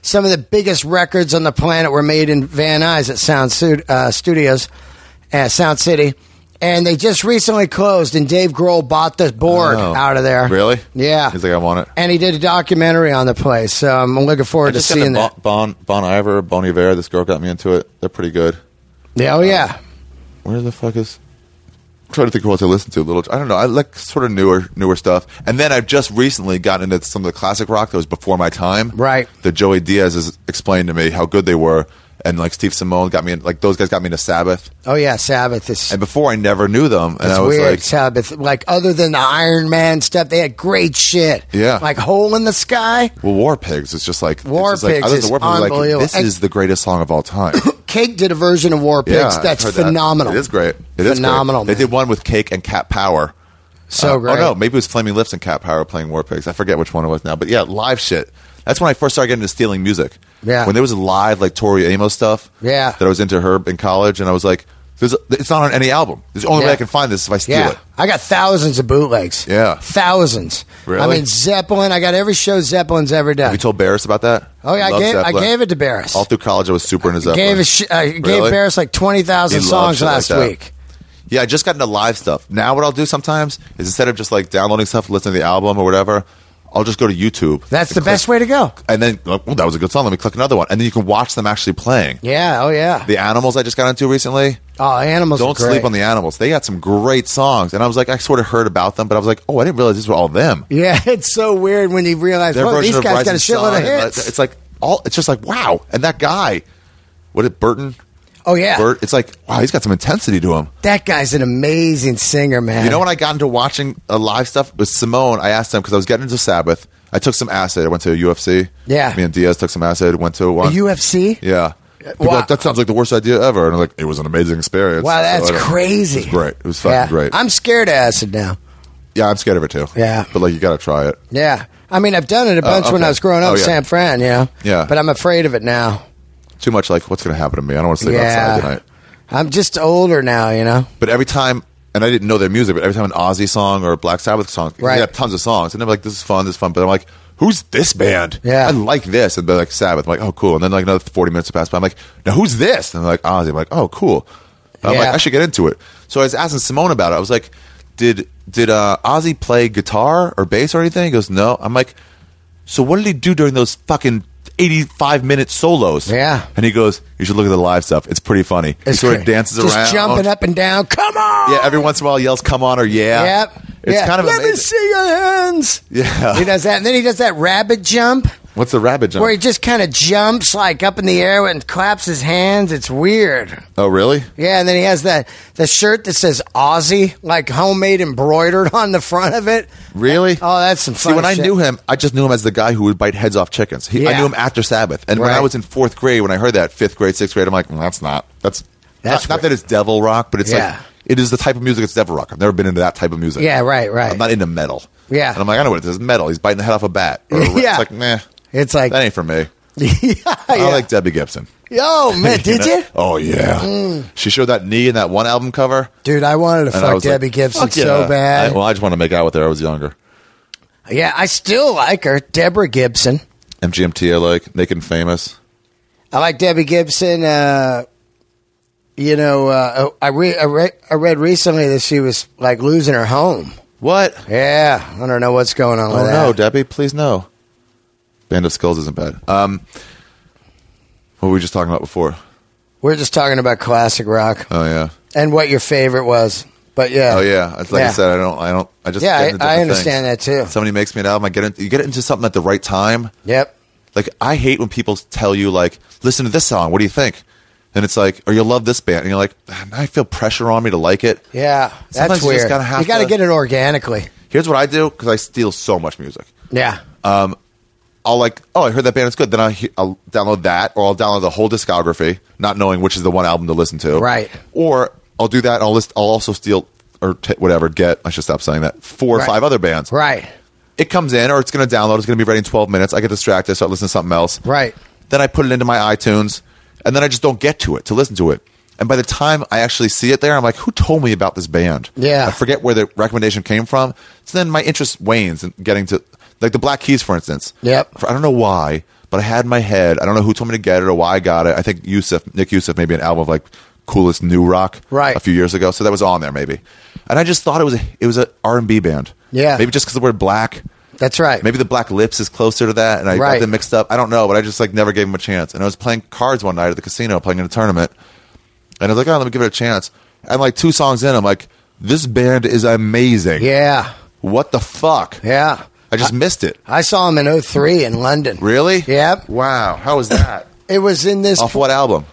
some of the biggest records on the planet were made in Van Nuys at Sound Stud- uh, Studios, uh, Sound City. And they just recently closed, and Dave Grohl bought the board Oh. out of there. Really? Yeah. He's like, I want it. And he did a documentary on the place, so I'm looking forward I to just got seeing the that. Bon, Bon, Bon Iver, Bon Iver. This girl got me into it. They're pretty good. Yeah, oh, yeah. Where the fuck is... I'm trying to think of what to listen to. A little, I don't know. I like sort of newer, newer stuff. And then I've just recently gotten into some of the classic rock that was before my time. Right. That Joey Diaz has explained to me how good they were, and like Steve Simone got me in, like those guys got me into Sabbath. Oh, yeah, Sabbath is... And before I never knew them, and It's I was weird, like, Sabbath. Like, other than the Iron Man stuff, they had great shit. Yeah. Like Hole in the Sky. well, War Pigs is just like War it's just like, Pigs I listened is to War Pigs, I was like, unbelievable. this And- is the greatest song of all time. Cake did a version of War Pigs yeah, I've that's heard that. phenomenal. It is great. It is Phenomenal, great. They man. did one with Cake and Cat Power. So Uh, great. Oh no, maybe it was Flaming Lips and Cat Power playing War Pigs. I forget which one it was now, but yeah, live shit. That's when I first started getting into stealing music. Yeah. When there was live like Tori Amos stuff. Yeah. That I was into her in college, and I was like, There's, it's not on any album. There's the only Yeah. way I can find this is if I steal Yeah, it. I got thousands of bootlegs. Yeah. Thousands. Really? I mean, Zeppelin. I got every show Zeppelin's ever done. Have you told Barris about that? Oh yeah, I Love gave I Zeppelin. gave it to Barris. All through college, I was super into Zeppelin. Gave a sh- I gave Really? Barris like twenty thousand He loves songs shit like last that. week. Yeah, I just got into live stuff. Now what I'll do sometimes is instead of just like downloading stuff, listening to the album or whatever, I'll just go to YouTube. That's and the click- best way to go. And then, like, well, that was a good song. Let me click another one. And then you can watch them actually playing. Yeah. Oh yeah. The Animals I just got into recently. Oh, Animals. Don't are great. sleep on the Animals. They got some great songs. And I was like, I sort of heard about them, but I was like, oh, I didn't realize these were all them. Yeah, it's so weird when you realize, Their well, version these of guys Rising got a shitload Sun, of and, uh, hits. It's like all. It's just like wow. And that guy, what is Burton? Oh yeah, Bert. It's like wow. He's got some intensity to him. that guy's an amazing singer, man. You know when I got into watching uh, live stuff with Simone, I asked him because I was getting into Sabbath. I took some acid. I went to a U F C. Yeah. Me and Diaz took some acid. Went to one. A U F C? Yeah. People Wow. were like, that sounds like the worst idea ever. And I'm like, it was an amazing experience. Wow, that's So I don't- crazy. It was great. It was fucking Yeah. great. I'm scared of acid now. yeah, I'm scared of it too. Yeah. But like, you got to try it. Yeah, I mean, I've done it a bunch when okay. I was growing up, Oh, yeah. San Fran. You know, Yeah. but I'm afraid of it now. Too much like, what's going to happen to me? I don't want to sleep Yeah, outside tonight. I'm just older now. You know. But every time, and I didn't know their music, but every time an Ozzy song or a Black Sabbath song, Right. they have tons of songs. And they're like, this is fun, this is fun. But I'm like, who's this band? Yeah. I like this. And they're like, Sabbath. I'm like, oh, cool. And then like another forty minutes pass by. I'm like, now who's this? And they're like, Ozzy. I'm like, oh, cool. And I'm Yeah. like, I should get into it. So I was asking Simone about it. I was like, did did uh, Ozzy play guitar or bass or anything? He goes, no. I'm like, so what did he do during those fucking eighty-five minute solos? Yeah. And he goes, you should look at the live stuff. It's pretty funny. he sort of great. dances just around. jumping up and down. Come on. Yeah, every once in a while he yells, come on, or yeah. Yep. It's yeah. kind of Let me amazing. see your hands. Yeah. He does that, and then he does that rabbit jump What's the rabbit jump? where he just kind of jumps like up in the air and claps his hands. It's weird. Oh, really? Yeah, and then he has that the shirt that says Aussie, like homemade embroidered on the front of it. Really? Oh, that's some fun See, when I shit. knew him, I just knew him as the guy who would bite heads off chickens. He, I Yeah. knew him after Sabbath. And when I Right. was in fourth grade, when I heard that, fifth grade, sixth grade, I'm like, well, that's not. That's, That's not, not weird. that it's devil rock, but it's Yeah. like, it is the type of music that's devil rock. I've never been into that type of music. Yeah, right, right. I'm not into metal. Yeah. And I'm like, I know what it is. It's metal. He's biting the head off a bat. Or, Yeah. It's like, meh. It's like, That ain't for me. yeah, I yeah. like Debbie Gibson. Yo, man, did know? you? Oh, yeah. She showed that knee in that one album cover. Dude, I wanted to And I fuck was like, Debbie Gibson fuck yeah. so bad. I, well, I just want to make out with her. I was younger. Yeah, I still like her, Deborah Gibson. M G M T I like. Naked and Famous. I like Debbie Gibson. Uh, you know, uh, I, re- I, re- I read recently that she was like losing her home. What? Yeah, I don't know what's going on Oh, with that. no, Debbie, please no. Band of Skulls isn't bad. Um, what were we just talking about before? We're just talking about classic rock Oh, yeah. and what your favorite was. But yeah, Oh, yeah. It's like Yeah. I said, I don't, I don't, I just Yeah, get I- into I different understand things. that, too. Somebody makes me an album, I get into, you get into something at the right time. Yep. Like, I hate when people tell you, like, listen to this song, what do you think? And it's like, or you'll love this band. And you're like, "Ah, I feel pressure on me to like it. Yeah, Sometimes that's you just weird. gotta have you got to to- get it organically. Here's what I do, because I steal so much music. Yeah. I'll like, oh, I heard that band is good. Then I'll, he- I'll download that, or I'll download the whole discography, not knowing which is the one album to listen to. Right. Or I'll do that. And I'll list. I'll also steal or t- whatever. Get. I should stop saying that. Four or Right. five other bands. Right. It comes in, or it's going to download. It's going to be ready in twelve minutes. I get distracted, start listening to something else. Right. Then I put it into my iTunes, and then I just don't get to it to listen to it. And by the time I actually see it there, I'm like, who told me about this band? Yeah. I forget where the recommendation came from. So then my interest wanes in getting to, like the Black Keys, for instance. Yep. For, I don't know why, but I had in my head, I don't know who told me to get it or why I got it. I think Yusuf, Nick Yusuf, maybe an album of like coolest new rock right. a few years ago. So that was on there maybe. And I just thought it was a, it was an R and B band. Yeah. Maybe just because the word black. That's right. Maybe the Black Lips is closer to that, and I right. got them mixed up. I don't know, but I just like never gave them a chance. And I was playing cards one night at the casino, playing in a tournament, and I was like, "Oh, let me give it a chance." And like two songs in, I'm like, "This band is amazing." Yeah. What the fuck? Yeah. I just I, missed it. I saw them in oh three in London. Really? Yep. Wow. How was that? It was in this. Off what album?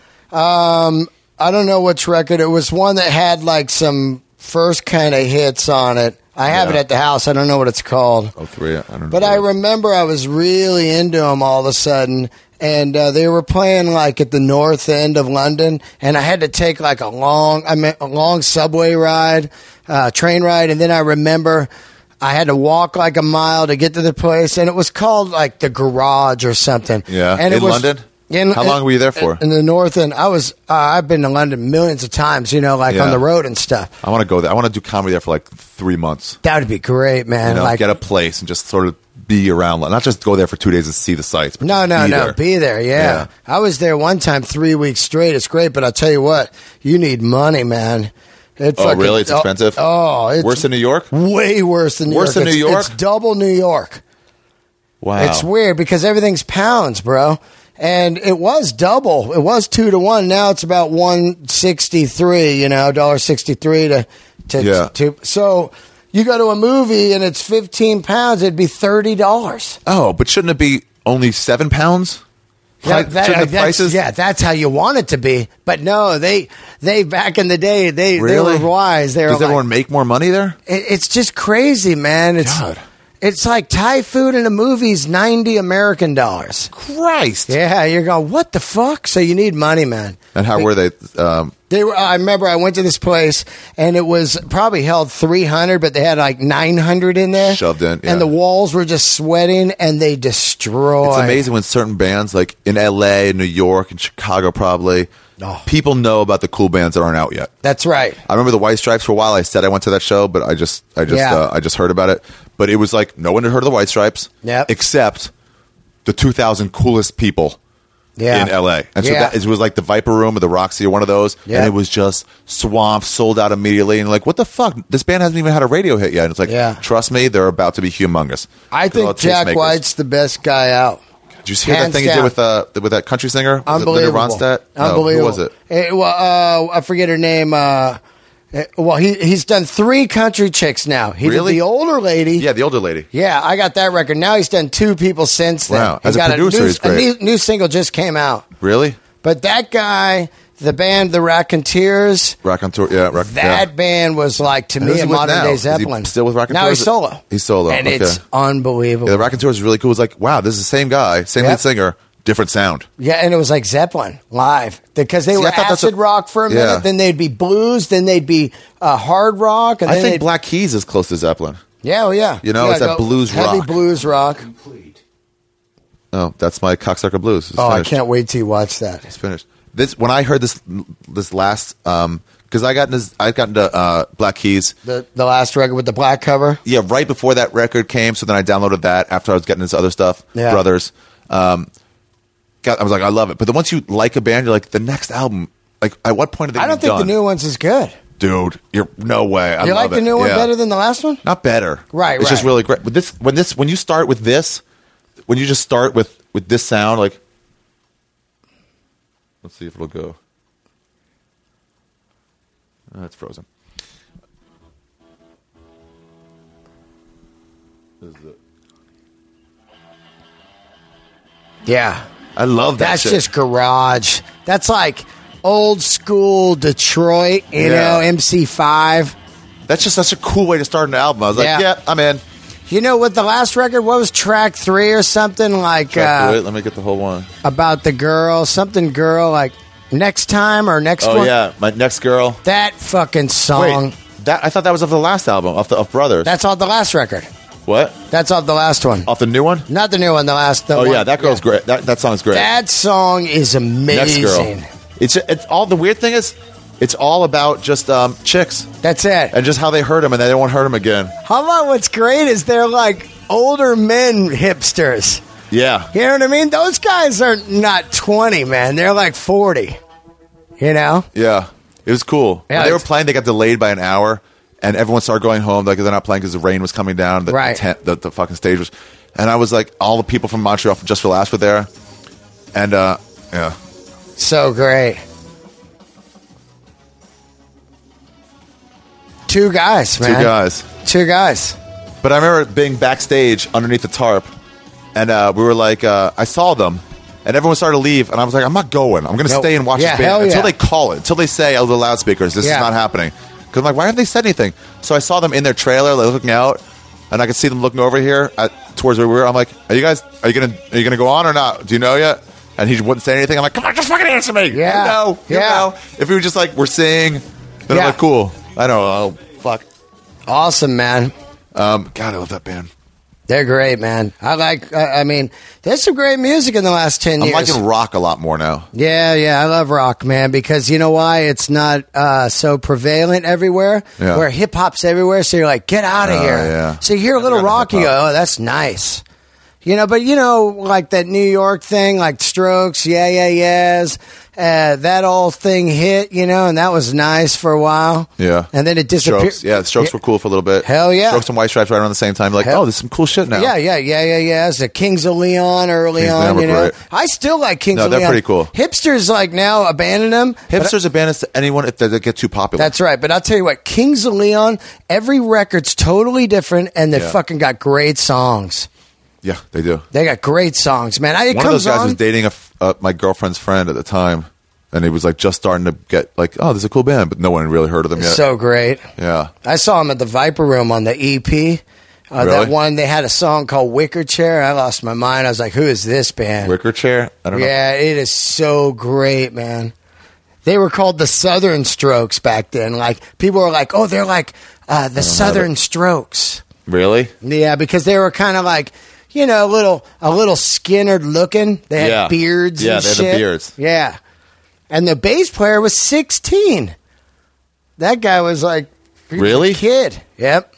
Um, I don't know which record. It was one that had like some first kind of hits on it. I have Yeah. it at the house. I don't know what it's called. Oh three. I don't know. But I remember I was really into them all of a sudden, and uh, they were playing like at the north end of London, and I had to take like a long, I mean, a long subway ride, uh, train ride, and then I remember I had to walk like a mile to get to the place, and it was called like the Garage or something. Yeah. and In it was, London? In, How long were you there for? In the north end. I was. Uh, I've been to London millions of times. You know, like Yeah. on the road and stuff. I want to go there. I want to do comedy there for like three months. That would be great, man. You know, like get a place and just sort of be around. Not just go there for two days and see the sights. But No, just no, be no. there. Be there, yeah. Yeah. I was there one time, three weeks straight. It's great, but I'll tell you what, you need money, man. It Oh, fucking- really? It's expensive? Oh, it's Worse than New York? way worse than New Worse York. than New It's- York? It's double New York. Wow. It's weird because everything's pounds, bro. And it was double. It was two to one. Now it's about one sixty three. You know, dollar sixty three to to Yeah. to. So you go to a movie and it's fifteen pounds. It'd be thirty dollars. Oh, but shouldn't it be only seven pounds? Pri- That, that, shouldn't the that's- prices? yeah, that's how you want it to be. But no, they they back in the day they Really? they were wise. They were Does like, everyone make more money there? it, it's just crazy, man. It's God. it's like Thai food in a movie's ninety American dollars. Christ. Yeah, you're going, what the fuck? So you need money, man. And how were they? Um, They were. I remember I went to this place and it was probably held three hundred, but they had like nine hundred in there, Shoved in, yeah. and the walls were just sweating, and they destroyed. it's amazing when certain bands, like in L A, New York, and Chicago, probably, Oh. people know about the cool bands that aren't out yet. That's right. I remember the White Stripes for a while. I said I went to that show, but I just, I just, Yeah. uh, I just heard about it. But it was like no one had heard of the White Stripes, Yep. except the two thousand coolest people Yeah. in L A. And so Yeah. that, it was like the Viper Room or the Roxy or one of those, Yeah. and it was just swamped, sold out immediately. And like, what the fuck? This band hasn't even had a radio hit yet. And it's like, Yeah. trust me, they're about to be humongous. I They're all think Jack tastemakers. White's the best guy out. Did you hear that hands thing he did down. with uh with that country singer? Was it Linda Unbelievable. Ronstadt? No, Unbelievable. who was it? Eh, well, uh, I forget her name. Uh, eh, well, he he's done three country chicks now. He Really? did the older lady. Yeah, the older lady. Yeah, I got that record. Now he's done two people since then. Wow. He As a got producer, new, he's great. A new, new single just came out. Really? But that guy, the band, the Raconteurs, Rock on tour. Yeah, rock, that yeah. band was like to And me who's a he with modern now? day Is he Zeppelin. still with Raconteurs? Now he's solo. He's solo, and okay. it's unbelievable. Yeah, the Rock and Tour is really cool. It's like, wow, this is the same guy, same Yep. lead singer, different sound. Yeah, and it was like Zeppelin live because they See, were I thought that's acid a- rock for a minute. Yeah. Then they'd be blues. Then they'd be uh, hard rock. And I then think they'd- Black Keys is close to Zeppelin. Yeah, well, yeah. You know, Yeah, it's that go- blues heavy rock. blues rock. Oh, that's my Cocksucker Blues. It's Oh, finished. I can't wait till you watch that. It's finished. This when I heard this this last um because I got into I got into uh, Black Keys. The the last record with the black cover. Yeah, right before that record came. So then I downloaded that after I was getting into other stuff. Yeah. Brothers. Um, got, I was like, I love it. But then once you like a band, you're like, the next album. Like, at what point are they? I gonna don't be think done? the new one's as good. Dude, you're no way. I you love like the it. new one Yeah. better than the last one? Not better. Right, It's just right. really great. But this when this when you start with this, when you just start with with this sound, like, let's see if it'll go. Oh, it's frozen. This is it. Yeah. I love that. That's shit. just garage. That's like old school Detroit, you Yeah. know, M C five. That's just such a cool way to start an album. I was like, Yeah. yeah, I'm in. You know what the last record, what was track three or something like Track uh, through it. Let me get the whole one. about the girl, something girl, like next time or next Oh one? yeah, my next girl. That fucking song. Wait, that I thought that was off the last album, off the of Brothers. That's off the last record. what? That's off the last one. Off the new one? Not the new one, the last. The Oh one. yeah, that girl's great. That that song's great. That song is Next girl. amazing. It's it's all the weird thing is, it's all about just um, chicks That's it. and just how they hurt him and they don't want to hurt him again. How about what's great is they're like older men hipsters. Yeah. You know what I mean? Those guys are not twenty, man. They're like forty. You know? Yeah. It was cool. Yeah, when they were it's- playing, they got delayed by an hour, and everyone started going home. Like, they're not playing because the rain was coming down. The, Right. tent, the, the fucking stage was. And I was like, all the people from Montreal from Just for Laughs were there. And, uh, yeah. So great. Two guys, man. Two guys. Two guys. But I remember being backstage underneath the tarp, and uh, we were like, uh, I saw them, and everyone started to leave, and I was like, I'm not going. I'm going to Nope. stay and watch Yeah, this hell band until yeah. they call it, until they say over the loudspeakers, this Yeah. is not happening. Because I'm like, why haven't they said anything? So I saw them in their trailer, like, looking out, and I could see them looking over here at, towards where we were. I'm like, are you guys, are you gonna, are you gonna go on or not? Do you know yet? And he wouldn't say anything. I'm like, come on, just fucking answer me. Yeah. You know, you Yeah. know. If we were just like, we're seeing, then Yeah. I'm like, cool. I don't know. Fuck. Awesome, man. Um, God, I love that band. They're great, man. I like, I I mean, there's some great music in the last ten I'm years. liking rock a lot more now. Yeah, yeah, I love rock, man, because you know why? It's not uh, so prevalent everywhere, Yeah. where hip hop's everywhere, so you're like, get out of Oh, here. yeah. So you hear a little Never got rock, you hip-hop. go, oh, that's nice. You know, but you know, like that New York thing, like Strokes, yeah, yeah, yeahs, uh, that old thing hit, you know, and that was nice for a while. Yeah. And then it disappeared. Strokes. Yeah, the Strokes were cool for a little bit. Hell yeah. Strokes and White Stripes right around the same time. Like, Hell- oh, there's some cool shit now. Yeah, yeah, yeah, yeah, yeah. It's the Kings of Leon early Kings of on, Leon were you know. great. I still like Kings No, of they're Leon. pretty cool. Hipsters like now abandon them. but- Hipsters abandon to anyone if they get too popular. That's right. But I'll tell you what, Kings of Leon, every record's totally different, and they Yeah. fucking got great songs. yeah, they do. They got great songs, man. I, it One of comes those guys on. was dating a f uh, my girlfriend's friend at the time, and he was like just starting to get like, oh, this is a cool band, but no one had really heard of them yet. So great. yeah, I saw him at the Viper Room on the E P. Uh, Really? That one, they had a song called Wicker Chair. I lost my mind. I was like, who is this band? Wicker Chair. I don't know. Yeah, it is so great, man. They were called the Southern Strokes back then. Like, people were like, oh, they're like uh, the Southern Strokes. Really? Yeah, because they were kind of like, you know, a little a little Skinnered looking. They had Yeah. beards Yeah, and they had the shit. beards. Yeah. And the bass player was sixteen. That guy was like he was a Really? kid. Yep.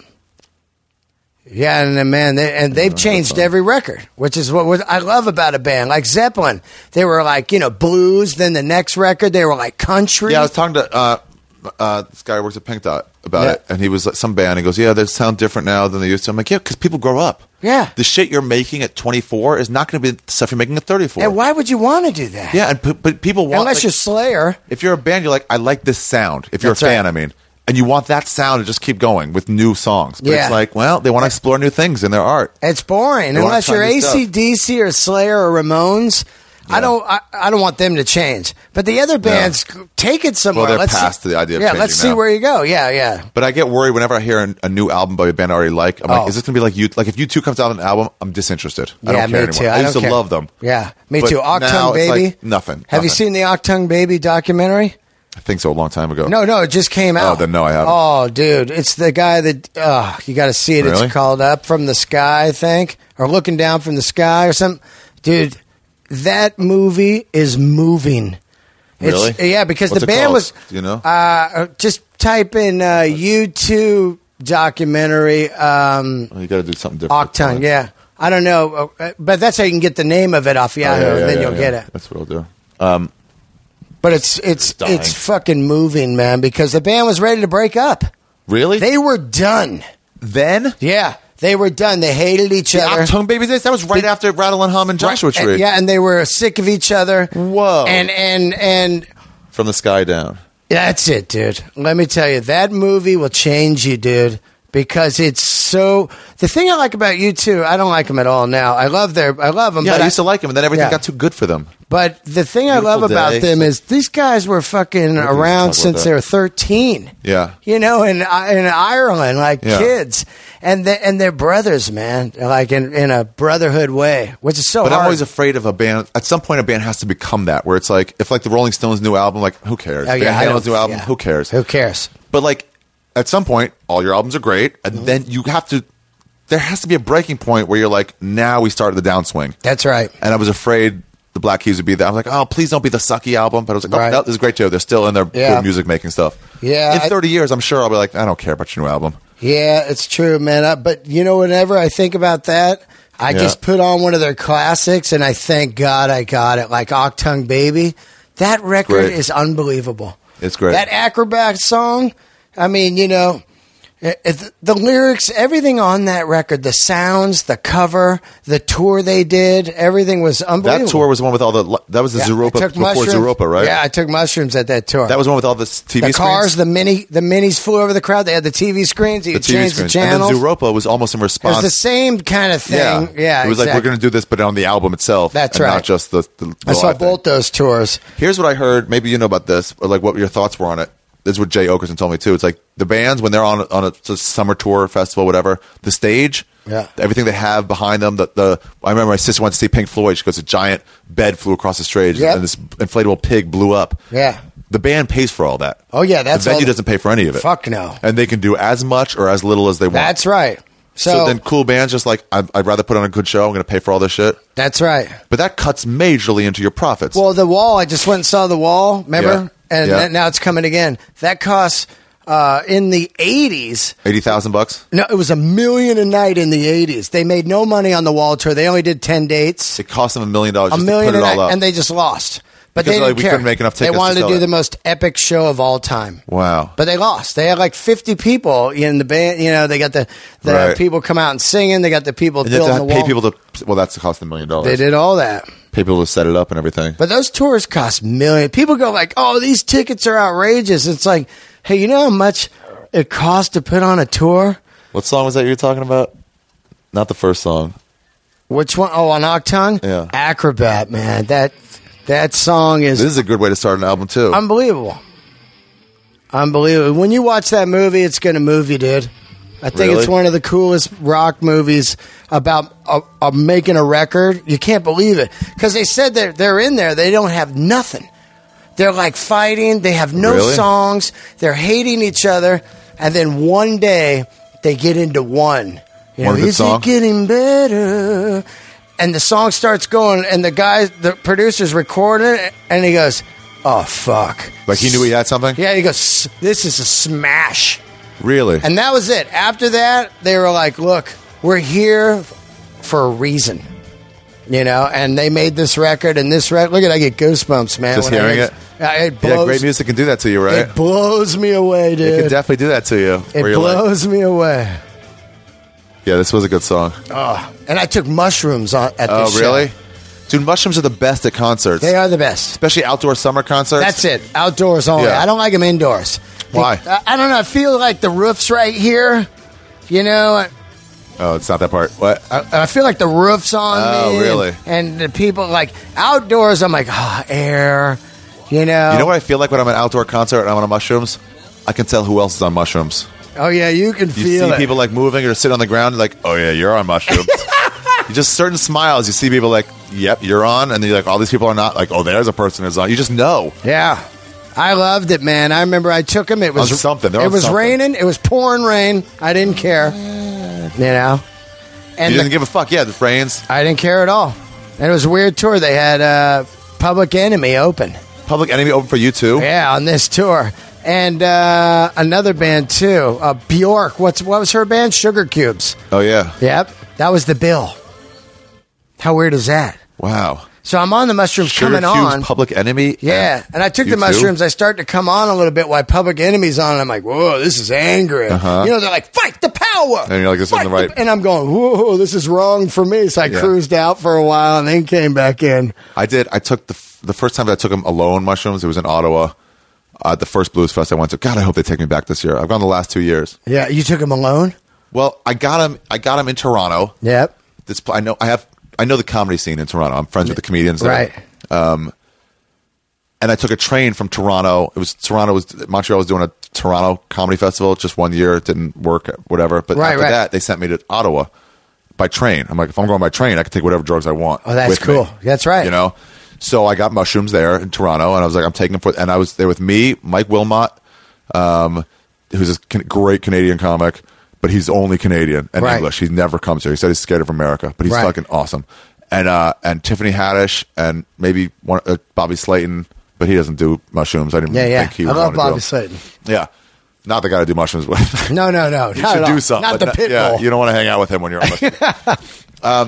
Yeah, and then, man, they, and they've changed every record, which is what was, I love about a band like Zeppelin. They were like, you know, blues. Then the next record, they were like country. Yeah, I was talking to uh, uh, this guy who works at Pink Dot about Yeah. it, and he was like, some band. He goes, yeah, they sound different now than they used to. I'm like, yeah, because people grow up. Yeah. The shit you're making at twenty-four is not going to be the stuff you're making at thirty-four. And why would you want to do that? Yeah, and p- but people want Unless like, you're Slayer. if you're a band, you're like, I like this sound. If you're That's a fan, right. I mean, and you want that sound to just keep going with new songs. But Yeah. it's like, well, they want to explore new things in their art. It's boring. They wanna Unless try you're new A stuff. C D C or Slayer or Ramones. I don't. I, I don't want them to change. But the other bands take it somewhere. Well, they're let's past see, the idea of Yeah, changing let's see now. where you go. Yeah, yeah. But I get worried whenever I hear a, a new album by a band I already like. I'm Oh. like, is this going to be like you? Like if U two comes out with an album, I'm disinterested. I Yeah, don't care me anymore. too. I I used don't to care. love them. Yeah, me But too. now Octung it's Baby. like nothing, Have you nothing. seen the Octung Baby documentary? I think so a long time ago. No, no, it just came out. Oh, then no, I haven't. Oh, dude, it's the guy that. Oh, you got to see it. Really? It's called Up from the Sky, I think, or Looking Down from the Sky, or something. Dude, that movie is moving. It's, Really? Yeah, because What's the it band called? was. Do you know? Uh, just type in uh, U two documentary. Um, Well, you got to do something different. Octung, yeah. I don't know, uh, but that's how you can get the name of it off Oh, Yahoo, yeah, yeah, and then yeah, you'll yeah. get it. That's what I'll do. Um, But it's it's dying. it's fucking moving, man, because the band was ready to break up. really? They were done. then Yeah, they were done. They hated each the other. Octung Baby days. That was right Be- after Rattle and Hum and Joshua And- Tree. yeah, and they were sick of each other. Whoa. And and and From the Sky Down. that's it, dude. Let me tell you, that movie will change you, dude. Because it's so. The thing I like about you two, I don't like them at all now. I love their, I love them. Yeah, but I used to like them, and then everything Yeah. got too good for them. But the thing I Beautiful love about Day. them is these guys were fucking can around talk about since that. they were thirteen. Yeah. You know, in in Ireland, like Yeah. kids, and they, and they're brothers, man, like in, in a brotherhood way, which is so But hard. I'm always afraid of a band. At some point, a band has to become that, where it's like, if like the Rolling Stones' new album, like who cares? Oh, Van yeah, I Halen's don't- new album, yeah. who cares? Who cares? But like, at some point, all your albums are great, and Mm-hmm. then you have to. There has to be a breaking point where you're like, now we started the downswing. That's right. And I was afraid the Black Keys would be that. I'm like, oh, please don't be the sucky album. But I was like, oh, Right. no, this is great too. They're still in their Yeah. good music making stuff. Yeah, In I- thirty years, I'm sure I'll be like, I don't care about your new album. Yeah, it's true, man. Uh, but you know, whenever I think about that, I Yeah. just put on one of their classics, and I thank God I got it, like Octung Baby. That record Great. is unbelievable. It's great. That Acrobat song, I mean, you know, it, it, the lyrics, everything on that record, the sounds, the cover, the tour they did, everything was unbelievable. That tour was the one with all the. That was the Yeah, I Zooropa took before mushrooms- Zooropa, right? Yeah, I took mushrooms at that tour. That was the one with all the T V the cars, screens? the mini, the minis flew over the crowd. They had the T V screens. You the could T V change the screens. channels. And then Zooropa was almost in It was response. the same kind of thing. Yeah, yeah It was like, exactly. we're going to do this, but on the album itself. That's and right. Not just the. the, the I saw live thing. both those tours. Here's what I heard. Maybe you know about this, or like what your thoughts were on it. This is what Jay Okerson told me too. It's like the bands when they're on on a, a summer tour, festival, whatever. The stage, Yeah. everything they have behind them. The, the I remember my sister went to see Pink Floyd. She goes, a giant bed flew across the stage, Yep. and this inflatable pig blew up. Yeah. The band pays for all that. Oh, yeah, that's the venue all- doesn't pay for any of it. Fuck no. And they can do as much or as little as they want. That's right. So, So, then cool bands just like, I'd, I'd rather put on a good show. I'm going to pay for all this shit. that's right. But that cuts majorly into your profits. Well, the Wall, I just went and saw the Wall, remember? Yeah. And Yeah. that- now it's coming again. That costs, uh, in the eighties, eighty thousand bucks. no, it was a million a night in the eighties. They made no money on the Wall tour. They only did ten dates. It cost them a million dollars A just million to a put it all night, up. and they just lost. But Because, they like, didn't we care. couldn't make enough tickets They wanted to to, sell do it. the most epic show of all time. Wow. But they lost. They had like fifty people in the band. You know, they got the, the Right. people come out and singing. They got the people And you have building to the have, pay wall. people to. Well, that's the cost of a million dollars. They did all that. Pay people to set it up and everything. But those tours cost millions. People go like, "Oh, these tickets are outrageous." It's like, hey, you know how much it costs to put on a tour? What song was that you were talking about? Not the first song. Which one? Oh, on Octung? Yeah. Acrobat, man. That that song is This is a good way to start an album too. unbelievable. Unbelievable. When you watch that movie, it's going to move you, dude. I think it's Really? one of the coolest rock movies about uh, uh, making a record. You can't believe it. Because they said they're, they're in there. They don't have nothing. They're like fighting. They have no Really? songs. They're hating each other. And then one day, they get into one. You One know, good is song? it getting better? And the song starts going, and the guy, the producer's recording it, and he goes, oh, fuck. Like he knew he had something? Yeah, he goes, this is a smash. Really? And that was it. After that, they were like, look, we're here for a reason. You know, and they made this record, and this record, look at I get goosebumps, man. Just when I hearing get- it? Yeah, it blows, yeah, great music can do that to you, right? It blows me away, It dude. can definitely do that to you. It where you're like, blows me away. yeah, this was a good song. Oh, and I took mushrooms on, at Oh, this really? show. Dude, mushrooms are the best at concerts. They are the best. Especially outdoor summer concerts. That's it. Outdoors only. Yeah. I don't like them indoors. Why? The- I, I don't know. I feel like the roof's right here. You know, Oh, it's not that part. What? I, I feel like the roof's on Oh, me. really? And, and the people, like, outdoors, I'm like, ah, air. You know? You know what I feel like when I'm at an outdoor concert and I'm on mushrooms? I can tell who else is on mushrooms. Oh, yeah, you can You feel see it. people like moving or sitting on the ground, like, oh yeah, you're on mushrooms. You just certain smiles. You see people like, yep, you're on, and then you're like, all these people are not. Like, oh, there's a person who's on. You just know. Yeah. I loved it, man. I remember I took them. It was On something. They're It on was something. raining. It was pouring rain. I didn't care. You know? And You the- didn't give a fuck. Yeah, the rains. I didn't care at all. And it was a weird tour. They had uh, Public Enemy open. Public Enemy open for you too. Yeah, on this tour. And uh, another band, too. Uh, Bjork. What's What was her band? Sugar Cubes. Oh yeah. Yep. That was the bill. How weird is that? Wow. So I'm on the mushrooms Sugar coming Cube's on. Public Enemy. Yeah, and I took You the too? mushrooms. I start to come on a little bit while Public Enemy's on. And I'm like, whoa, this is angry. Uh-huh. You know, they're like, fight the power. And you're like, this isn't Fight the right- And I'm going, whoa, this is wrong for me. So I Yeah. cruised out for a while and then came back in. I did. I took the f- the first time that I took them alone mushrooms. It was in Ottawa. Uh, the first Blues Fest I went to. God, I hope they take me back this year. I've gone the last two years. Yeah, you took them alone? Well, I got them. I got them in Toronto. Yep. This pl- I know. I have. I know the comedy scene in Toronto. I'm friends with the comedians there. Right. Um, and I took a train from Toronto. It was Toronto was Montreal was doing a Toronto comedy festival just one year. It didn't work, whatever. But Right, after right. that, they sent me to Ottawa by train. I'm like, if I'm going by train, I can take whatever drugs I want. Oh, that's with me. cool. That's right. You know. So I got mushrooms there in Toronto, and I was like, I'm taking them for. And I was there with me, Mike Wilmot, um, who's a can- great Canadian comic, but he's only Canadian and Right. English. He never comes here. He said he's scared of America, but he's Right. fucking awesome. And uh, and Tiffany Haddish and maybe one, uh, Bobby Slayton, but he doesn't do mushrooms. I didn't Yeah, yeah. think he I would love want to Bobby do them. Slayton. Yeah, not the guy to do mushrooms with. No, no, no. You not should at do all. something. Not the but pit Yeah, bull. you don't want to hang out with him when you're on mushrooms. um,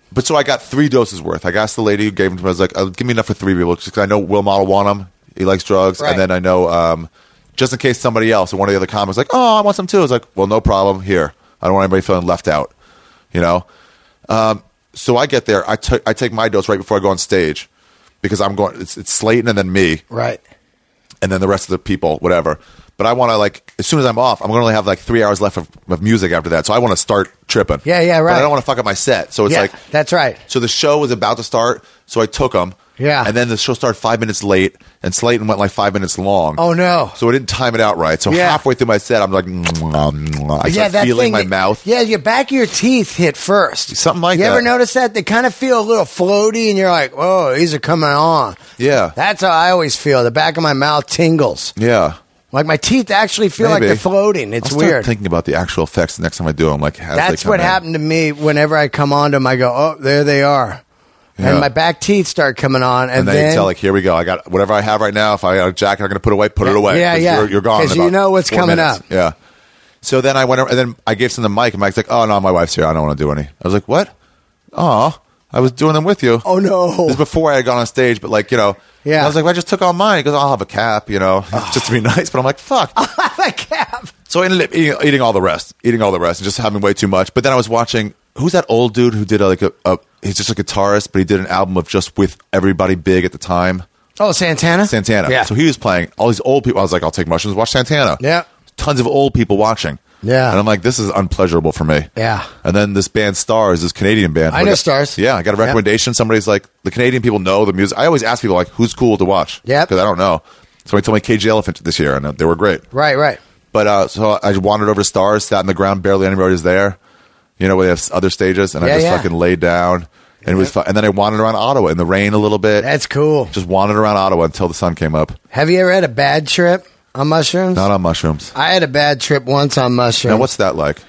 but so I got three doses worth. I asked the lady who gave them to me. I was like, oh, "Give me enough for three people," because I know Will Model want them. He likes drugs, Right. and then I know um, just in case somebody else or one of the other comics was like, "Oh, I want some too." I was like, "Well, no problem. Here, I don't want anybody feeling left out." You know. Um, so I get there. I took I take my dose right before I go on stage because I'm going. It's, it's Slayton and then me, Right. and then the rest of the people, whatever. But I want to, like, as soon as I'm off, I'm going to only have like three hours left of, of music after that. So I want to start tripping. Yeah, yeah, right. But I don't want to fuck up my set. So it's Yeah, like, that's right. so the show was about to start. So I took them. Yeah. And then the show started five minutes late, and Slayton went like five minutes long. Oh, no. So I didn't time it out right. So Yeah. halfway through my set, I'm like, mwah, mwah. I yeah, start that feeling thing, my mouth. Yeah, your back of your teeth hit first. Something like you that. ever notice that? They kind of feel a little floaty, and you're like, "Oh, these are coming on." Yeah. That's how I always feel. The back of my mouth tingles. Yeah. Like my teeth actually feel Maybe. like they're floating. It's I'll start weird. thinking about the actual effects the next time I do them. Like, as That's they come what in. happened to me whenever I come on them. I go, "Oh, there they are." Yeah. And my back teeth start coming on. And, And then, then you tell, like, here we go. I got whatever I have right now. If I got a jacket I'm going to put away, put it away. Yeah, 'Cause yeah. You're, you're gone. 'Cause in you about know what's four coming minutes. up. Yeah. So then I went over, and then I gave some to Mike, and Mike's like, "Oh, no, my wife's here. I don't want to do any." I was like, "What? Oh, I was doing them with you." Oh, no. This is before I had gone on stage, but, like, you know. Yeah. And I was like, well, I just took all mine. He goes, I'll have a cap, you know, just to be nice. But I'm like, fuck. my cap. So I ended up eating, eating all the rest, eating all the rest, and just having way too much. But then I was watching, who's that old dude who did a, like a, a, he's just a guitarist, but he did an album of just with everybody big at the time. Oh, Santana? Santana. Yeah. So he was playing all these old people. I was like, I'll take mushrooms, watch Santana. Yeah. Tons of old people watching. Yeah. And I'm like, this is unpleasurable for me. Yeah. And then this band Stars, this Canadian band. I I know got- Stars. Yeah, I got a recommendation. Somebody's like, the Canadian people know the music. I always ask people, like, who's cool to watch? Yep. Because I don't know. Somebody told me Cage the Elephant this year, and they were great. Right, right. But uh, so I wandered over to Stars, sat in the ground, barely anybody was there. You know, where they have other stages, and Yeah, I just yeah. fucking laid down. And it was fun. And then I wandered around Ottawa in the rain a little bit. That's cool. Just wandered around Ottawa until the sun came up. Have you ever had a bad trip on mushrooms? Not on mushrooms. I had a bad trip once on mushrooms. Now, what's that like?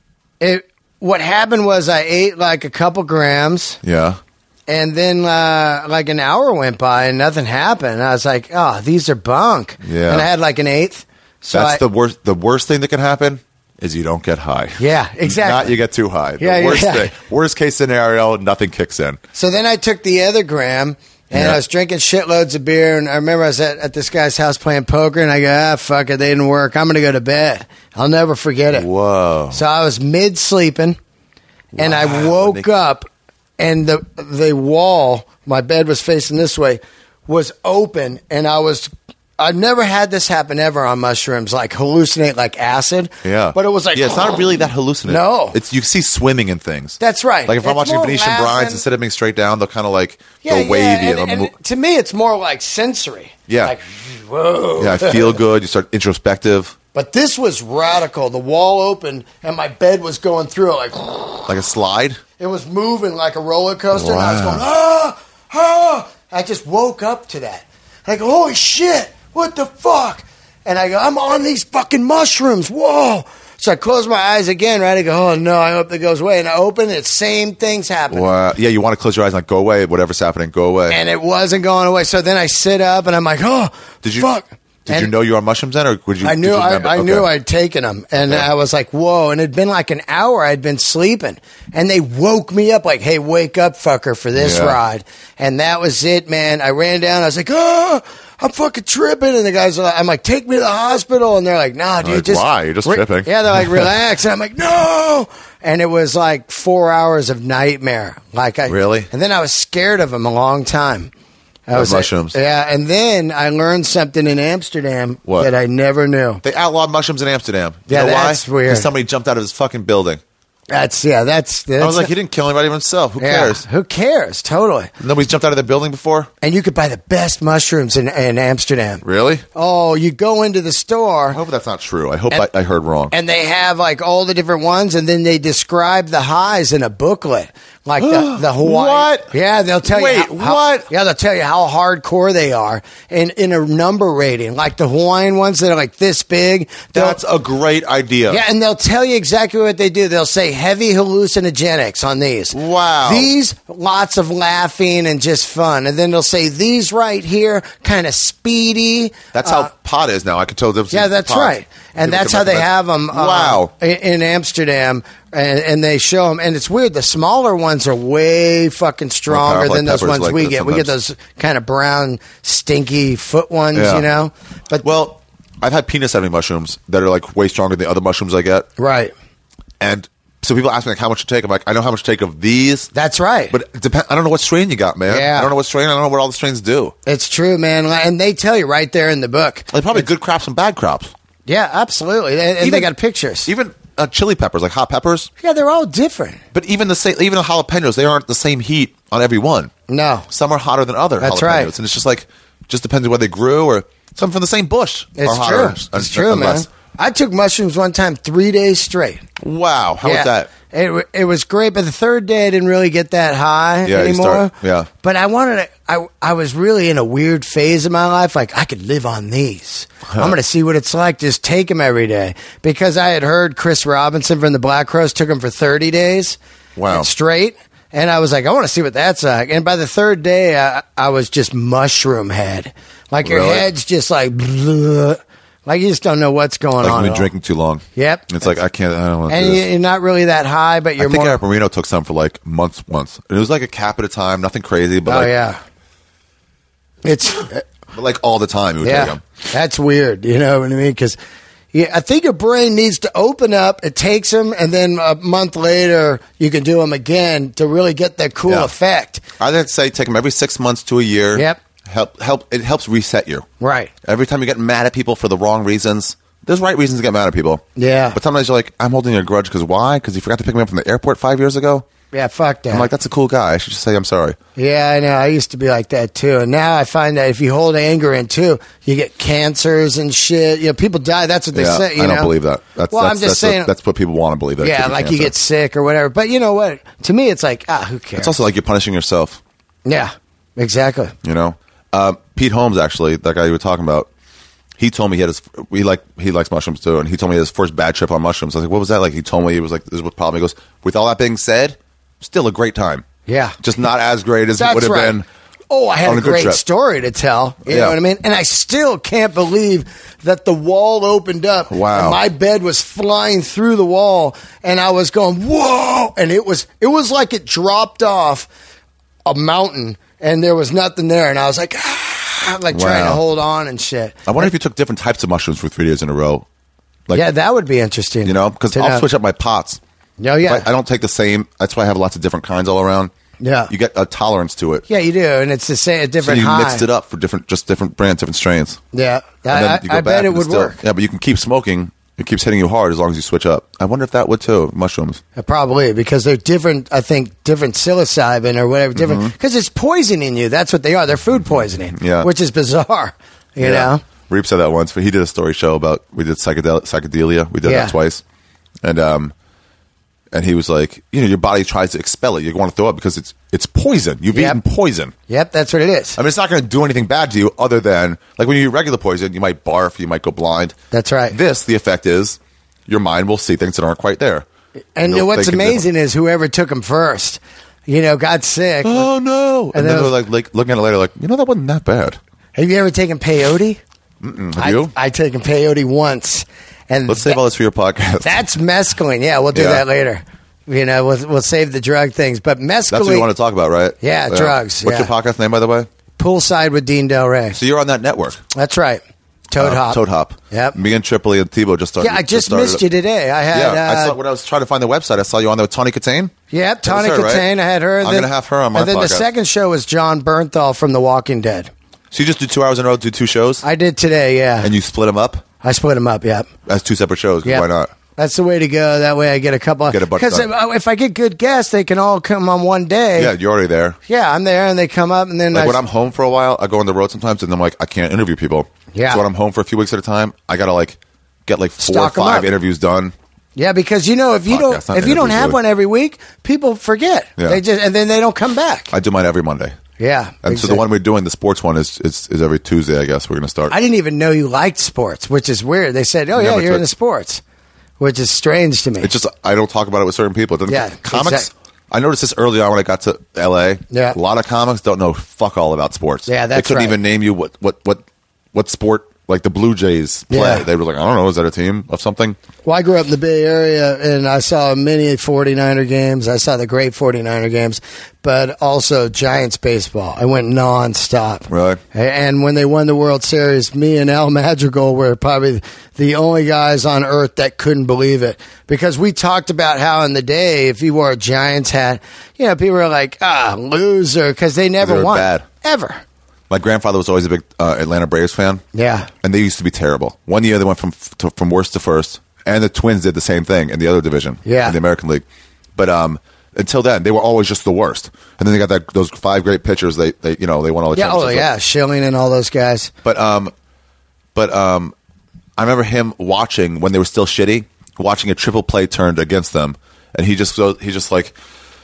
It, what happened was I ate like a couple grams, Yeah. and then uh, like an hour went by and nothing happened. I was like, "Oh, these are bunk." Yeah. And I had like an eighth. So That's I, the worst. The worst thing that can happen is you don't get high. Yeah, exactly. Not you get too high. The Yeah, yeah, worst yeah. thing. Worst case scenario, nothing kicks in. So then I took the other gram, and Yeah. I was drinking shitloads of beer. And I remember I was at, at this guy's house playing poker, and I go, "Ah, fuck it, they didn't work. I'm going to go to bed. I'll never forget it." Whoa. So I was mid sleeping, and I Wow. woke They- up, and the the wall, my bed was facing this way, was open, and I was. I've never had this happen ever on mushrooms, like hallucinate like acid. Yeah. But it was like, yeah, it's not really that hallucinant. No. It's you see swimming and things. That's right. Like if I'm It's watching more Venetian laughing. Brides, instead of being straight down, they'll kind of like yeah, go yeah, wavy. and, and and mo- to me, it's more like sensory. Yeah. Like, whoa. yeah, I feel good. You start introspective, But this was radical. The wall opened, and my bed was going through it like like a slide. it was moving like a roller coaster, and I was Wow. going, ah, ah. I just woke up to that. I go, holy shit, what the fuck? And I go, I'm on these fucking mushrooms. Whoa. So I close my eyes again, right? I go, oh no, I hope that goes away. And I open it, same thing's happening. Wow. Yeah, you want to close your eyes and like go away. Whatever's happening, go away. And it wasn't going away. So then I sit up, and I'm like, oh, did you fuck. Did And you know you were on mushrooms then, or would you? I did knew you I, remember? I Okay. knew I'd taken them, and Yeah. I was like, "Whoa!" And it'd been like an hour. I'd been sleeping, and they woke me up like, "Hey, wake up, fucker, for this Yeah. ride." And that was it, man. I ran down. I was like, "Oh, I'm fucking tripping." And the guys are like, "I'm like, take me to the hospital." And they're like, "Nah, dude, Like, just why? You're just re- tripping." Yeah, they're like, "Relax." And I'm like, "No." And it was like four hours of nightmare. Like I Really? And then I was scared of them a long time. I Of was mushrooms. Yeah, and then I learned something in Amsterdam What? that I never knew. They outlawed mushrooms in Amsterdam. You Yeah, know why? that's weird. Because somebody jumped out of his fucking building. That's yeah. That's, that's I was like, he didn't kill anybody himself. Who yeah, cares? Who cares? Totally. Nobody's jumped out of the building before. And you could buy the best mushrooms in, in Amsterdam. Really? Oh, you go into the I store hope that's not true. I hope And- I, I heard wrong. and they have like all the different ones, and then they describe the highs in a booklet, like the the Hawaii. What? Yeah, they'll tell Wait, you how, how- what? Yeah, they'll tell you how hardcore they are, in in a number rating, like the Hawaiian ones that are like this big. they'll- That's a great idea. Yeah, and they'll tell you exactly what they do. They'll say heavy hallucinogenics on these. Wow. These, lots of laughing and just fun. And then they'll say these right here, kind of speedy. That's Uh, how pot is now. I can tell them. yeah, that's right. And People that's can how they recommend- have them. Wow. in, in Amsterdam, And, and they show them, and it's weird. The smaller ones are way fucking stronger powerful, than like those peppers ones like we this get. We get sometimes. those kind of brown, stinky foot ones, Yeah. you know. But Well, I've had penis having mushrooms that are like way stronger than the other mushrooms I get. right, And so people ask me like how much to take. I'm like, I know how much to take of these. that's right. But it depend- I don't know what strain you got, man. Yeah. I don't know what strain. I don't know what all the strains do. It's true, man. And they tell you right there in the book. Like probably good crops and bad crops. Yeah, absolutely. And, and they Even- got pictures. Even uh, chili peppers, like hot peppers. yeah, they're all different. But even the same, even the jalapenos, they aren't the same heat on every one. No, Some are hotter than other That's jalapenos, right. and it's just like just depends on where they grew or some from the same bush. it's are hotter true. and- It's and- true, and man. less. I took mushrooms one time, three days straight. Wow, how yeah. was that? It, w- it was great, but the third day I didn't really get that high Yeah, you anymore. start- yeah. But I wanted to, I, I was really in a weird phase of my life. Like, I could live on these. I'm going to see what it's like. Just take them every day. Because I had heard Chris Robinson from the Black Crowes took them for thirty days. Wow. and straight. And I was like, I want to see what that's like. And by the third day, I, I was just mushroom head. Like, your Really? head's just like, bleh. Like, you just don't know what's going Like on. you've been at all. drinking too long. Yep. It's like I can't. I don't want to. And do you- this. you're not really that high, but I you're think more. Eric Marino took some for like months, months. And it was like a cap at a time, nothing crazy, but Oh like, yeah, it's but like all the time he would take yeah. them. That's weird. You know what I mean? Because yeah, I think your brain needs to open up. It takes them, and then a month later you can do them again to really get that cool Yeah. effect. I'd say take them every six months to a year. Yep. Help, help. It helps reset you. Right. Every time you get mad at people for the wrong reasons, there's right reasons to get mad at people. Yeah. But sometimes you're like, I'm holding a grudge because why? Because you forgot to pick me up from the airport five years ago. Yeah. Fuck that. I'm like, that's a cool guy. I should just say I'm sorry. yeah, I know. I used to be like that too, and now I find that if you hold anger in too, you get cancers and shit. You know, people die. That's what they yeah, say. You I don't know? believe that. That's, well, that's, I'm just that's saying. What, that's what people want to believe. That it yeah, could be like you cancer. get sick or whatever. But you know what? To me, it's like ah, who cares? It's also like you're punishing yourself. yeah, exactly. You know, uh, Pete Holmes, actually, that guy you were talking about, he told me he had his, he like he likes mushrooms too, and he told me his first bad trip on mushrooms. I was like, what was that like? He told me he was like, this is what problem. He goes, with all that being said, still a great time. Yeah. Just not as great as it That's would have right. been. Oh, I had on a a good great trip. story to tell. You Yeah. know what I mean? And I still can't believe that the wall opened up. Wow. And my bed was flying through the wall, and I was going, whoa! And it was it was like it dropped off a mountain, and there was nothing there. And I was like, ah, like trying to Wow. hold on and shit. I wonder if you took different types of mushrooms for three days in a row. Like, yeah, that would be interesting. you know, because to I'll know. switch up my pots. Oh, yeah. If I, I don't take the same. That's why I have lots of different kinds all around. Yeah. You get a tolerance to it. Yeah, you do, and it's the same, a So different you high. mixed it up for different, just different brands, different strains. Yeah, And I, then you go I back bet it and would it's still- work. Yeah, but you can keep smoking. It keeps hitting you hard as long as you switch up. I wonder if that would too. Mushrooms. Uh, Probably because they're different. I think different psilocybin or whatever. Different because it's poisoning you. That's what they are. They're food poisoning. Mm-hmm. Yeah. which is bizarre. You know. Reep said that once. But he did a story show about we did psychedel- psychedelia. We did Yeah. that twice, and um, and he was like, you know, your body tries to expel it. You want to throw up because it's it's poison. You've Yep. eaten poison. Yep, that's what it is. I mean, it's not going to do anything bad to you other than like when you eat regular poison, you might barf, you might go blind. That's right. This, the effect is your mind will see things that aren't quite there. and You'll what's think it's amazing is whoever took them first, you know, got sick. Oh no! And, And then then- they're like, like looking at it later, like, you know, that wasn't that bad. Have you ever taken peyote? Mm, have I, you? I taken peyote once, and Let's save that- all this for your podcast. that's mescaline. Yeah, we'll do Yeah. that later. You know, we'll we'll save the drug things, but mescaline. That's what you want to talk about, right? Yeah, drugs, What's yeah. your podcast name, by the way? Poolside with Dean Del Rey. So you're on that network. That's right. Toad Uh, Hop. Toad Hop. Yep. Me and Tripoli and Tebow just started. Yeah, I just started missed it. you today. I had. Yeah, I uh, saw when I was trying to find the website. I saw you on there with Tawny Katane. Yeah, That Tawny was her, right? Katane. I had her. I'm then- gonna have her on my And then the podcast. second show was John Bernthal from The Walking Dead. So you just do two hours in a row, do two shows, I did today. Yeah, and you split them up I split them up. Yep. as two separate shows. 'Cause Yep. Why not? That's the way to go. That way I get a couple. Get a bunch Because done. if I get good guests, they can all come on one day. Yeah, you're already there. Yeah, I'm there, and they come up, and then Like I, when I'm home for a while, I go on the road sometimes, and I'm like, I can't interview people. Yeah. So when I'm home for a few weeks at a time, I gotta like get like four Stock 'em or five up. interviews done. yeah, because you know if you Podcast, don't not if you don't interviews, have really. one every week, people forget. Yeah. They just and then they don't come back. I do mine every Monday. yeah, And so the exactly. one we're doing, the sports one, is is, is every Tuesday. I guess we're gonna start. I didn't even know you liked sports, which is weird. They said, "Oh yeah, Never you're took- into sports," which is strange to me. It's just I don't talk about it with certain people. It doesn't- Yeah, comics. exact- I noticed this early on when I got to L A. Yeah. a lot of comics don't know fuck all about sports. Yeah, they that's couldn't right. even name you what what what what sport like the Blue Jays play. Yeah. They were like, I don't know, is that a team of something? Well, I grew up in the Bay Area, and I saw many forty-niner games. I saw the great forty-niner games, but also Giants baseball. I went nonstop. Really? And when they won the World Series, me and Al Madrigal were probably the only guys on earth that couldn't believe it. Because we talked about how in the day, if you wore a Giants hat, you know, people were like, ah, loser, because they never They were won. bad. Ever. My grandfather was always a big uh, Atlanta Braves fan. Yeah. And they used to be terrible. One year they went from to, from worst to first, and the Twins did the same thing in the other division, Yeah. in the American League. But um, until then, they were always just the worst. And then they got that those five great pitchers. They, they you know they won all the Yeah, oh, championships. yeah, Schilling and all those guys. But um, but um, I remember him watching when they were still shitty, watching a triple play turned against them, and he just so he just like.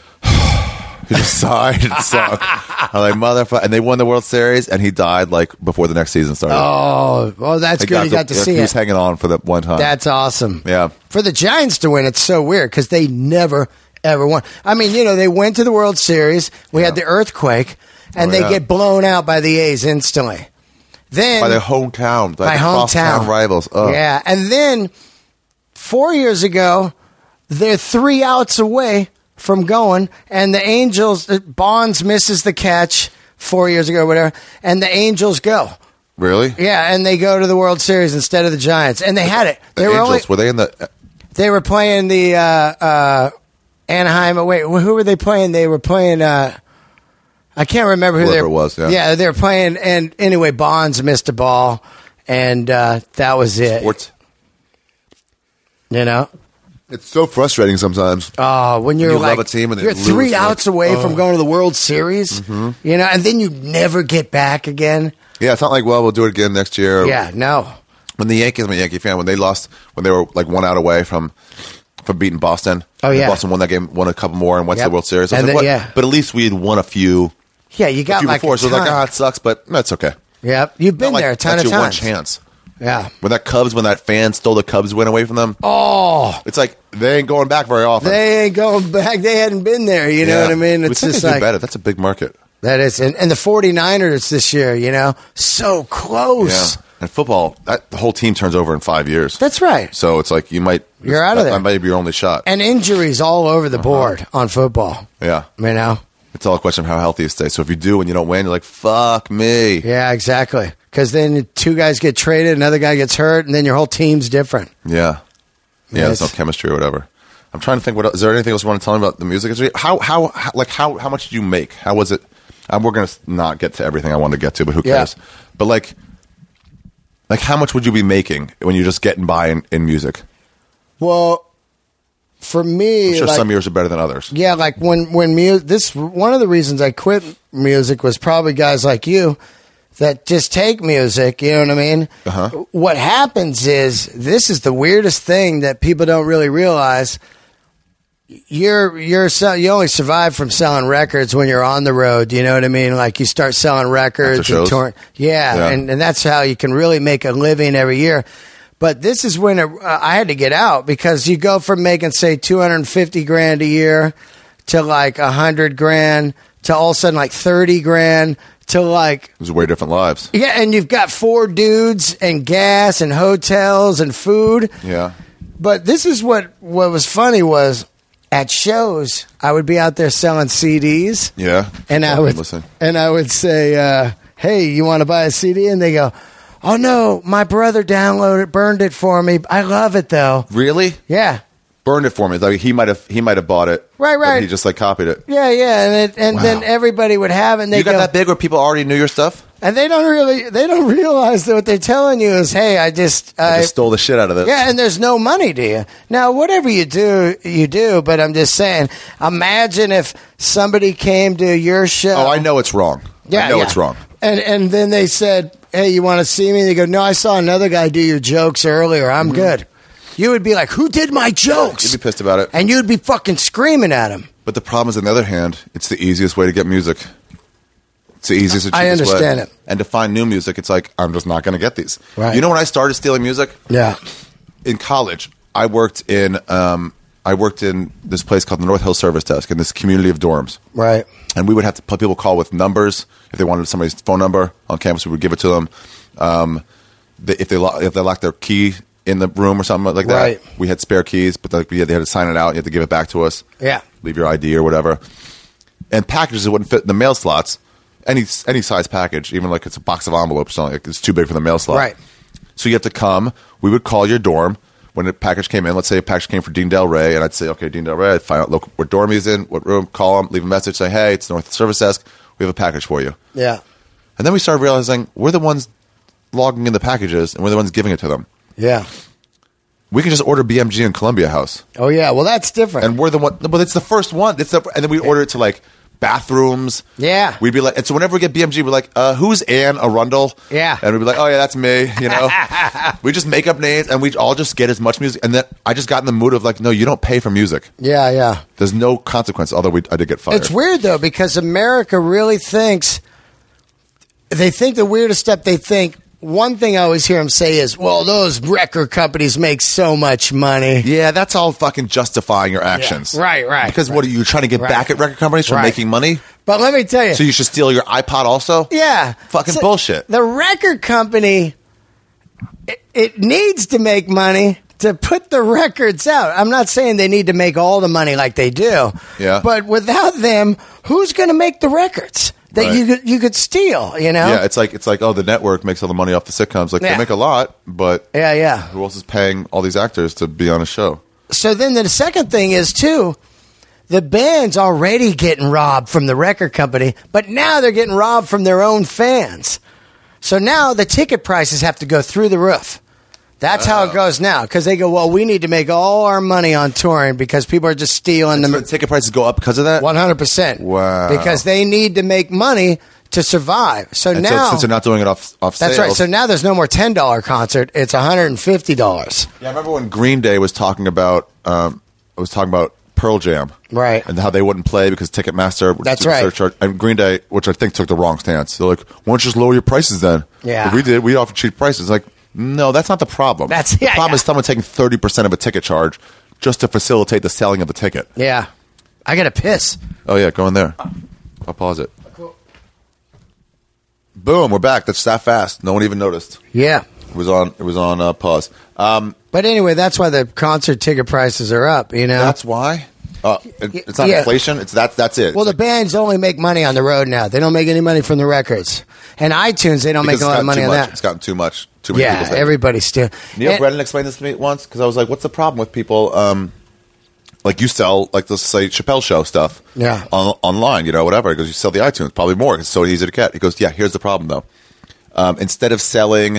He just sighed and sung. I'm like, motherfucker. And they won the World Series, and he died like before the next season started. Oh, well, that's He good. You got to see He was it. hanging on for that one time. That's awesome. Yeah. For the Giants to win, it's so weird because they never, ever won. I mean, you know, they went to the World Series. We Yeah. had the earthquake, and Oh, they yeah. get blown out by the A's instantly. Then By their hometown. By, by the hometown crosstown rivals. Ugh. Yeah, and then four years ago, they're three outs away from going, and the Angels, Bonds misses the catch four years ago or whatever, and the Angels go. Really? Yeah, and they go to the World Series instead of the Giants, and they had it. The They were Angels, only, were they in the... they were playing the uh, uh, Anaheim. Wait, who were they playing? They were playing. Uh, I can't remember who Whoever they it was, yeah. yeah, they were playing. And anyway, Bonds missed a ball, and uh, that was it. Sports. You know. It's so frustrating sometimes. Oh, when you're you like love a team and they you're lose, three like, outs away oh. from going to the World Series, Mm-hmm. you know, and then you never get back again. Yeah, it's not like, well, we'll do it again next year. Yeah, no. When the Yankees, I'm a Yankee fan, when they lost, when they were like one out away from from beating Boston. Oh, and yeah. Boston won that game, won a couple more, and went Yep. to the World Series. I was And like, then- what? yeah. But at least we had won a few, Yeah, you a got few like before. a So it was like, ton. ah, it sucks, but that's okay. Yep, you've been Not like, there a ton that's of your one times. chance. Yeah. When that Cubs, when that fan stole the Cubs win away from them, Oh, it's like they ain't going back very often. they ain't going back. They hadn't been there. You know Yeah. what I mean? We It's think just they do like better. That's a big market. that is, and, and the 49ers this year. You know, so close. Yeah. And football, that the whole team turns over in five years. That's right. So it's like you might You're out of that, there. That might be your only shot. And injuries all over Uh-huh. the board on football. yeah. You know. It's all a question of how healthy you stay. So if you do and you don't win, you're like, fuck me. Yeah, exactly. Because then two guys get traded, another guy gets hurt, and then your whole team's different. Yeah. Yeah, there's no Yes. chemistry or whatever. I'm trying to think. What else, is there anything else you want to tell me about the music industry? How, how, how like, how, how much did you make? How was it? Um, we're going to not get to everything I want to get to, but who Yeah. cares? But like, like, how much would you be making when you're just getting by in, in music? Well, for me, I'm sure like, some years are better than others. yeah, like when when music. This one of the reasons I quit music was probably guys like you that just take music. You know what I mean? Uh-huh. What happens is this is the weirdest thing that people don't really realize. You're you're sell- you only survive from selling records when you're on the road. You know what I mean? Like you start selling records After shows? and tour- yeah, Yeah. and and that's how you can really make a living every year. But this is when it, uh, I had to get out because you go from making say two hundred fifty grand a year to like a hundred grand to all of a sudden like thirty grand to like Those are way different lives. yeah, and you've got four dudes and gas and hotels and food. Yeah. But this is what what was funny was at shows I would be out there selling C Ds. Yeah. And I Fucking would listen. and I would say, uh, "Hey, you want to buy a C D?" And they go, "Oh no, my brother downloaded, burned it for me. I love it though." Really? Yeah, Burned it for me. Like he might have, he might have bought it. Right, but right. He just like copied it. yeah, yeah. And it, and Wow. then everybody would have it. And they You got go, that big where people already knew your stuff? and they don't really they don't realize that what they're telling you is, "Hey, I just I I, just stole the shit out of this. Yeah, and there's no money to you. Now, whatever you do, you do, but I'm just saying, imagine if somebody came to your show. Oh, I know it's wrong. Yeah, I know yeah. it's wrong. And and then they said, "Hey, you want to see me?" They go, "No, I saw another guy do your jokes earlier. I'm good." You would be like, "Who did my jokes?" Mm-hmm. You'd be pissed about it. And you'd be fucking screaming at him. But the problem is, on the other hand, it's the easiest way to get music. It's the easiest and I cheapest understand way. it. And to find new music, it's like, I'm just not going to get these. Right. You know when I started stealing music? Yeah. In college, I worked in um, I worked in this place called the North Hill Service Desk in this community of dorms. Right. And we would have to put people call with numbers. If they wanted somebody's phone number on campus, we would give it to them. Um, they, if they lo- if they lock their key in the room or something like that, Right. we had spare keys, but like, we had, they had to sign it out. You had to give it back to us. Yeah. Leave your I D or whatever. And packages that wouldn't fit in the mail slots. Any any size package, even like it's a box of envelopes, or something, like it's too big for the mail slot. Right. So you have to come. We would call your dorm when a package came in. Let's say a package came for Dean Del Rey, and I'd say, okay, Dean Del Rey, I'd find out look, what dorm he's in, what room, call him, leave a message, say, hey, it's North Service Desk. We have a package for you. Yeah. And then we started realizing we're the ones logging in the packages, and we're the ones giving it to them. Yeah. We can just order B M G in Columbia House. Oh, yeah. Well, that's different. And we're the one, but it's the first one. It's the, and then we order it to like bathrooms. Yeah. We'd be like, and so whenever we get B M G, we're like, uh, who's Ann Arundel? Yeah. And we'd be like, oh yeah, that's me. You know, we just make up names and we all just get as much music. And then I just got in the mood of like, no, you don't pay for music. Yeah, yeah. There's no consequence. Although we, I did get fired. It's weird, though, because America really thinks, they think the weirdest step they think, one thing I always hear them say is, well, those record companies make so much money. Yeah, that's all fucking justifying your actions. Yeah. Right, right. Because right. what are you trying to get Right. back at record companies for Right. making money? But let me tell you. So you should steal your iPod also? Yeah. Fucking So bullshit. The record company, it, it needs to make money to put the records out. I'm not saying they need to make all the money like they do. Yeah. But without them, who's going to make the records that Right. you could, you could steal, you know? Yeah, it's like it's like oh, the network makes all the money off the sitcoms. Like Yeah. they make a lot, but Yeah, yeah. who else is paying all these actors to be on a show? So then the second thing is, too, the band's already getting robbed from the record company, but now they're getting robbed from their own fans. So now the ticket prices have to go through the roof. That's how it goes now, because they go, well, we need to make all our money on touring because people are just stealing So them. the ticket prices go up because of that. one hundred percent. Wow. Because they need to make money to survive. So And now, so, since they're not doing it off off that's sales, right. So now there's no more ten dollar concert. It's one hundred fifty dollars. yeah, I remember when Green Day was talking about um, was talking about Pearl Jam, Right. and how they wouldn't play because Ticketmaster. That's did a right. surcharge. And Green Day, which I think took the wrong stance. They're like, why don't you just lower your prices then? Yeah. But we did. We offered cheap prices. Like, no, that's not the problem. That's- the yeah, problem yeah. is someone taking thirty percent of a ticket charge just to facilitate the selling of the ticket. Yeah. I got to piss. Oh yeah, go in there. I'll pause it. Boom, we're back. That's that fast. No one even noticed. Yeah. It was on. It was on uh, pause. Um, But anyway, that's why the concert ticket prices are up, you know? that's why. Uh, it, it's not Yeah. inflation. It's that. That's it. well, the It's bands only make money on the road now. They don't make any money from the records. And iTunes, they don't because make a lot it's of money gotten on too much. that. It's gotten too much. Too many Yeah, people say- everybody's still. Neil and- Brennan explained this to me once because I was like, "What's the problem with people? Um, like you sell like let's say Chappelle Show stuff, Yeah. on, online, you know, whatever." He goes, "You sell the iTunes, probably more. It's so easy to get." He goes, "Yeah, here's the problem though. Um, instead of selling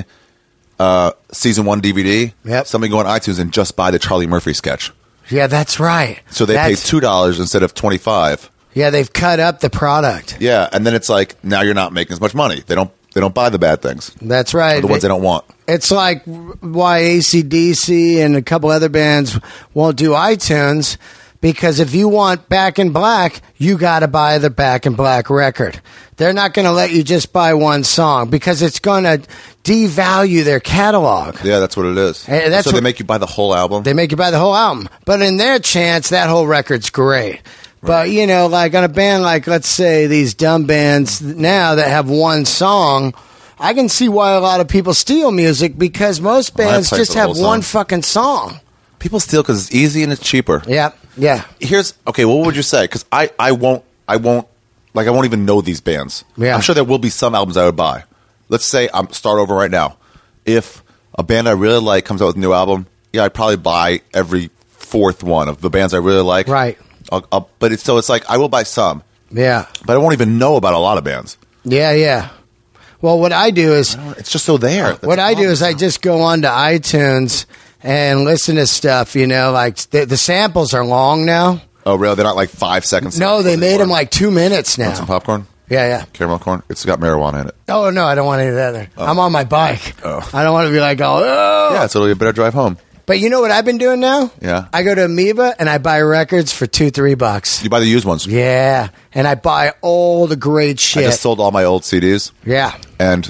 uh, season one D V D, Yep. somebody go on iTunes and just buy the Charlie Murphy sketch. Yeah, that's right. So they That's- pay two dollars instead of twenty five. Yeah, they've cut up the product. Yeah, and then it's like now you're not making as much money. They don't they don't buy the bad things, That's right. or the ones they don't want." It's like why A C D C and a couple other bands won't do iTunes, because if you want Back in Black, you got to buy the Back in Black record. They're not going to let you just buy one song because it's going to devalue their catalog. Yeah, that's what it is. Hey, that's so they what- make you buy the whole album. They make you buy the whole album. But in their chance, that whole record's great. But, you know, like on a band like, let's say, these dumb bands now that have one song, I can see why a lot of people steal music because most Well, I bands play just for the have whole one song. fucking song. People steal because it's easy and it's cheaper. Yeah, yeah. Here's okay. What would you say? Because I, I won't I won't like I won't even know these bands. Yeah. I'm sure there will be some albums I would buy. Let's say I'm start over right now. If a band I really like comes out with a new album, yeah, I'd probably buy every fourth one of the bands I really like. Right. I'll, I'll, but it's so it's like I will buy some, Yeah. but I won't even know about a lot of bands. Yeah, yeah. Well, what I do is, It's just so there. That's what the I do problem. is I just go on to iTunes and listen to stuff, you know, like the, the samples are long now. Oh, really? They're not like five seconds. No, they made them anymore. like two minutes now. Want some popcorn, Yeah, yeah. caramel corn. It's got marijuana in it. Oh, no, I don't want any of that either. I'm on my bike. Oh. I don't want to be like, oh, oh. Yeah, so it'll be a better drive home. But you know what I've been doing now? Yeah. I go to Amoeba and I buy records for two, three bucks. You buy the used ones. Yeah. And I buy all the great I shit. just sold all my old C Ds. Yeah. And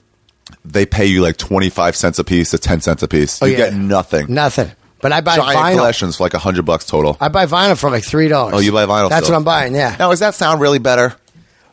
they pay you like twenty-five cents a piece to ten cents a piece. Oh, you yeah. get nothing. Nothing. But I buy Giant vinyl. collections for like a hundred bucks total. I buy vinyl for like three dollars. Oh, you buy vinyl That's still? what I'm buying, yeah. Now, does that sound really better?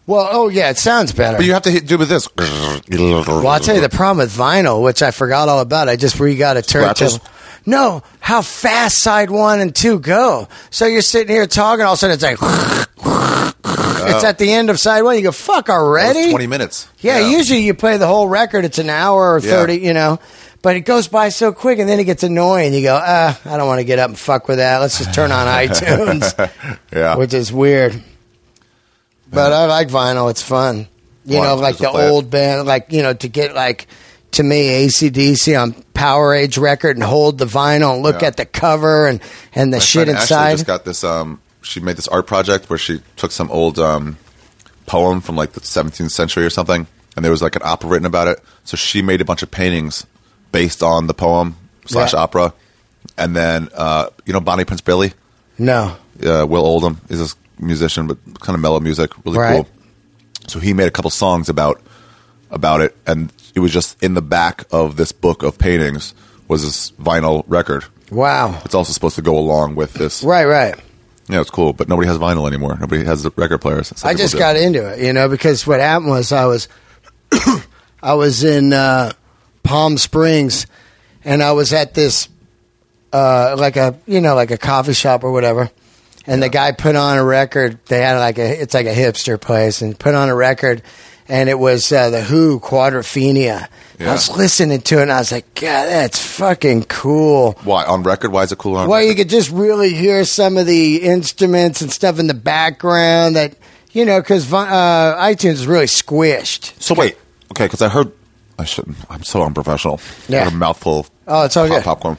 Well, oh yeah, it sounds better. But you have to hit, do with this. Well, I'll tell you the problem with vinyl, which I forgot all about. I just re got a turntable. No, how fast side one and two go. So you're sitting here talking, all of a sudden it's like, oh. It's at the end of side one. You go, fuck already? twenty minutes. Yeah, yeah, usually you play the whole record. It's an hour or thirty, yeah. you know. But it goes by so quick, and then it gets annoying. You go, ah, I don't want to get up and fuck with that. Let's just turn on iTunes. Yeah. Which is weird. But I like vinyl. It's fun. You Why? know, like the old it. band, like, you know, to get, like, to me, A C D C on Power Age record and hold the vinyl and look yeah. at the cover and, and the My shit friend inside. Ashley just got this, um, she made this art project where she took some old um, poem from, like, the seventeenth century or something, and there was, like, an opera written about it. So she made a bunch of paintings based on the poem slash yeah. opera. And then, uh, you know, Bonnie Prince Billy? No. Uh, Will Oldham is this musician, but kind of mellow music, really right. cool. So he made a couple songs about about it, and it was just in the back of this book of paintings was this vinyl record. Wow. It's also supposed to go along with this. Right, right. Yeah, it's cool, but nobody has vinyl anymore. Nobody has the record players. I just got into it, you know, because what happened was I was I was in uh, Palm Springs, and I was at this uh, like a you know like a coffee shop or whatever. And yeah. the guy put on a record. They had like a, it's like a hipster place, and put on a record, and it was uh, the Who, Quadrophenia. Yeah. I was listening to it, and I was like, God, that's fucking cool. Why on record? Why is it cool on? Well, record? you could just really hear some of the instruments and stuff in the background that you know, because uh, iTunes is really squished. So wait, okay, because I heard I shouldn't. I'm so unprofessional. Yeah, I had a mouthful. Of oh, it's all pop, good. Popcorn.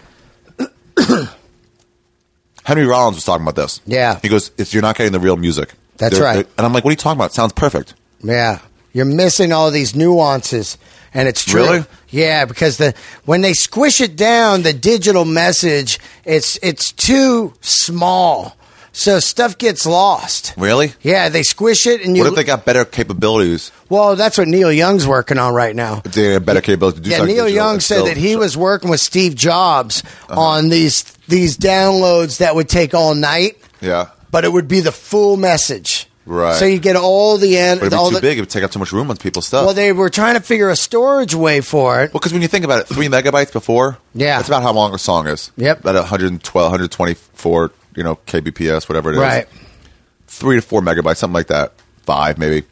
Henry Rollins was talking about this. Yeah. He goes, it's, you're not getting the real music. That's they're, right. They're, and I'm like, what are you talking about? It sounds perfect. Yeah. You're missing all these nuances, and it's true. Really? Yeah, because the when they squish it down, the digital message, it's it's too small. So stuff gets lost. Really? Yeah, they squish it, and you. What if they got better capabilities? Well, that's what Neil Young's working on right now. They have better capabilities to do yeah, something. Neil Young said still, that he so. was working with Steve Jobs uh-huh. on these these downloads that would take all night. Yeah. But it would be the full message. Right. So you get all the end. But it'd be all too the, big. It would take up too much room on people's stuff. Well, they were trying to figure a storage way for it. Well, because when you think about it, three megabytes before, yeah, that's about how long a song is. Yep. About one twelve, one twenty-four, you know, kbps, whatever it is. Right. Three to four megabytes, something like that. Five, maybe.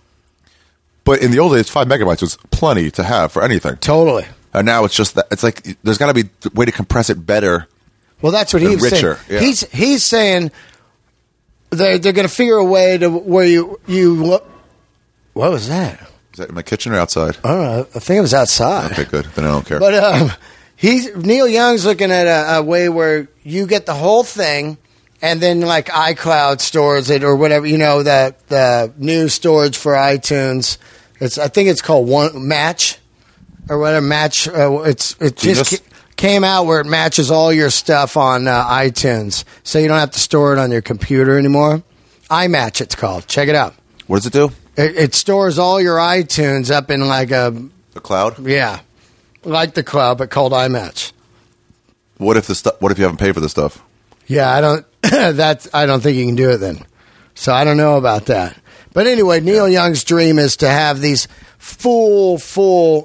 But in the old days, five megabytes was plenty to have for anything. Totally. And now it's just that it's like there's got to be a way to compress it better. Well, that's what he's richer. saying. Yeah. He's he's saying they're they're going to figure a way to where you you. What was that? Is that in my kitchen or outside? I don't know. I think it was outside. Okay, good. Then I don't care. But um, he's Neil Young's looking at a, a way where you get the whole thing, and then like iCloud stores it or whatever. You know, the the new storage for iTunes. It's I think it's called One Match or whatever. Match. Uh, it's it Genius. just came out where it matches all your stuff on uh, iTunes, so you don't have to store it on your computer anymore. iMatch, it's called. Check it out. What does it do? It, it stores all your iTunes up in like a The cloud? yeah, like the cloud, but called iMatch. What if the stu- What if you haven't paid for this stuff? Yeah, I don't. That's I don't think you can do it then. So I don't know about that. But anyway, Neil Young's dream is to have these full, full,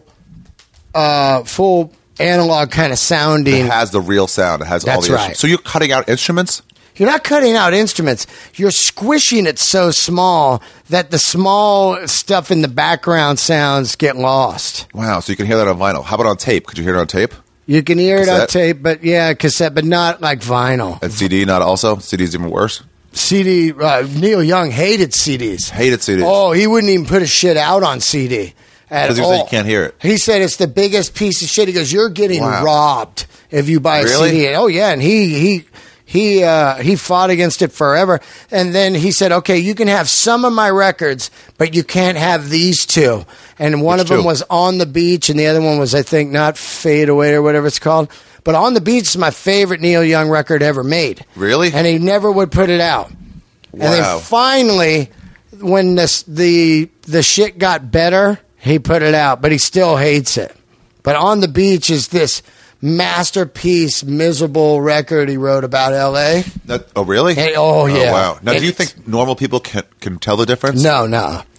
uh, full analog kind of sounding. It has the real sound. It has all That's the right. instruments. So you're cutting out instruments? You're not cutting out instruments. You're squishing it so small that the small stuff in the background sounds get lost. Wow. So you can hear that on vinyl. How about on tape? Could you hear it on tape? You can hear it on Cassette? tape, but yeah, cassette, but not like vinyl. And C D, not also? C D's even worse? C D, uh, Neil Young hated C Ds. Hated C Ds. Oh, he wouldn't even put his shit out on C D at Because he all. said you can't hear it. He said it's the biggest piece of shit. He goes, you're getting Wow. robbed if you buy a Really? C D. Oh, yeah, and he he he uh, he fought against it forever. And then he said, okay, you can have some of my records, but you can't have these two. And one Which of them two? was On the Beach, and the other one was, I think, not Fade Away or whatever it's called. But On the Beach is my favorite Neil Young record ever made. Really? And he never would put it out. And Wow. then finally, when this, the the shit got better, he put it out, but he still hates it. But On the Beach is this masterpiece, miserable record he wrote about L A. That, oh, really? And- oh, yeah. wow. Now, do you It's- think normal people can, can tell the difference? No, no.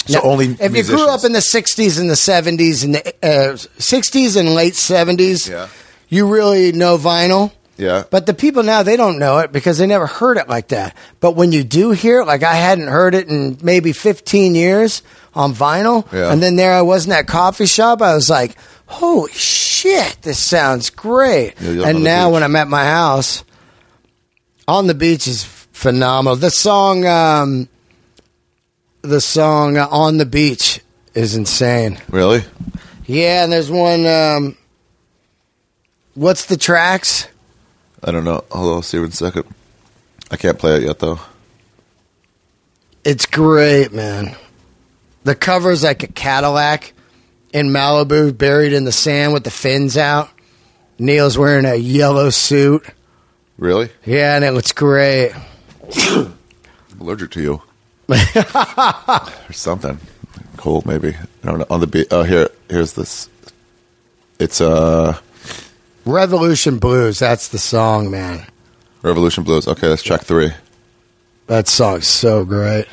So only if musicians. you grew up in the sixties and the seventies and the uh, sixties and late seventies, Yeah. you really know vinyl. Yeah. But the people now, they don't know it because they never heard it like that. But when you do hear it, like I hadn't heard it in maybe fifteen years on vinyl. Yeah. And then there I was in that coffee shop. I was like, holy shit, this sounds great. Yeah, you're and on the now beach. when I'm at my house, On the Beach is phenomenal. The song, um, the song uh, On the Beach is insane. Really? Yeah, and there's one, um, what's the tracks? I don't know. Hold on, I'll see you in a second. I can't play it yet, though. It's great, man. The cover's like a Cadillac in Malibu, buried in the sand with the fins out. Neil's wearing a yellow suit. Really? Yeah, and it looks great. I'm allergic to you. Or something. Cold, maybe. I don't know. On the beat. Oh, here, here's this. It's uh, Revolution Blues, that's the song, man. Revolution Blues. Okay, that's track three. That song's so great.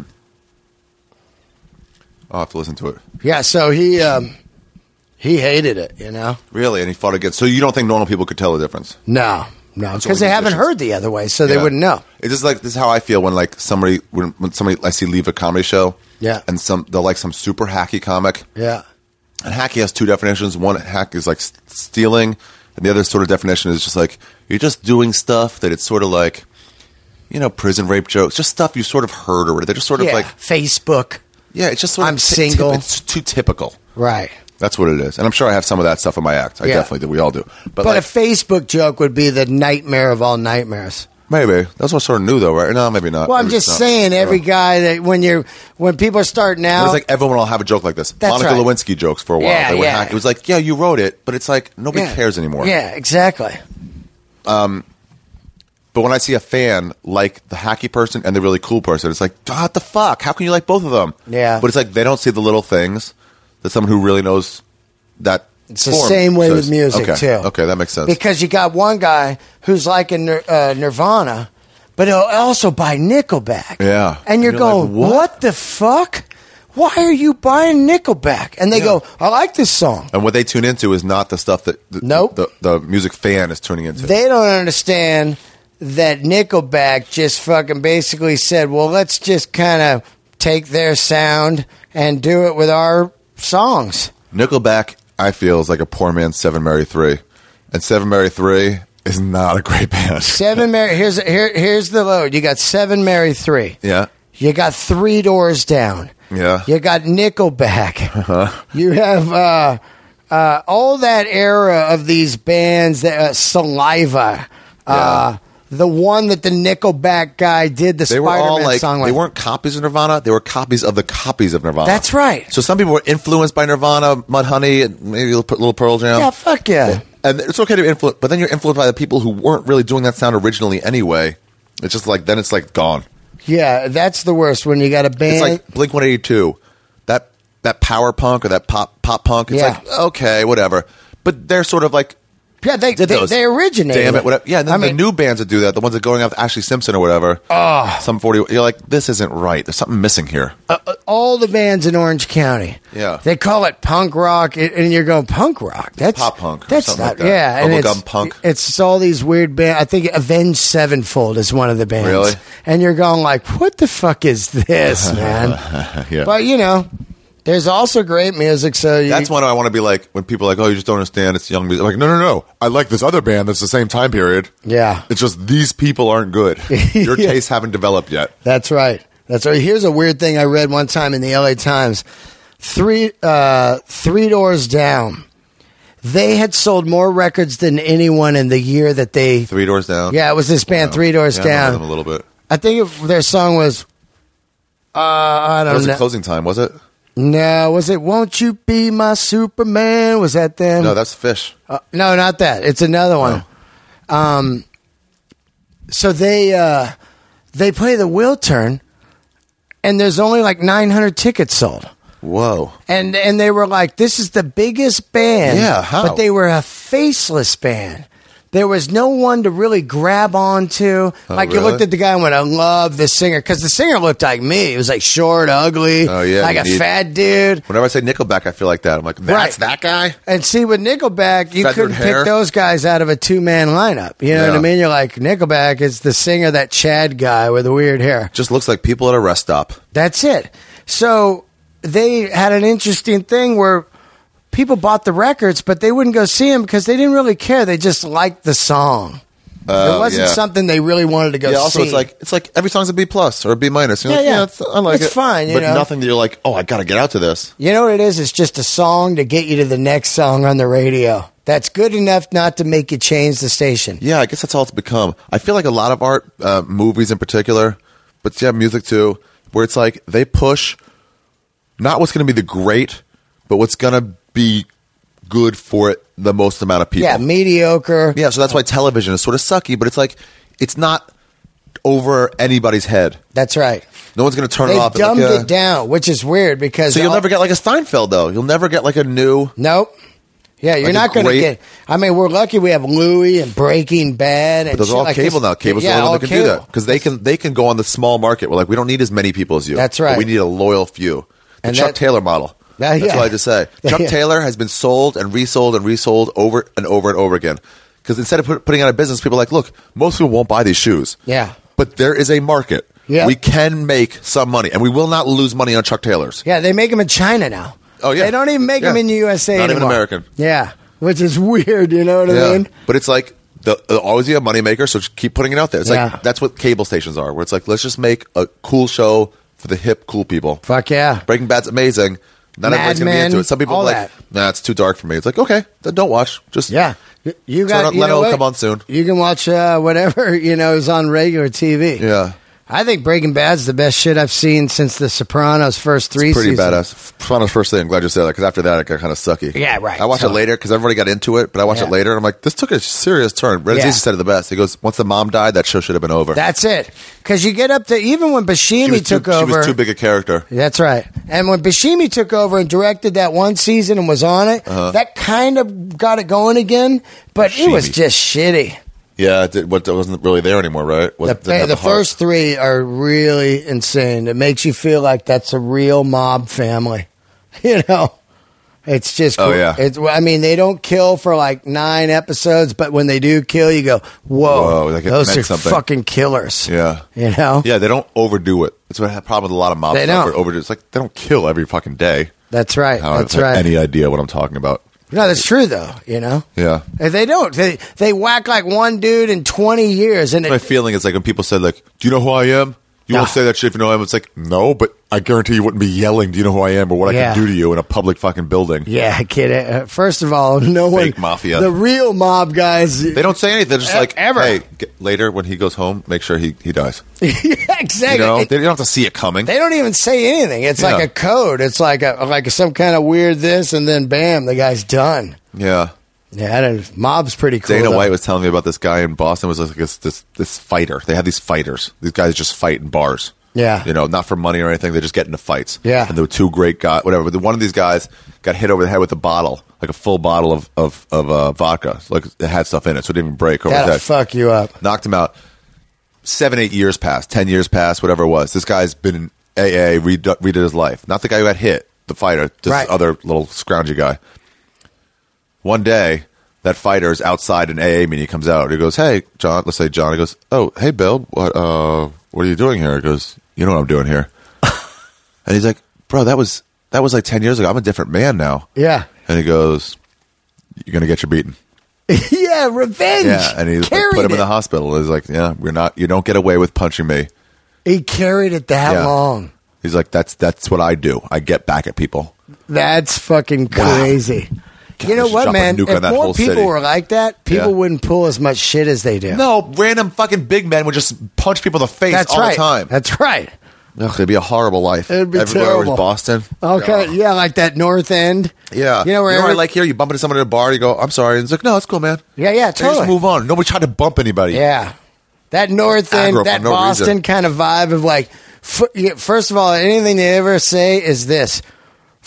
I'll have to listen to it. Yeah, so he um, he hated it, you know? Really? And he fought against. So you don't think normal people could tell the difference? No, no, That's because only they haven't musicians. heard the other way, so they Yeah. wouldn't know. It's just like this is how I feel when like somebody when, when somebody I see leave a comedy show. Yeah. And some they'll like some super hacky comic. Yeah. And hacky has two definitions. One hack is like s- stealing, and the other sort of definition is just like you're just doing stuff that it's sort of like, you know, prison rape jokes, just stuff you sort of heard or they're just sort of Yeah, like Facebook. yeah, it's just sort I'm of ty- single. typ- it's too typical. Right. That's what it is. And I'm sure I have some of that stuff in my act. I Yeah. definitely do. We all do. But, But like, a Facebook joke would be the nightmare of all nightmares. maybe that's what sort of new though, right? No, maybe not. Well, I'm Maybe just it's not. saying, every Yeah. guy that when you're when people are starting It out, was like everyone will have a joke like this. That's Monica right. Lewinsky jokes for a while. Yeah, they were yeah. hack- It was like, yeah, you wrote it, but it's like nobody yeah. cares anymore. Yeah, exactly. But when I see a fan like the hacky person and the really cool person, it's like, what the fuck? How can you like both of them? Yeah. But it's like they don't see the little things that someone who really knows that. It's the form same way says. with music okay. too. Okay, that makes sense. Because you got one guy who's like in Nir- uh, Nirvana, but he'll also buy Nickelback. Yeah. and you're, And you're going, like, what? what? the fuck? Why are you buying Nickelback? And they Yeah. go, I like this song. and what they tune into is not the stuff that the, Nope. the, the music fan is tuning into. They don't understand that Nickelback just fucking basically said, well, let's just kind of take their sound and do it with our songs. Nickelback, I feel, is like a poor man's Seven Mary Three, and Seven Mary Three is not a great band. Seven Mary, here's here, here's the load. You got Seven Mary Three. Yeah, You got Three Doors Down. yeah. You got Nickelback. Uh-huh. You have uh, uh, all that era of these bands, that uh, Saliva. Uh, the one that the Nickelback guy did the They were Spider-Man all like song they with. weren't copies of Nirvana. They were copies of the copies of Nirvana. That's right. So some people were influenced by Nirvana, Mudhoney, and maybe a little, little Pearl Jam. Yeah, fuck yeah. And it's okay to be influenced, but then you're influenced by the people who weren't really doing that sound originally anyway. It's just like then it's like gone. Yeah, that's the worst when you got a band. It's like Blink one eighty-two, that that power punk or that pop pop punk. It's Yeah. like okay, whatever. But they're sort of like yeah, they they, did those. they originated. damn it, whatever. Yeah, and then I the mean, new bands that do that, the ones that are going out with Ashley Simpson or whatever. Oh. Some forty. You're like, this isn't right. There's something missing here. uh, uh, all the bands in Orange County. Yeah. they call it punk rock, and and you're going punk rock. That's Pop punk or That's something not like that. yeah. And Bubblegum it's, punk. It's all these weird bands. I think Avenged Sevenfold is one of the bands. Really? And you're going like, what the fuck is this, man? Yeah. But you know, there's also great music. So you, That's when I want to be like, when people are like, oh, you just don't understand, it's young music. I'm like, no, no, no. I like this other band that's the same time period. Yeah. It's just these people aren't good. Your Yeah. tastes haven't developed yet. That's right. That's right. Here's a weird thing I read one time in the L A Times. Three uh, Three Doors Down. They had sold more records than anyone in the year that they. Three Doors Down. Yeah, it was this band, Wow. Three Doors Yeah, I know Down. them a little bit. I think it, their song was. Uh, I That don't was know. a closing time, was it? No, was it "Won't You Be My Superman"? Was that them? No, that's Fish. Uh, no, not that. It's another one. Um, so they uh, they play the Will Turn, and there's only like nine hundred tickets sold. Whoa. And and they were like, this is the biggest band. Yeah, how? But they were a faceless band. there was no one to really grab onto. Oh, like you really? looked at the guy and went, I love this singer. Because the singer looked like me. He was like short, ugly, Oh, yeah, like you a need- fat dude. Whenever I say Nickelback, I feel like that. I'm like, that's Right. that guy? And see, with Nickelback, you Feathered couldn't hair. pick those guys out of a two-man lineup. You know what I Yeah. mean? You're like, Nickelback is the singer, that Chad guy with the weird hair. Just looks like people at a rest stop. That's it. So they had an interesting thing where people bought the records, but they wouldn't go see them because they didn't really care. They just liked the song. Uh, it wasn't yeah. something they really wanted to go Yeah, also see. it's like it's like every song's a B plus or a B minus. You're Yeah, like, yeah. yeah, it's, I like It's it. fine, you but know. nothing that you're like, oh, I got to get out to this. You know what it is? It's just a song to get you to the next song on the radio. That's good enough not to make you change the station. Yeah, I guess that's all it's become. I feel like a lot of art, uh, movies in particular, but yeah, music too, where it's like they push not what's going to be the great, but what's going to be good for it the most amount of people. Yeah, mediocre. Yeah, so that's why television is sort of sucky, but it's like it's not over anybody's head. That's right. No one's going to turn They've it off. and dumbed like, uh, it down, which is weird because So you'll all- never get like a Steinfeld though. You'll never get like a new. Nope. Yeah, you're Like a not going to great- get. I mean, we're lucky we have Louis and Breaking Bad, and But those shit are all like cable this. now. Cable's yeah, the only all one that can do cable. that because they can they can go on the small market. We're like we don't need as many people as you. That's but right. we need a loyal few. The And Chuck that- Taylor model. Uh, That's yeah. what I just say. Chuck Yeah. Taylor has been sold and resold and resold over and over and over again. Because instead of put, putting out a business, people are like, look, most people won't buy these shoes. Yeah. But there is a market. Yeah. We can make some money, and we will not lose money on Chuck Taylors. Yeah, they make them in China now. Oh, yeah. They don't even make Yeah. them in the U S A Not even anymore. American. Yeah, which is weird. You know what I Yeah. mean? But it's like the, they'll always be a moneymaker, so just keep putting it out there. It's Yeah. like that's what cable stations are, where it's like let's just make a cool show for the hip, cool people. Fuck yeah. Breaking Bad's amazing. Not Mad everybody's gonna Men, be into it. Some people all are like, that. nah, it's too dark for me. It's like, okay, then don't watch. Just Yeah. You- You Turn got. on- You Leno know will what? come on soon. You can watch uh, whatever you know is on regular T V. yeah. I think Breaking Bad's the best shit I've seen since The Sopranos' first three Pretty seasons. badass. Sopranos first thing. I'm glad you said that because after that it got kind of sucky. Yeah, right. I watched So- it later because everybody got into it, but I watched Yeah. it later and I'm like, this took a serious turn. Red Yeah. Azizi said it the best. He goes, once the mom died, that show should have been over. That's it. Because you get up to even when she Buscemi was too, took over. She was too big a character. That's right. And when Buscemi took over and directed that one season and was on it, Uh-huh. that kind of got it going again. But it was Buscemi. just shitty. Yeah, it did, what, it wasn't really there anymore, right? The, Wasn't- didn't have the heart. first three are really insane. It makes you feel like that's a real mob family. You know, it's just. Oh, cool. yeah. It's. I mean, they don't kill for like nine episodes, but when they do kill, you go, "Whoa, Whoa, like it those meant are something. fucking killers." Yeah. You know. Yeah, they don't overdo it. That's what I had a problem with a lot of mob They stuff. don't. where Overdo. It's like they don't kill every fucking day. That's right. I don't That's have right. any idea what I'm talking about. No, that's true though. You know. Yeah. If they don't. They they whack like one dude in twenty years, and My it, feeling is like when people said like, "Do you know who I am?" You No. won't say that shit if you know who I am. It's like, no, but I guarantee you wouldn't be yelling, "Do you know who I am?" or what Yeah. I can do to you in a public fucking building. yeah, kid. Uh, first of all, no Fake one. mafia. The real mob guys. They don't say anything. They're just E- like, ever. "Hey, get, later when he goes home, make sure he, he dies." yeah, You exactly. know, It- they don't have to see it coming. They don't even say anything. It's Yeah. like a code. It's like a like some kind of weird this, and then bam, the guy's done. yeah. Yeah, I don't, mob's pretty cool. Dana though. White was telling me about this guy in Boston. Was like this this this fighter. They had these fighters. These guys just fight in bars. Yeah. You know, not for money or anything. They just get into fights. Yeah. And there were two great guys, whatever. But one of these guys got hit over the head with a bottle, like a full bottle of of, of uh, vodka. So, like it had stuff in it, so it didn't even break over That'll his head. fuck you up. Knocked him out. Seven, eight years passed, ten years passed, whatever it was. This guy's been in A A, redo- redid his life. Not the guy who got hit, the fighter, this Right. other little scroungy guy. One day, that fighter's outside an A A meeting. He comes out. He goes, "Hey, John." Let's say John. He goes, "Oh, hey, Bill. What? Uh, what are you doing here?" He goes, "You know what I'm doing here." And he's like, "Bro, that was that was like ten years ago. I'm a different man now." Yeah. And he goes, "You're gonna get your beating." yeah, revenge. Yeah, and he like, carried put him it. in the hospital. He's like, "Yeah, we're not. You don't get away with punching me." He carried it that Yeah. long. He's like, "That's that's what I do. I get back at people." That's fucking Wow. crazy. God, you know they should what, drop a man? nuke If on that more whole people city. were like that, people Yeah. wouldn't pull as much shit as they do. No, random fucking big men would just punch people in the face That's all right. the time. That's right. Ugh, it'd be a horrible life. It'd be Everywhere terrible. was Boston. Okay, Ugh. yeah, like that North End. Yeah. You know where what I every- like here? You bump into someone at a bar, you go, "I'm sorry." And it's like, "No, it's cool, man." Yeah, yeah, They totally. just move on. Nobody tried to bump anybody. Yeah, that North End, Aggro for that no Boston reason. kind of vibe of like. f- yeah, First of all, anything they ever say is this: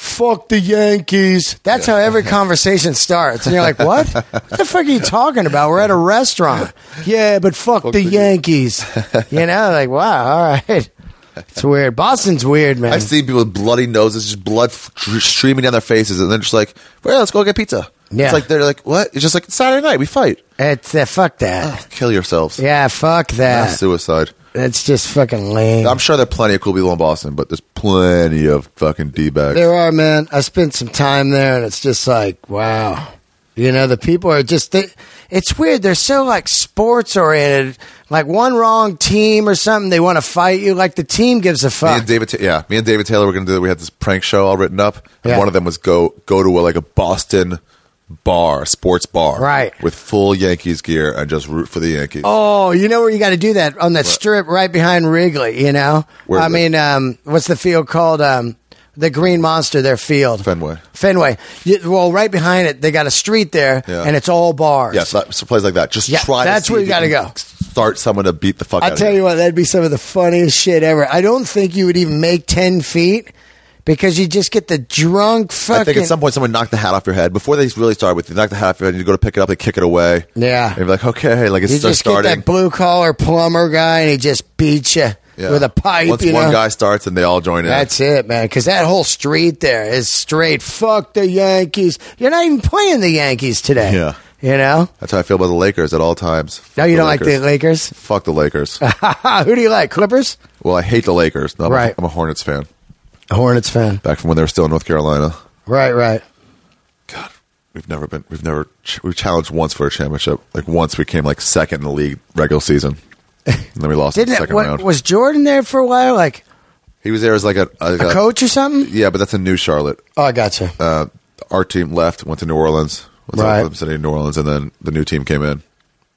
fuck the Yankees. That's how every conversation starts. And you're like, what? What the fuck are you talking about? We're at a restaurant. Yeah, but fuck, fuck the, the Yankees. You know, like, wow, all right. It's weird. Boston's weird, man. I've seen people with bloody noses, just blood f- streaming down their faces, and they're just like, well, let's go get pizza. Yeah. It's like, they're like, what? It's just like, it's Saturday night, we fight. It's, uh, fuck that. Oh, kill yourselves. Yeah, fuck that. Mass suicide. It's just fucking lame. I'm sure there are plenty of cool people in Boston, but there's plenty of fucking D-bags. There are, man. I spent some time there, and it's just like, wow. You know, the people are just, they, it's weird. They're so, like, sports-oriented. Like, one wrong team or something, they want to fight you. Like, the team gives a fuck. Me and David, yeah, me and David Taylor were going to do, we had this prank show all written up, and yeah. one of them was go go to, a, like, a Boston bar, sports bar, right, with full Yankees gear and just root for the Yankees. Oh, you know where you got to do that? On that what? strip right behind Wrigley, you know? Where's I it? mean, um, what's the field called? Um, the Green Monster, their field. Fenway. Fenway. You, well, right behind it, they got a street there, yeah. and it's all bars. Yes, yeah, so place like that. Just yeah, try that's to where you got to go. Start someone to beat the fuck I'll out tell of you. you what, that'd be some of the funniest shit ever. I don't think you would even make ten feet. Because you just get the drunk fucking... I think at some point someone knocked the hat off your head. Before they really started with you, knock the hat off your head, you go to pick it up, they kick it away. Yeah. And you're like, okay, like it's you just starting. You just get that blue-collar plumber guy, and he just beats you yeah. with a pipe, Once you one know? guy starts, and they all join in. That's it, man. Because that whole street there is straight, fuck the Yankees. You're not even playing the Yankees today. Yeah. You know? That's how I feel about the Lakers at all times. Fuck no, you don't Lakers. like the Lakers? Fuck the Lakers. Who do you like, Clippers? Well, I hate the Lakers. No, I'm, right. a, I'm a Hornets fan. A Hornets fan. Back from when they were still in North Carolina. Right, right. God, we've never been, we've never, we've challenged once for a championship. Like once we came like second in the league regular season. And then we lost in the second it, what, round. Was Jordan there for a while? Like He was there as like a, a, a coach or something? Yeah, but that's in New Charlotte. Oh, I gotcha. Uh, our team left, went to New Orleans. Was right. City City, New Orleans, and then the new team came in.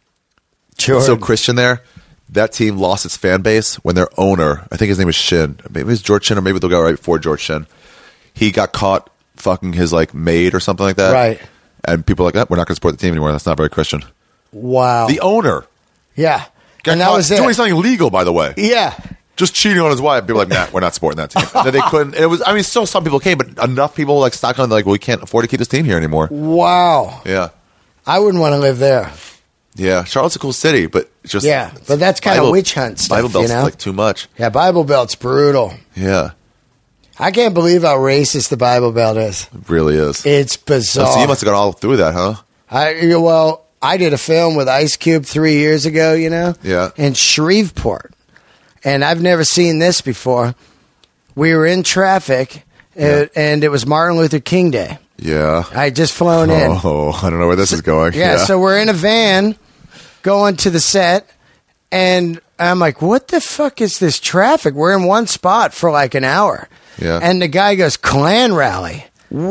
Jordan. It's so Christian there. That team lost its fan base when their owner, I think his name was Shin, maybe it was George Shin, or maybe they'll go right before George Shin. He got caught fucking his like maid or something like that. Right. And people were like, oh, we're not going to support the team anymore. That's not very Christian. Wow. The owner. Yeah. Got and that caught was it. doing something illegal, by the way. Yeah. Just cheating on his wife. People were like, nah, we're not supporting that team. And then they couldn't. It was. I mean, still some people came, but enough people like stock on like, well, we can't afford to keep this team here anymore. Wow. Yeah. I wouldn't want to live there. Yeah, Charlotte's a cool city, but it's just yeah, but that's kind Bible, of witch hunt stuff. Bible Belt's you know? like too much. Yeah, Bible Belt's brutal. Yeah, I can't believe how racist the Bible Belt is. It really is. It's bizarre. Oh, so you must have gone all through that, huh? I well, I did a film with Ice Cube three years ago. You know, yeah, in Shreveport, and I've never seen this before. We were in traffic, yeah. and it was Martin Luther King Day. Yeah, I had just flown oh, in. Oh, I don't know where this so, is going. Yeah, yeah, so we're in a van going to the set, and I'm like, what the fuck is this traffic? We're in one spot for like an hour. Yeah. And the guy goes, Klan rally.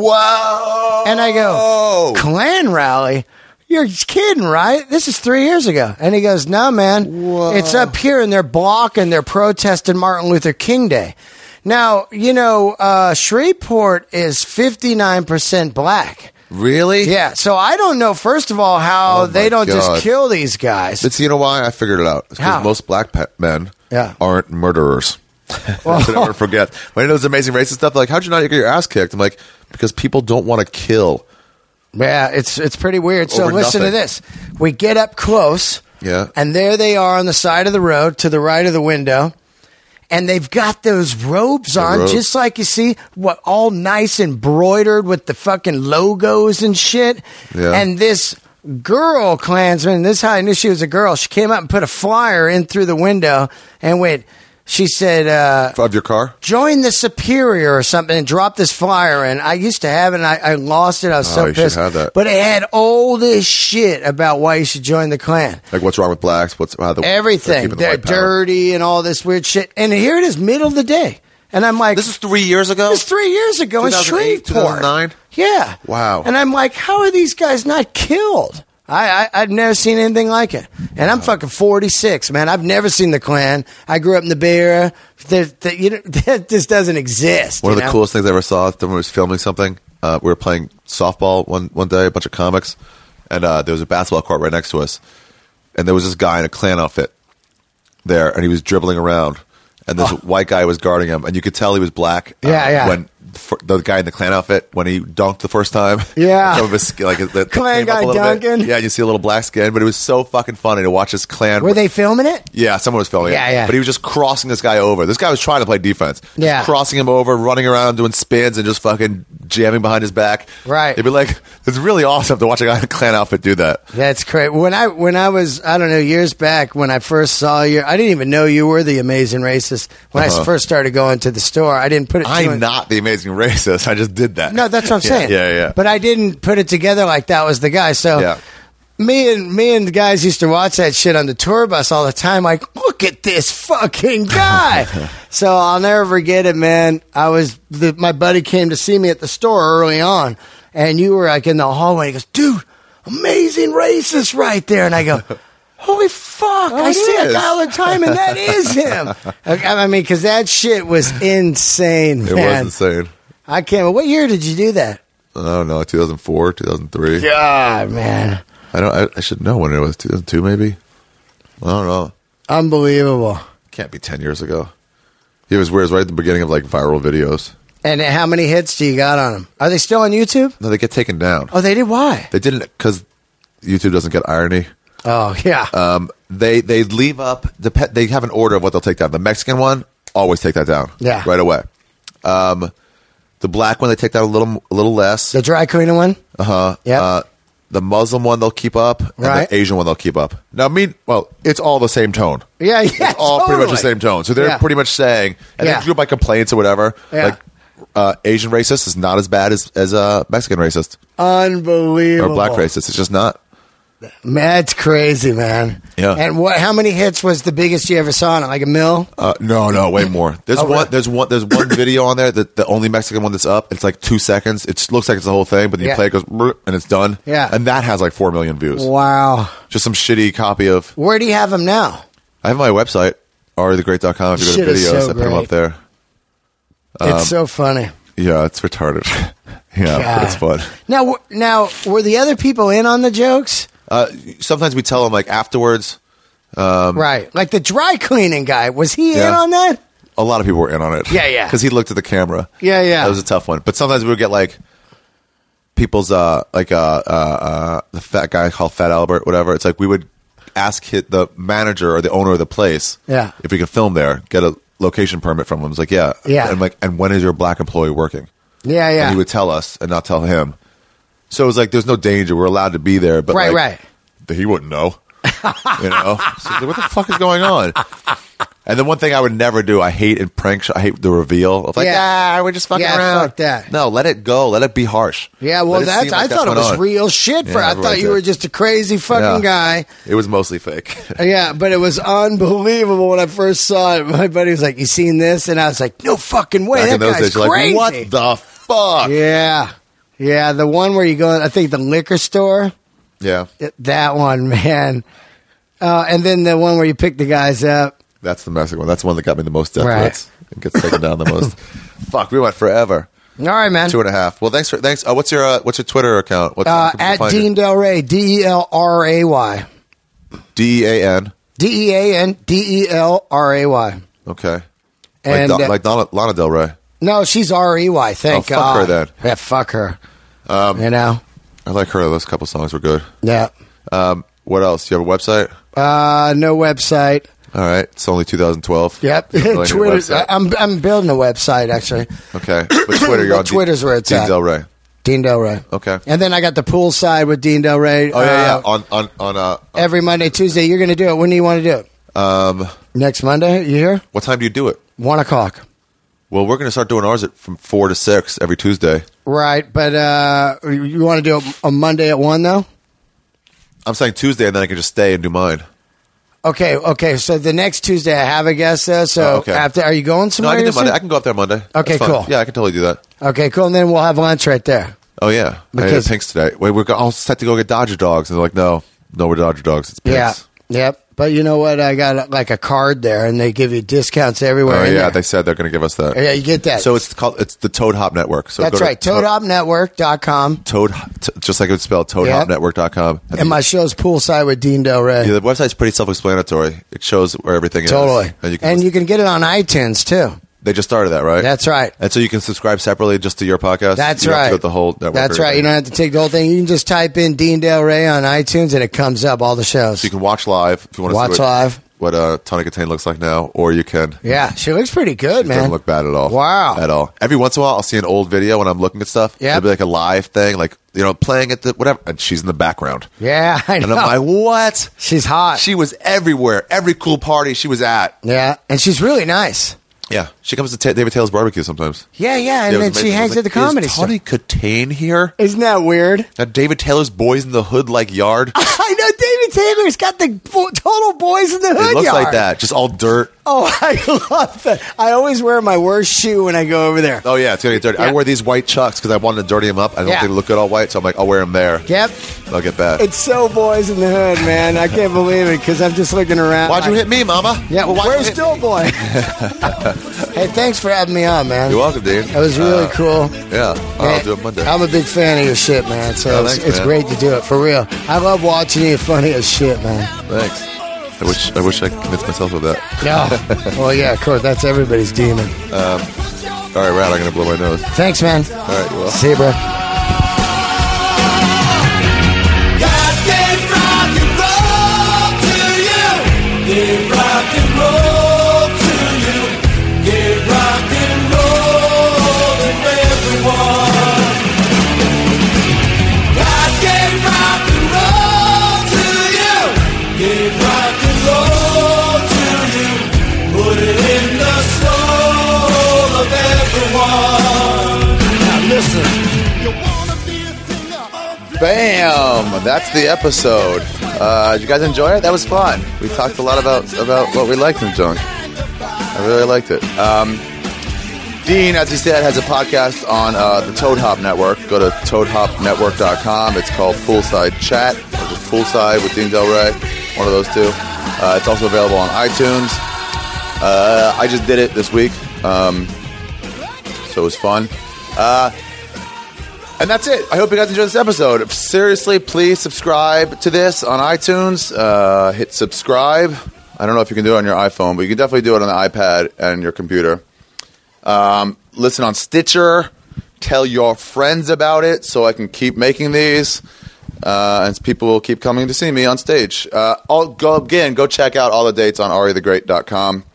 Whoa. And I go, Klan rally? You're kidding, right? This is three years ago. And he goes, no, man. Whoa. It's up here, and they're blocking, they're protesting Martin Luther King Day. Now, you know, uh, Shreveport is fifty-nine percent black. Really? Yeah, so I don't know, first of all, how oh they don't God. just kill these guys. It's, you know why? I figured it out. It's How? because most black pe- men yeah. aren't murderers. That's what I never forget. When I know this amazing racist stuff, like, how'd you not get your ass kicked? I'm like, because people don't want to kill. Yeah, it's it's pretty weird. So Over listen nothing. to this. We get up close, yeah, and there they are on the side of the road to the right of the window. And they've got those robes on, robe. just like you see, what all nice embroidered with the fucking logos and shit. Yeah. And this girl Klansman, this is how I knew she was a girl. She came up and put a flyer in through the window and went. She said, uh, of your car? Join the Superior or something, and dropped this flyer in. I used to have it, and I, I lost it. I was Oh, so you should pissed. have that. But it had all this shit about why you should join the Klan. Like, what's wrong with blacks? What's how the they're Everything. keeping the They're white power. dirty and all this weird shit. And here it is, middle of the day. And I'm like, This is three years ago? this is three years ago in two thousand eight, Shreveport. two thousand nine? Yeah. Wow. And I'm like, how are these guys not killed? I, I, I'd never seen anything like it. And I'm fucking forty-six, man. I've never seen the Klan. I grew up in the Bay Area. There, there, you know, that just doesn't exist. One of you the know? coolest things I ever saw, someone was filming something. Uh, we were playing softball one, one day, a bunch of comics, and uh, there was a basketball court right next to us. And there was this guy in a Klan outfit there, and he was dribbling around. And this Oh. white guy was guarding him, and you could tell he was black uh, Yeah, yeah. when the guy in the Klan outfit when he dunked the first time. Yeah. Some of his, like, the, the Klan guy dunking. Bit. Yeah, you see a little black skin, but it was so fucking funny to watch his Klan. Were they filming it? Yeah, someone was filming Yeah, it. yeah. But he was just crossing this guy over. This guy was trying to play defense. Yeah. Just crossing him over, running around, doing spins, and just fucking jamming behind his back. Right. They'd be like, it's really awesome to watch a guy in a Klan outfit do that. That's great. When I when I was I don't know years back when I first saw you, I didn't even know you were the Amazing Racist. When Uh-huh. I first started going to the store, I didn't put it. I'm two not the Amazing Racist. I just did that. No, that's what I'm saying. Yeah, yeah. yeah. But I didn't put it together like that was the guy. So Yeah. me and me and the guys used to watch that shit on the tour bus all the time. Like, look at this fucking guy. So I'll never forget it, man. I was the, my buddy came to see me at the store early on, and you were like in the hallway. He goes, "Dude, Amazing Racist right there," and I go, "Holy fuck! Oh, I it see a is. guy all the time, and that is him." I mean, because that shit was insane, It man. was insane. I can't. What year did you do that? I don't know, two thousand four, two thousand three. God, man, I don't. I, I should know when it was. two thousand two, maybe. I don't know. unbelievable. Can't be ten years ago. It was where it was right at the beginning of like viral videos. And how many hits do you got on them? Are they still on YouTube? No, they get taken down. Oh, they did. Why? They didn't because YouTube doesn't get irony. Oh, yeah. Um, they they leave up. Dep- they have an order of what they'll take down. The Mexican one, always take that down. Yeah. right away. Um, the black one they take down a little a little less. The dry cleaner one. Uh huh. Yep. Uh, the Muslim one they'll keep up, and Right. the Asian one they'll keep up. Now, mean well, it's all the same tone. Yeah, yeah. It's all pretty much the totally. same tone. So they're Yeah. pretty much saying, and Yeah. they group by complaints or whatever. Yeah. Like uh, Asian racist is not as bad as as uh, Mexican racist Unbelievable. or black racist. It's just not. That's crazy, man. Yeah. And what? How many hits was the biggest you ever saw on it? Like a mil? Uh, no, no, way more. There's Oh, one. really? There's one. There's one video on there that the only Mexican one that's up. It's like two seconds. It looks like it's the whole thing, but then you Yeah. play it goes "Brr," and it's done. Yeah. and that has like four million views. Wow. Just some shitty copy of. Where do you have them now? I have my website ari the great dot com. If you go Shit to is videos, so I put them great. up there. Um, It's so funny. Yeah, it's retarded. yeah, God. but it's fun. Now, w- now, were the other people in on the jokes? Uh, sometimes we tell them like afterwards. Um, Right. Like the dry cleaning guy. Was he in Yeah. on that? A lot of people were in on it. Yeah, yeah. Because he looked at the camera. Yeah, yeah. That was a tough one. But sometimes we would get like people's uh like uh uh, uh the fat guy called Fat Albert, whatever. It's like we would ask hit the manager or the owner of the place, Yeah. if we could film there, get a location permit from him. It's like yeah, Yeah. And like, and when is your black employee working? Yeah, yeah. And he would tell us and not tell him. So it was like there's no danger. We're allowed to be there, but Right, like, right. he wouldn't know. You know, so like, what the fuck is going on? And the one thing I would never do, I hate in prank show, I hate the reveal of like, Yeah. ah, we're just fucking Yeah, around. fuck that. No, let it go. Let it be harsh. Yeah, Let well, it that's. seem like I thought it what was on. real shit. For Yeah, I everyone thought you did. were just a crazy fucking Yeah. guy. It was mostly fake. Yeah, but it was unbelievable when I first saw it. My buddy was like, "You seen this?" And I was like, "No fucking way! Back that in those guy's days, you're crazy." like, what the fuck? Yeah, yeah. The one where you go, I think the liquor store. Yeah, That one, man. Uh, and then the one where you pick the guys up. that's the Mexican one. That's the one that got me the most death Right. threats. It gets taken down the most. Fuck, we went forever. All right, man. Two and a half. Well, thanks for thanks. Uh, what's your uh, what's your Twitter account? What's, Uh, how can people at find Dean it? Del Rey, D E L R A Y, D E A N. D E A N D E L R A Y. Okay. And like, Don, uh, like Donna, Lana Del Rey. no, she's R E Y. Thank Oh, fuck God. her then. Yeah, fuck her. Um, You know. I like her. Those couple songs were good. Yeah. Um, what else? Do you have a website? Uh, no website. All right. It's only two thousand twelve. Yep. You have a Twitter. website. I'm I'm building a website actually. Okay. But Twitter, you're But on Twitter's D- where it's Dean at. Del Rey. Dean Del Rey. Okay. And then I got the pool side with Dean Del Rey. Oh, yeah, yeah. uh, On, on, on, uh, every Monday, Tuesday. You're going to do it. When do you want to do it? um, Next Monday? You here? what time do you do it? One o'clock. Well, we're going to start doing ours at from four to six every Tuesday. Right. But uh, you want to do it on Monday at one, though? I'm saying Tuesday, and then I can just stay and do mine. Okay. Okay. So the next Tuesday, I have a guest, though. So Oh, okay. after, are you going No, somewhere? I can do soon? Monday. I can go up there Monday. Okay, That's fine. cool. Yeah, I can totally do that. Okay, cool. And then we'll have lunch right there. Oh, yeah. I Because- had Pink's today. Wait, we're go- all set to go get Dodger dogs. And they're like, no, no, we're Dodger dogs. It's Pink's. Yeah. Yep. But you know what? I got like a card there, and they give you discounts everywhere. Oh, in yeah. there. They said they're going to give us that. Yeah, you get that. So it's called, it's the Toad Hop Network. So That's go to right. toad hop network dot com. Toad, t- just like it would spell, toad hop network dot com. And, And my show's Poolside with Dean Del Rey. yeah, the website's pretty self-explanatory. It shows where everything Totally. is. And you can, And you can get it on iTunes, too. They just started that, right? That's right. And so you can subscribe separately just to your podcast? That's you don't right. have to go the whole network. That's right. You don't have to take the whole thing. You can just type in Dean Del Rey on iTunes and it comes up, all the shows. So you can watch live if you want to Watch see what, live. what uh, Tony Katane looks like now, or you can. Yeah, she looks pretty good, She man. doesn't look bad at all. Wow. At all. Every once in a while, I'll see an old video when I'm looking at stuff. Yep. It'll be like a live thing, like, you know, playing at the whatever, and she's in the background. Yeah, I know. And I'm like, what? She's hot. She was everywhere. Every cool party she was at. Yeah, and she's really nice. Yeah. She comes to Ta David Taylor's barbecue sometimes. Yeah, yeah, and Yeah, it was then she amazing. I was hangs like, at the comedy Is store. Tony Katane here? Isn't that weird? At David Taylor's Boys in the Hood like yard? I know David Taylor's got the bo- total Boys in the Hood It looks yard. like that. Just all dirt. Oh, I love that. I always wear my worst shoe when I go over there. Oh, yeah, it's going to get dirty. Yeah. I wear these white Chucks because I wanted to dirty them up. I don't Yeah. think they look good all white, so I'm like, I'll wear them there. Yep. They'll get bad. It's so Boys in the Hood, man. I can't believe it because I'm just looking around. Why'd you like- hit me, Mama? Yeah, Well, why'd where's you hit me? Doughboy? Hey, thanks for having me on, man. You're welcome, Dean. That was really Uh, cool. Yeah, I'll Man, do it Monday. I'm a big fan of your shit, man. So Oh, it's, thanks, it's man. great to do it for real. I love watching you. Funny as shit, man. Thanks. I wish I wish I could convince myself of that. No. Well, yeah, of course. That's everybody's demon. All right, Rad, I'm going to blow my nose. Thanks, man. All right, you will. See you, bro. God gave rock and roll to you. Gave rock and roll to you. Gave rock and roll to everyone. God gave rock and roll to you. Gave rock and roll to you. Put it in the soul of everyone. Now listen. You wanna be a singer? Bam! That's the episode. Uh, did you guys enjoy it? That was fun. We talked a lot about about what we liked in junk. I really liked it. Um, Dean, as he said, has a podcast on uh, the Toad Hop Network. Go to toad hop network dot com. It's called Poolside Chat, or just Poolside with Dean Del Rey. One of those two. Uh, it's also available on iTunes. Uh, I just did it this week, um, so it was fun. Uh, And that's it. I hope you guys enjoyed this episode. Seriously, please subscribe to this on iTunes. Uh, hit subscribe. I don't know if you can do it on your iPhone, but you can definitely do it on the iPad and your computer. Um, listen on Stitcher. Tell your friends about it so I can keep making these. Uh, and people will keep coming to see me on stage. Uh, I'll go again. Go check out all the dates on ari the great dot com.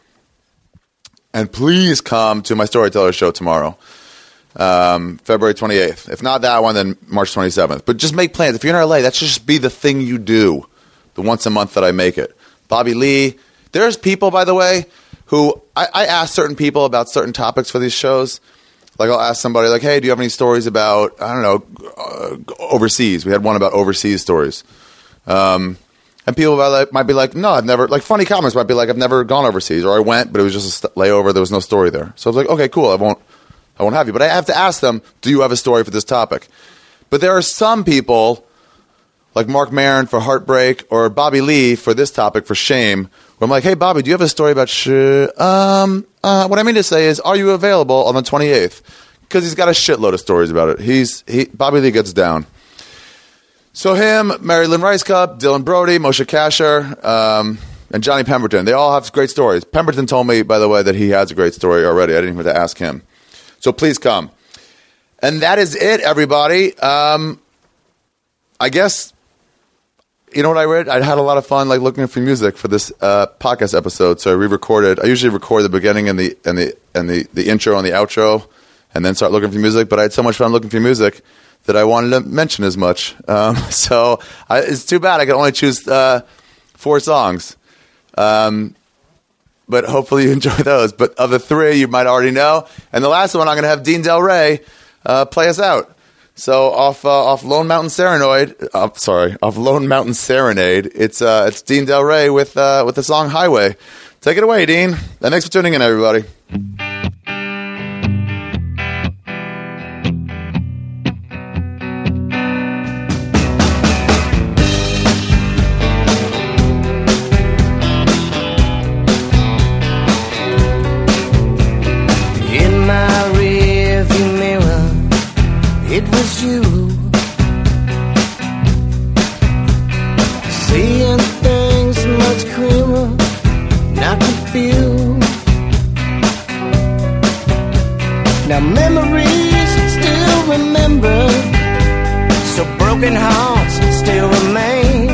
And please come to my Storyteller show tomorrow. Um, February twenty-eighth. If not that one, then March twenty-seventh. But just make plans. If you're in L A, that should just be the thing you do. The once a month that I make it. Bobby Lee. There's people, by the way, who I, I ask certain people about certain topics for these shows. Like I'll ask somebody like, hey, do you have any stories about, I don't know, uh, overseas? We had one about overseas stories. Um, and people might, like, might be like, no, I've never, like funny comments might be like, I've never gone overseas. Or I went, but it was just a st- layover. There was no story there. So I was like, okay, cool. I won't. I won't have you. But I have to ask them, do you have a story for this topic? But there are some people, like Mark Maron for Heartbreak or Bobby Lee for this topic, for Shame, where I'm like, hey, Bobby, do you have a story about sh... Um, uh, what I mean to say is, are you available on the twenty-eighth? Because he's got a shitload of stories about it. He's he, Bobby Lee gets down. So him, Mary Lynn Rice Cup, Dylan Brody, Moshe Kasher, um, and Johnny Pemberton. They all have great stories. Pemberton told me, by the way, that he has a great story already. I didn't even have to ask him. So please come. And that is it, everybody. Um, I guess, you know what I read? I had a lot of fun like looking for music for this uh, podcast episode. So I re-recorded. I usually record the beginning and the and the and the, the intro and the outro, and then start looking for music. But I had so much fun looking for music that I wanted to mention as much. Um, so I, it's too bad I could only choose uh, four songs. Um, But hopefully you enjoy those. But of the three, you might already know. And the last one, I'm going to have Dean Del Rey uh, play us out. So off uh, off Lone Mountain Serenade, uh, sorry, off Lone Mountain Serenade, it's uh, it's Dean Del Rey with uh, with the song Highway. Take it away, Dean. And thanks for tuning in, everybody. It was you, seeing things much clearer, not confused. broken hearts still remain.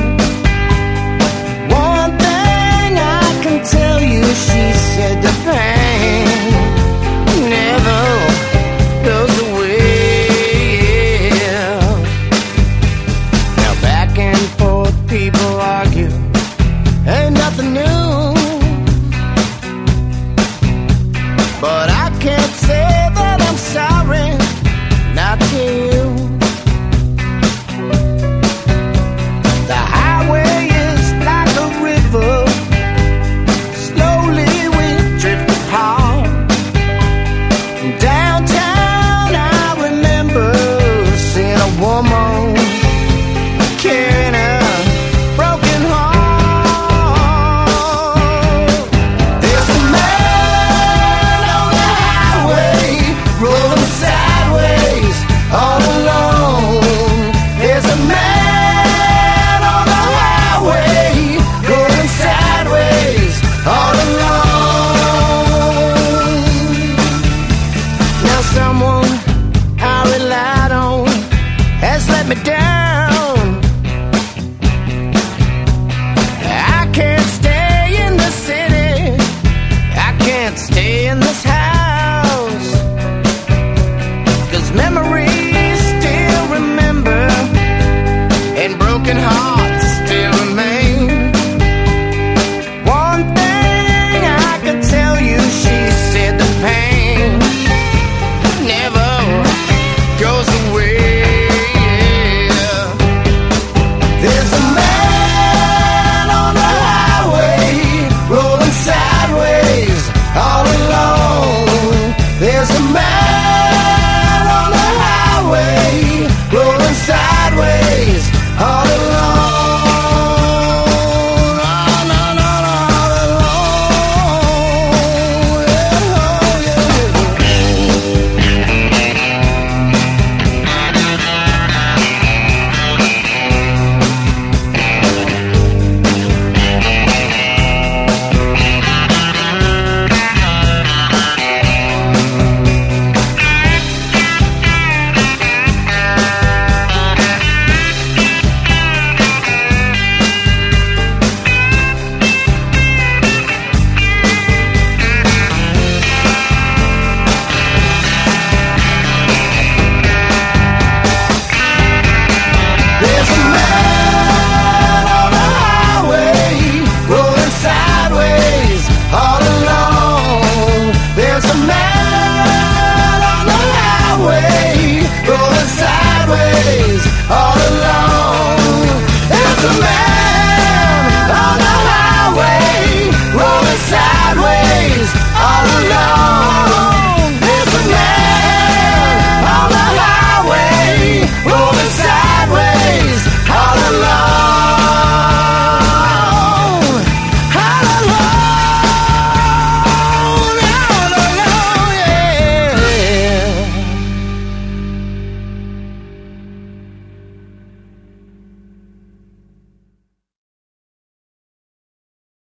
One thing I can tell you, she said, the pain never goes away. Now back and forth people argue, ain't nothing new, but I can't say that I'm sorry, not to you. The highway is like a river, slowly we drift apart. Downtown I remember seeing a woman carrying a broken heart. There's a man on the highway rolling sideways all alone. There's a man on the highway rolling sideways all alone. Now someone I relied on has let me down. I can't stay in the city, I can't stay in this house, 'cause memories still remember and broken hearts still remain. One thing I can tell you, she said, the pain never goes away. There's a man on the highway rolling sideways all alone. There's a man on the highway rolling sideways all alone. Oh, no, no, no, all alone. Yeah, oh, yeah. There's a man on the highway rolling sideways all alone. There's a man on the highway rolling sideways all alone. There's a man